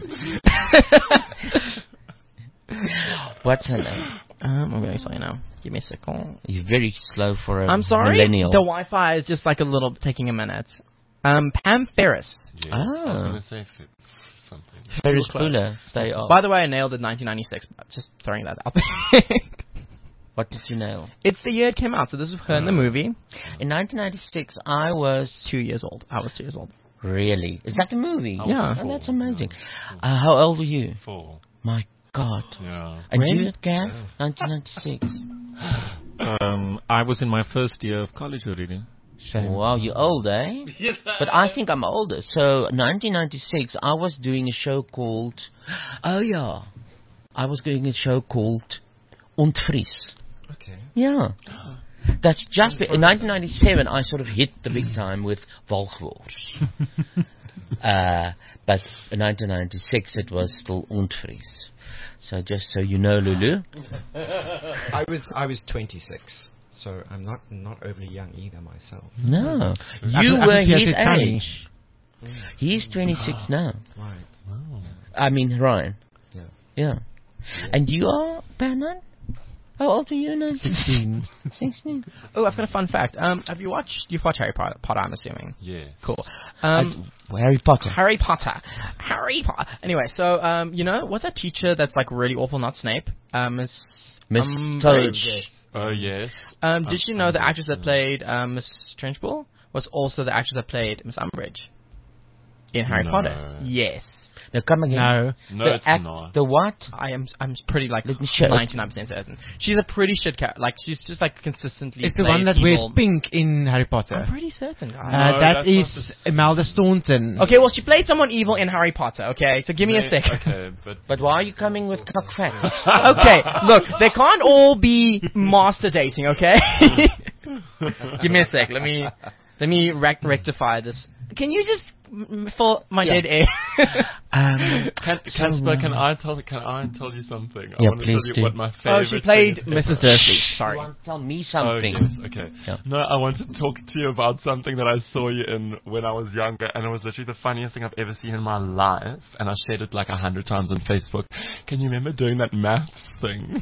What's her name?
Um, I'm going to tell you now. Give me a second.
You're very slow for a
I'm sorry.
millennial.
The Wi-Fi is just like a little taking a minute. Um, Pam Ferris.
Yes, I was
Ah.
going to say f- something.
Ferris
Close.
Bueller. Stay off.
By the way, I nailed it nineteen ninety-six. But just throwing that out there.
What did you nail?
It's the year it came out, so this is her in the movie.
In nineteen ninety-six, I was
Two years old. I was two years old.
really. Is that the movie?
I was
Yeah.
Oh,
four,
that's amazing.
yeah.
Uh, how old were you?
Four.
My God.
Yeah.
And
When?
you, Gav? nineteen ninety-six.
Um, I was in my first year of college already.
Wow, you're old, eh? But I think I'm older. So, nineteen ninety-six, I was doing a show called... Oh, yeah. I was doing a show called Ontvries.
Okay.
Yeah. That's just... Be- in nineteen ninety-seven, I sort of hit the big time with Volkswars. uh, but in nineteen ninety-six, it was still Ontvries. So, just so you know, Lulu.
I was I was twenty-six, so I'm not not overly young either myself.
No.
I
You
can- I
were
can see
his
it coming.
age. He's twenty-six now.
Right.
I mean, Ryan.
Yeah.
Yeah. And you are, Bernard? How old are you now?
sixteen.
sixteen.
Oh, I've got a fun fact. Um, have you watched? You've watched Harry Potter, Potter I'm assuming.
Yes.
Cool. Um,
Uh, Harry Potter.
Harry Potter. Harry Potter. Anyway, so um, you know, what's that teacher that's like really awful? Not Snape. Um, Miss
Miss
Umbridge.
Toadge.
Oh, yes.
Um, did
Um,
you know the
Umbridge,
actress that
yeah.
played um, Miss Trunchbull was also the actress that played Miss Umbridge in Harry
No.
Potter? Yes.
Now come again.
No.
No,
the
it's
act-
not.
The what?
I am I'm pretty like
Let me show-
ninety-nine percent certain. She's a pretty shit character. Like she's just like consistently.
It's the
plays
one that wears
evil.
pink in Harry Potter.
I'm pretty certain, guys.
Uh,
No,
that
that's
is
not the-
Imelda Staunton.
Okay, well she played someone evil in Harry Potter. Okay, so give me a
May-
stick.
Okay, but
But why are you coming with cock facts?
Okay, look, they can't all be master dating. Okay, give me a sec. Let me let me rec- rectify this. Can you just m- fill my
Yeah.
dead air?
um,
Can, Casper, can I tell can I tell you something? I
Yeah,
want to
please
tell you
do.
what my
Oh,
favorite.
she played
thing is
Missus
ever.
Dursley.
you
Sorry.
want to tell me
Oh
something?
yes, okay.
Yeah.
No, I want to talk to you about something that I saw you in when I was younger, and it was literally the funniest thing I've ever seen in my life. And I shared it like a hundred times on Facebook. Can you remember doing that maths thing?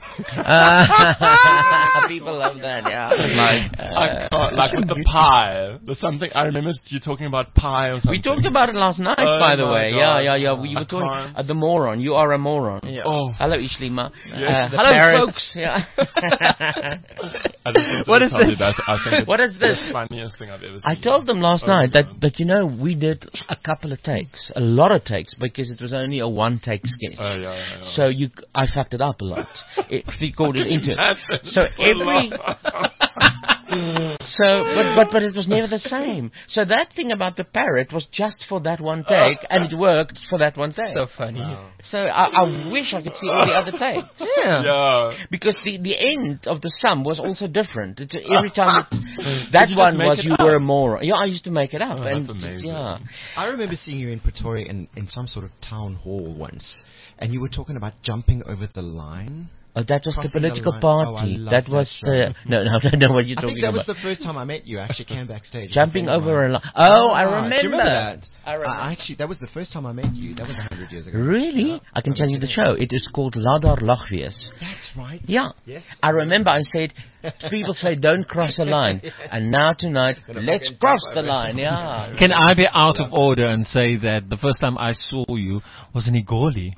Uh, people love that, yeah. Like,
I can't, like with the pie. There's something I remember you talking about pie or something.
we talked about it last night,
Oh
by the
my
way.
gosh.
Yeah, yeah, yeah. We
I
were talking.
can't.
Uh, the moron. You are a moron.
Yeah.
Oh,
Hello, Ishlima.
Yes.
Uh,
The
hello,
parrots.
folks. Yeah.
I just wanted
What
to
is
tell
this?
you that. I think it's
What is this?
the funniest thing I've ever seen.
I told them last
Oh,
night that,
man.
that, you know, we did a couple of takes, a lot of takes, because it was only a one-take sketch.
Oh, yeah, yeah, yeah.
So you, I fucked it up a lot. It recorded into it.
That's
So
a
every,
lot.
So, but, but, but it was never the same. So that thing about the parrot was just for that one take, and it worked for that one take.
So funny.
So I, I wish I could see all the other takes.
Yeah.
Yeah.
Because the, the end of the sum was also different. It's, every time it, that
Did you just
one
make
was
it
you
up?
were a moron. Yeah, I used to make it up.
Oh,
and
that's amazing.
Yeah.
I remember seeing you in Pretoria in, in some sort of town hall once, and you were talking about jumping over the line.
Oh, that was
Crossing
the political
the line. Oh, I
party.
love
that
that
was
show.
the no, no, I don't know what you're
I
talking
think that
about.
was the first time I met you. I actually came backstage.
Jumping
with a friend of
over
mine.
a line. Oh, I
Ah,
remember.
Do you remember that?
I remember.
I actually, that was the first time I met you. That was a hundred years ago.
Really?
Yeah.
I can
I
tell you
was
the
there.
show. It is called Ladar Lachwees.
That's right.
Yeah.
Yes.
I remember I said, people say don't cross the line. And now tonight,
Gonna
let's
fucking
cross
jump
the
over.
line. Yeah.
Can I be out of order and say that the first time I saw you was in Igoli?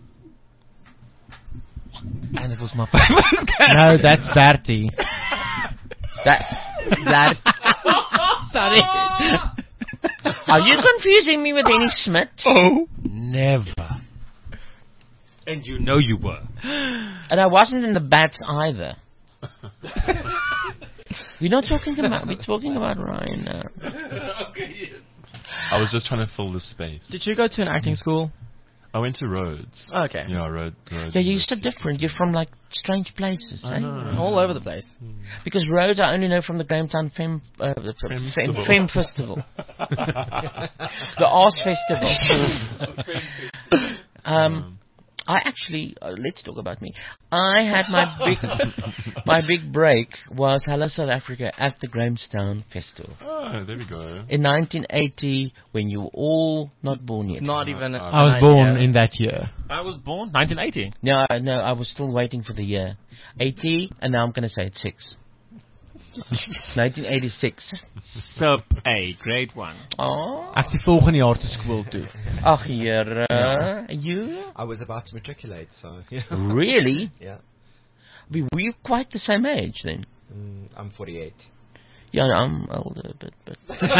And it was my favorite character.
No, that's Bertie.
That, that,
Sorry.
are you confusing me with Henny Smith?
Oh, never. And you know you were.
And I wasn't in the Bats either. We're not talking about, we're talking about Ryan now.
Okay, yes.
I was just trying to fill the space.
Did you go to an acting school?
I went to Rhodes.
Okay.
Yeah, Rhodes. Rhodes
Yeah, you're so
University.
different. You're from like strange places,
I
eh?
know.
All over the place.
Because Rhodes I only know from the Grahamstown Fem, uh, the Fem, Fem,
Festival.
Fem Festival. The Arts Festival. um, I actually, uh, let's talk about me. I had my big, my big break was Hello South Africa at the Grahamstown Festival.
Oh, there we go.
In nineteen eighty, when you were all not born yet.
Not even.
I was born in that year.
I was born nineteen eighty.
No, no, I was still waiting for the year. eighty, and now I'm going to say it's six. nineteen eighty-six.
Sub A, grade one.
Oh.
Ek die volgende jaar te skool toe.
Ach, here, uh, you?
I was about to matriculate, so yeah.
Really?
Yeah.
We were quite the same age then.
Mm, I'm forty-eight.
Yeah, no, I'm older, but but.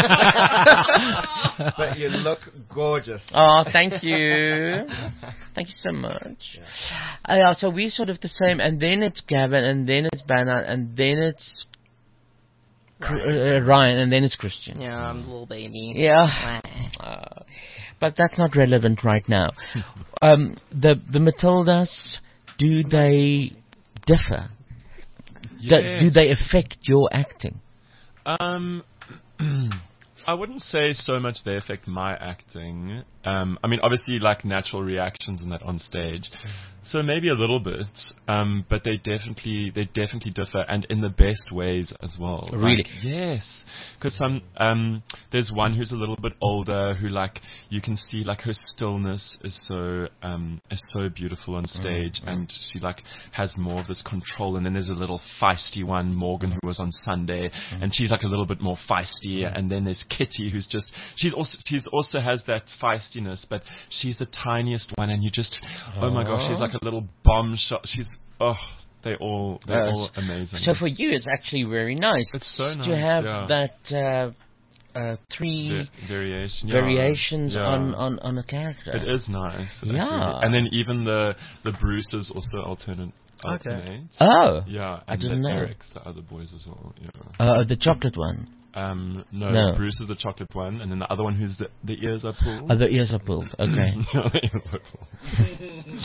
But you look gorgeous.
Oh, thank you. Thank you so much. Yeah. Uh, yeah, so we're sort of the same, and then it's Gavin, and then it's Banner, and then it's Ryan, uh, Ryan and then it's Christian.
Yeah, I'm a little baby.
Yeah. Uh, but that's not relevant right now. um, the the Matildas, do they differ? Do, do they affect your acting?
Um, I wouldn't say so much they affect my acting. Um, I mean, obviously, like natural reactions and that on stage, so maybe a little bit. Um, but they definitely, they definitely differ, and in the best ways as well.
Really?
Like, yes, because some, um, there's one who's a little bit older who, like, you can see, like, her stillness is so, um, is so beautiful on stage,
Mm, mm.
and she like has more of this control. And then there's a little feisty one, Morgan, who was on Sunday,
Mm.
and she's like a little bit more feisty. And then there's Kitty, who's just she's also she's also has that feistiness, but she's the tiniest one, and you just oh my gosh, she's like a little bomb shot. She's oh, they all they're
Uh,
all amazing.
So for you, it's actually very nice.
It's so
to
nice,
have
yeah.
that uh, uh, three
Va- variation, yeah.
variations
Yeah.
on, on, on a character.
It is nice. actually.
Yeah.
And then even the the Bruces also alternate.
Okay.
Alternates.
Oh.
Yeah.
I
And
didn't
the
know.
Eric's, the other boys as well. Yeah.
Uh, the chocolate one.
Um, no,
No.
Bruce is the chocolate one, and then the other one who's the the ears are pulled.
Oh, the ears are pulled. Okay.
Yeah, the ears are pulled.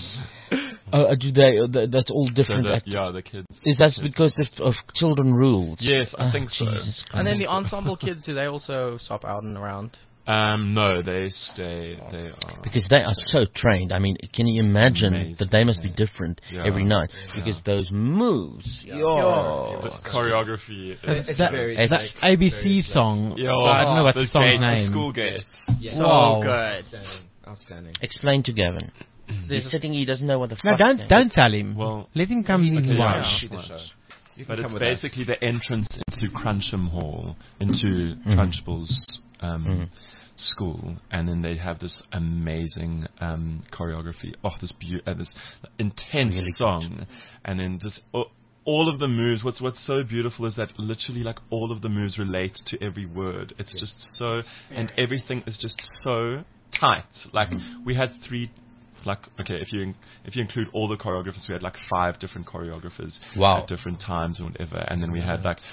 Oh, uh, do they? Uh, th- that's all different.
So the,
act-
yeah, the kids.
Is that
kids.
because of, of children rules?
Yes, I
Oh,
think so.
Jesus
And then the
Christ.
ensemble kids, do they also swap out and around?
Um, no, they stay. They are
Because they are so trained. I mean, can you imagine
Amazing,
that they must be different
Yeah.
every night?
Yeah.
Because those moves.
Yeah.
yo.
the choreography.
It's,
Is,
that,
very
it's-
that
slick,
A B
very
C
slick.
song.
yeah,
I don't know what's the song's
gate,
name.
School gates.
Yes.
So
Wow.
good.
Outstanding. Outstanding.
Explain to Gavin.
There's
He's sitting here, he doesn't know what the
No,
fuck.
don't don't tell him.
Well,
let him come
He
and
can
yeah.
watch.
see the show. You can
But
come
it's
with
basically the entrance into Cruncham Hall, into
Mhm.
Crunchbull's um,
Mhm.
school, and then they have this amazing um, choreography. Oh, this beau- uh, this intense
Really
song, and then just oh, all of the moves. What's what's so beautiful is that literally, like, all of the moves relate to every word. It's just so, and everything is just so tight. Like we had three. Like okay, if you in- if you include all the choreographers, we had like five different choreographers
Wow.
at different times or whatever, and then we had like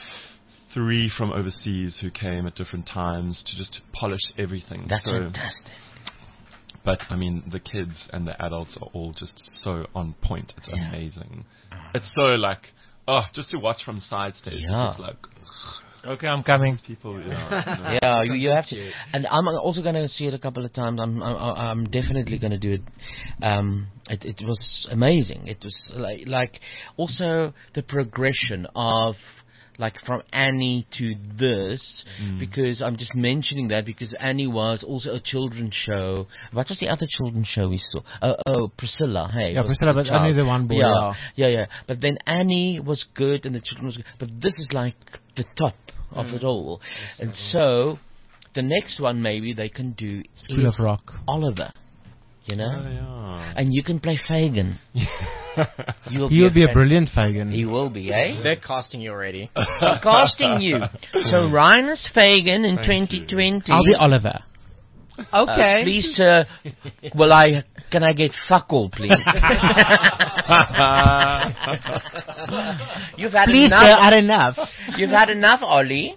three from overseas who came at different times to just polish everything.
That's
so,
fantastic.
But I mean, the kids and the adults are all just so on point. It's
Yeah.
amazing. It's so like, oh, just to watch from side stage.
Yeah.
It's just like,
Okay, I'm coming.
people, yeah.
Yeah, you, you have to. And I'm also going to see it a couple of times. I'm I'm, I'm definitely going to do it. Um, it. It was amazing. It was like like also the progression of. Like from Annie to this,
Mm.
because I'm just mentioning that because Annie was also a children's show. What was the other children's show we saw? Oh, oh Priscilla, hey.
Yeah,
was
Priscilla,
the
but only
child.
the one boy,
Yeah,
yeah.
yeah, yeah. But then Annie was good and the children was good. But this is like the top of
Mm.
it all. And so, the next one maybe they can do
School
is
of Rock.
Oliver. You know?
Oh, yeah.
And you can play Fagin. You'll
He'll be a
fan-
brilliant Fagin.
He will be, eh?
They're casting you already.
They're casting you. So Ryan is Fagin in
Thank
twenty twenty.
I'll be Oliver.
Uh, please, sir. Well, I can I get fuck all, please? You've had
Please,
enough.
sir, had enough.
You've had enough, Ollie.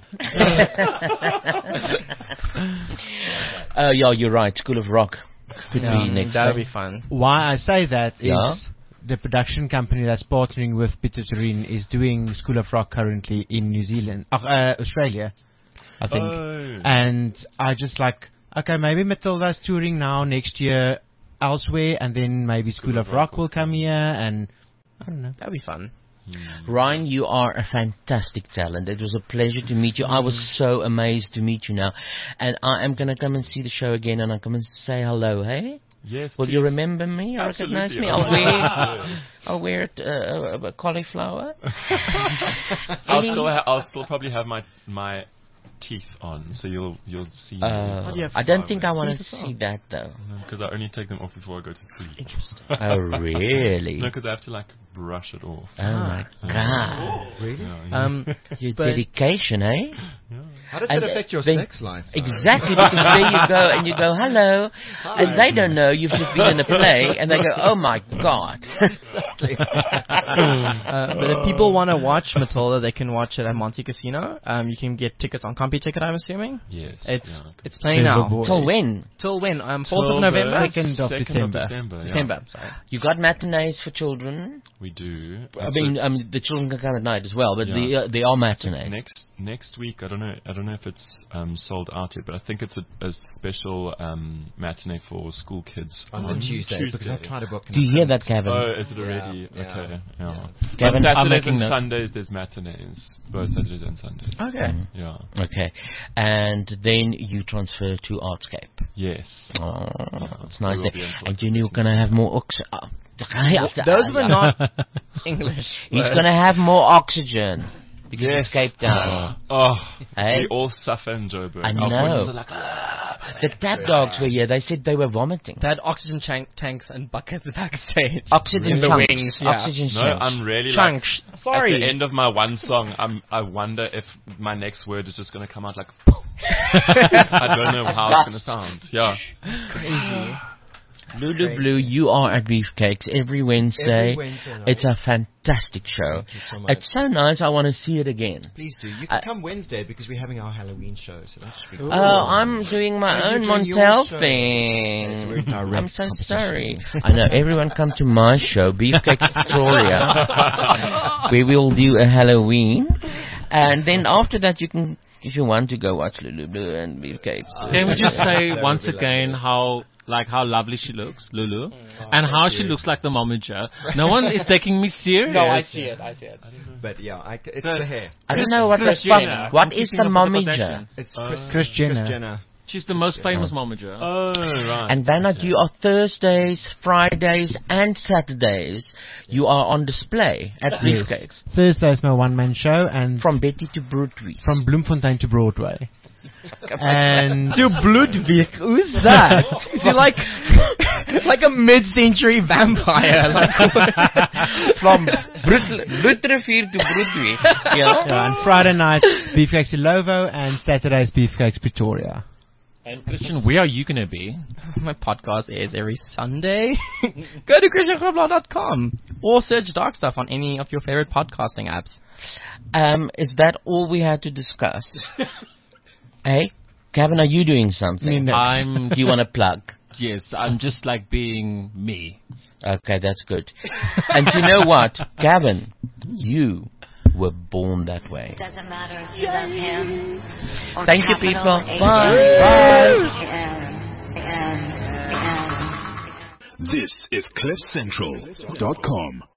uh, yeah, you're right. School of Rock could
Yeah.
be next.
That would
time.
be fun.
Why I say that is
Yeah.
the production company that's partnering with Peter Turin is doing School of Rock currently in New Zealand, uh, uh, Australia, I think.
Oh.
And I just like, okay, maybe Matilda's touring now next year elsewhere, and then maybe School, of Rock will come here, and I don't know.
That'd be fun.
Ryan, you are a fantastic talent. It was a pleasure to meet you. I was so amazed to meet you now. And I am going to come and see the show again, and I'll come and say hello, hey?
Yes,
Will
please.
you remember me? Or recognize
Absolutely.
me? I'll wear, I'll wear it, uh, a cauliflower.
I'll
Any-
still, ha- I'll still probably have my my teeth on, so you'll you'll see. me.
Uh,
do you have
I don't
five
think I want to
minutes.
see that, though.
Because I only take them off before I go to sleep.
Interesting.
Oh, really?
No, because I have to like brush it off.
Oh, my God.
Really?
Yeah, yeah.
Um,
Your
but-
dedication, eh?
How does
And
that affect your
then-
sex life? though?
Exactly, because there you go, and you go, hello, and they don't know you've just been in a play, and they go, oh my God.
uh, but if people want to watch Matilda, they can watch it at Monte Casino. Um, you can get tickets on CompuTicket, I'm assuming.
Yes.
It's
yeah.
it's playing now.
Till when?
Till when? Um, fourth
Till
of November.
the
Second of
second
December.
December, yeah.
December. Sorry.
You got matinees for children.
We do.
I
So
mean, um, the children can come at night as well, but
Yeah.
the, uh, they are matinees.
next next week, I don't know. I don't know if it's um, sold out yet, but I think it's a, a special um, matinee for school kids
On the Tuesday, because I tried to book.
Do you hear that, Kevin?
Oh, is it already?
Yeah, yeah,
okay. Yeah.
Gavin,
On
I'm
Saturdays
making
and
note.
Sundays, there's matinees. Both Saturdays and Sundays.
Okay.
Yeah.
Okay. And then you transfer to Artscape.
Yes.
Oh,
Yeah,
it's nice
we will
there.
be until
And
like
you knew
next
going to have more oxygen. Oh,
Those were not English.
He's
but-
going to have more oxygen. Because
Yes.
it's Cape Town.
Oh,
Hey?
we all suffer in Joburg.
I
Our
know.
voices are like, ah,
The tap dogs were here. They said they were vomiting.
They had oxygen tank- tanks and buckets backstage.
Oxygen
in the
chunks.
wings. Yeah.
Oxygen
no,
chunks.
I'm really
Chunks.
like.
Sorry.
At the end of my one song, I'm. I wonder if my next word is just going to come out like. I don't know how it's going to sound. Yeah.
Crazy.
Lulu Blue, you are at Beefcakes every Wednesday.
Every Wednesday night.
It's a fantastic show.
Thank you so much.
It's so nice. I want to see it again.
Please do. You can
Uh,
come Wednesday because we're having our Halloween show, so that should be
Oh,
cool.
I'm doing my
Oh,
own
you're doing your
Montel
show.
thing.
Yes, we're in direct
I'm so
competition.
sorry. I know. Everyone come to my show, Beefcake Victoria, where we'll do a Halloween. And then after that, you can, if you want to go watch Lulu Blue and Beefcakes.
Can we just say
That
once
would be
again how like how lovely she looks, Lulu, and how she looks like the momager. No one is taking me serious.
No, I see it. I see it.
But yeah, I, it's
The-
the hair.
I don't know what the
Chris
fuck.
Jenner.
What
I'm
is the
keeping up with the
momager?
Kardashians.
It's
Uh,
Chris,
Chris Jenner.
Chris Jenner.
She's the most famous momager.
Oh, right.
And Bernard, you are Thursdays, Fridays, and Saturdays. You are on display at Beefcakes.
Thursday is my one-man show, and
From Betty to Broadway.
from Bloemfontein to Broadway. And
To Bloodwig, who's that? Is he like like a mid-century vampire? Like
From Bloedrivier to Broadway. Yeah.
yeah, and Friday night Beefcakes Ilovo, and Saturday is Beefcakes Pretoria.
And Christian, where are you going to be?
my podcast airs every Sunday. Go to christian grobler dot com. or search Dark Stuff on any of your favorite podcasting apps.
Um, is that all we had to discuss? Hey, Gavin, are you doing something?
I'm.
Do you want to plug?
Yes, I'm just like being me.
Okay, that's good. And you know what, Gavin, you were born that way.
Doesn't matter if you love him or
Thank you,
capital
people.
H.
Bye.
Bye.
This is cliff central dot com.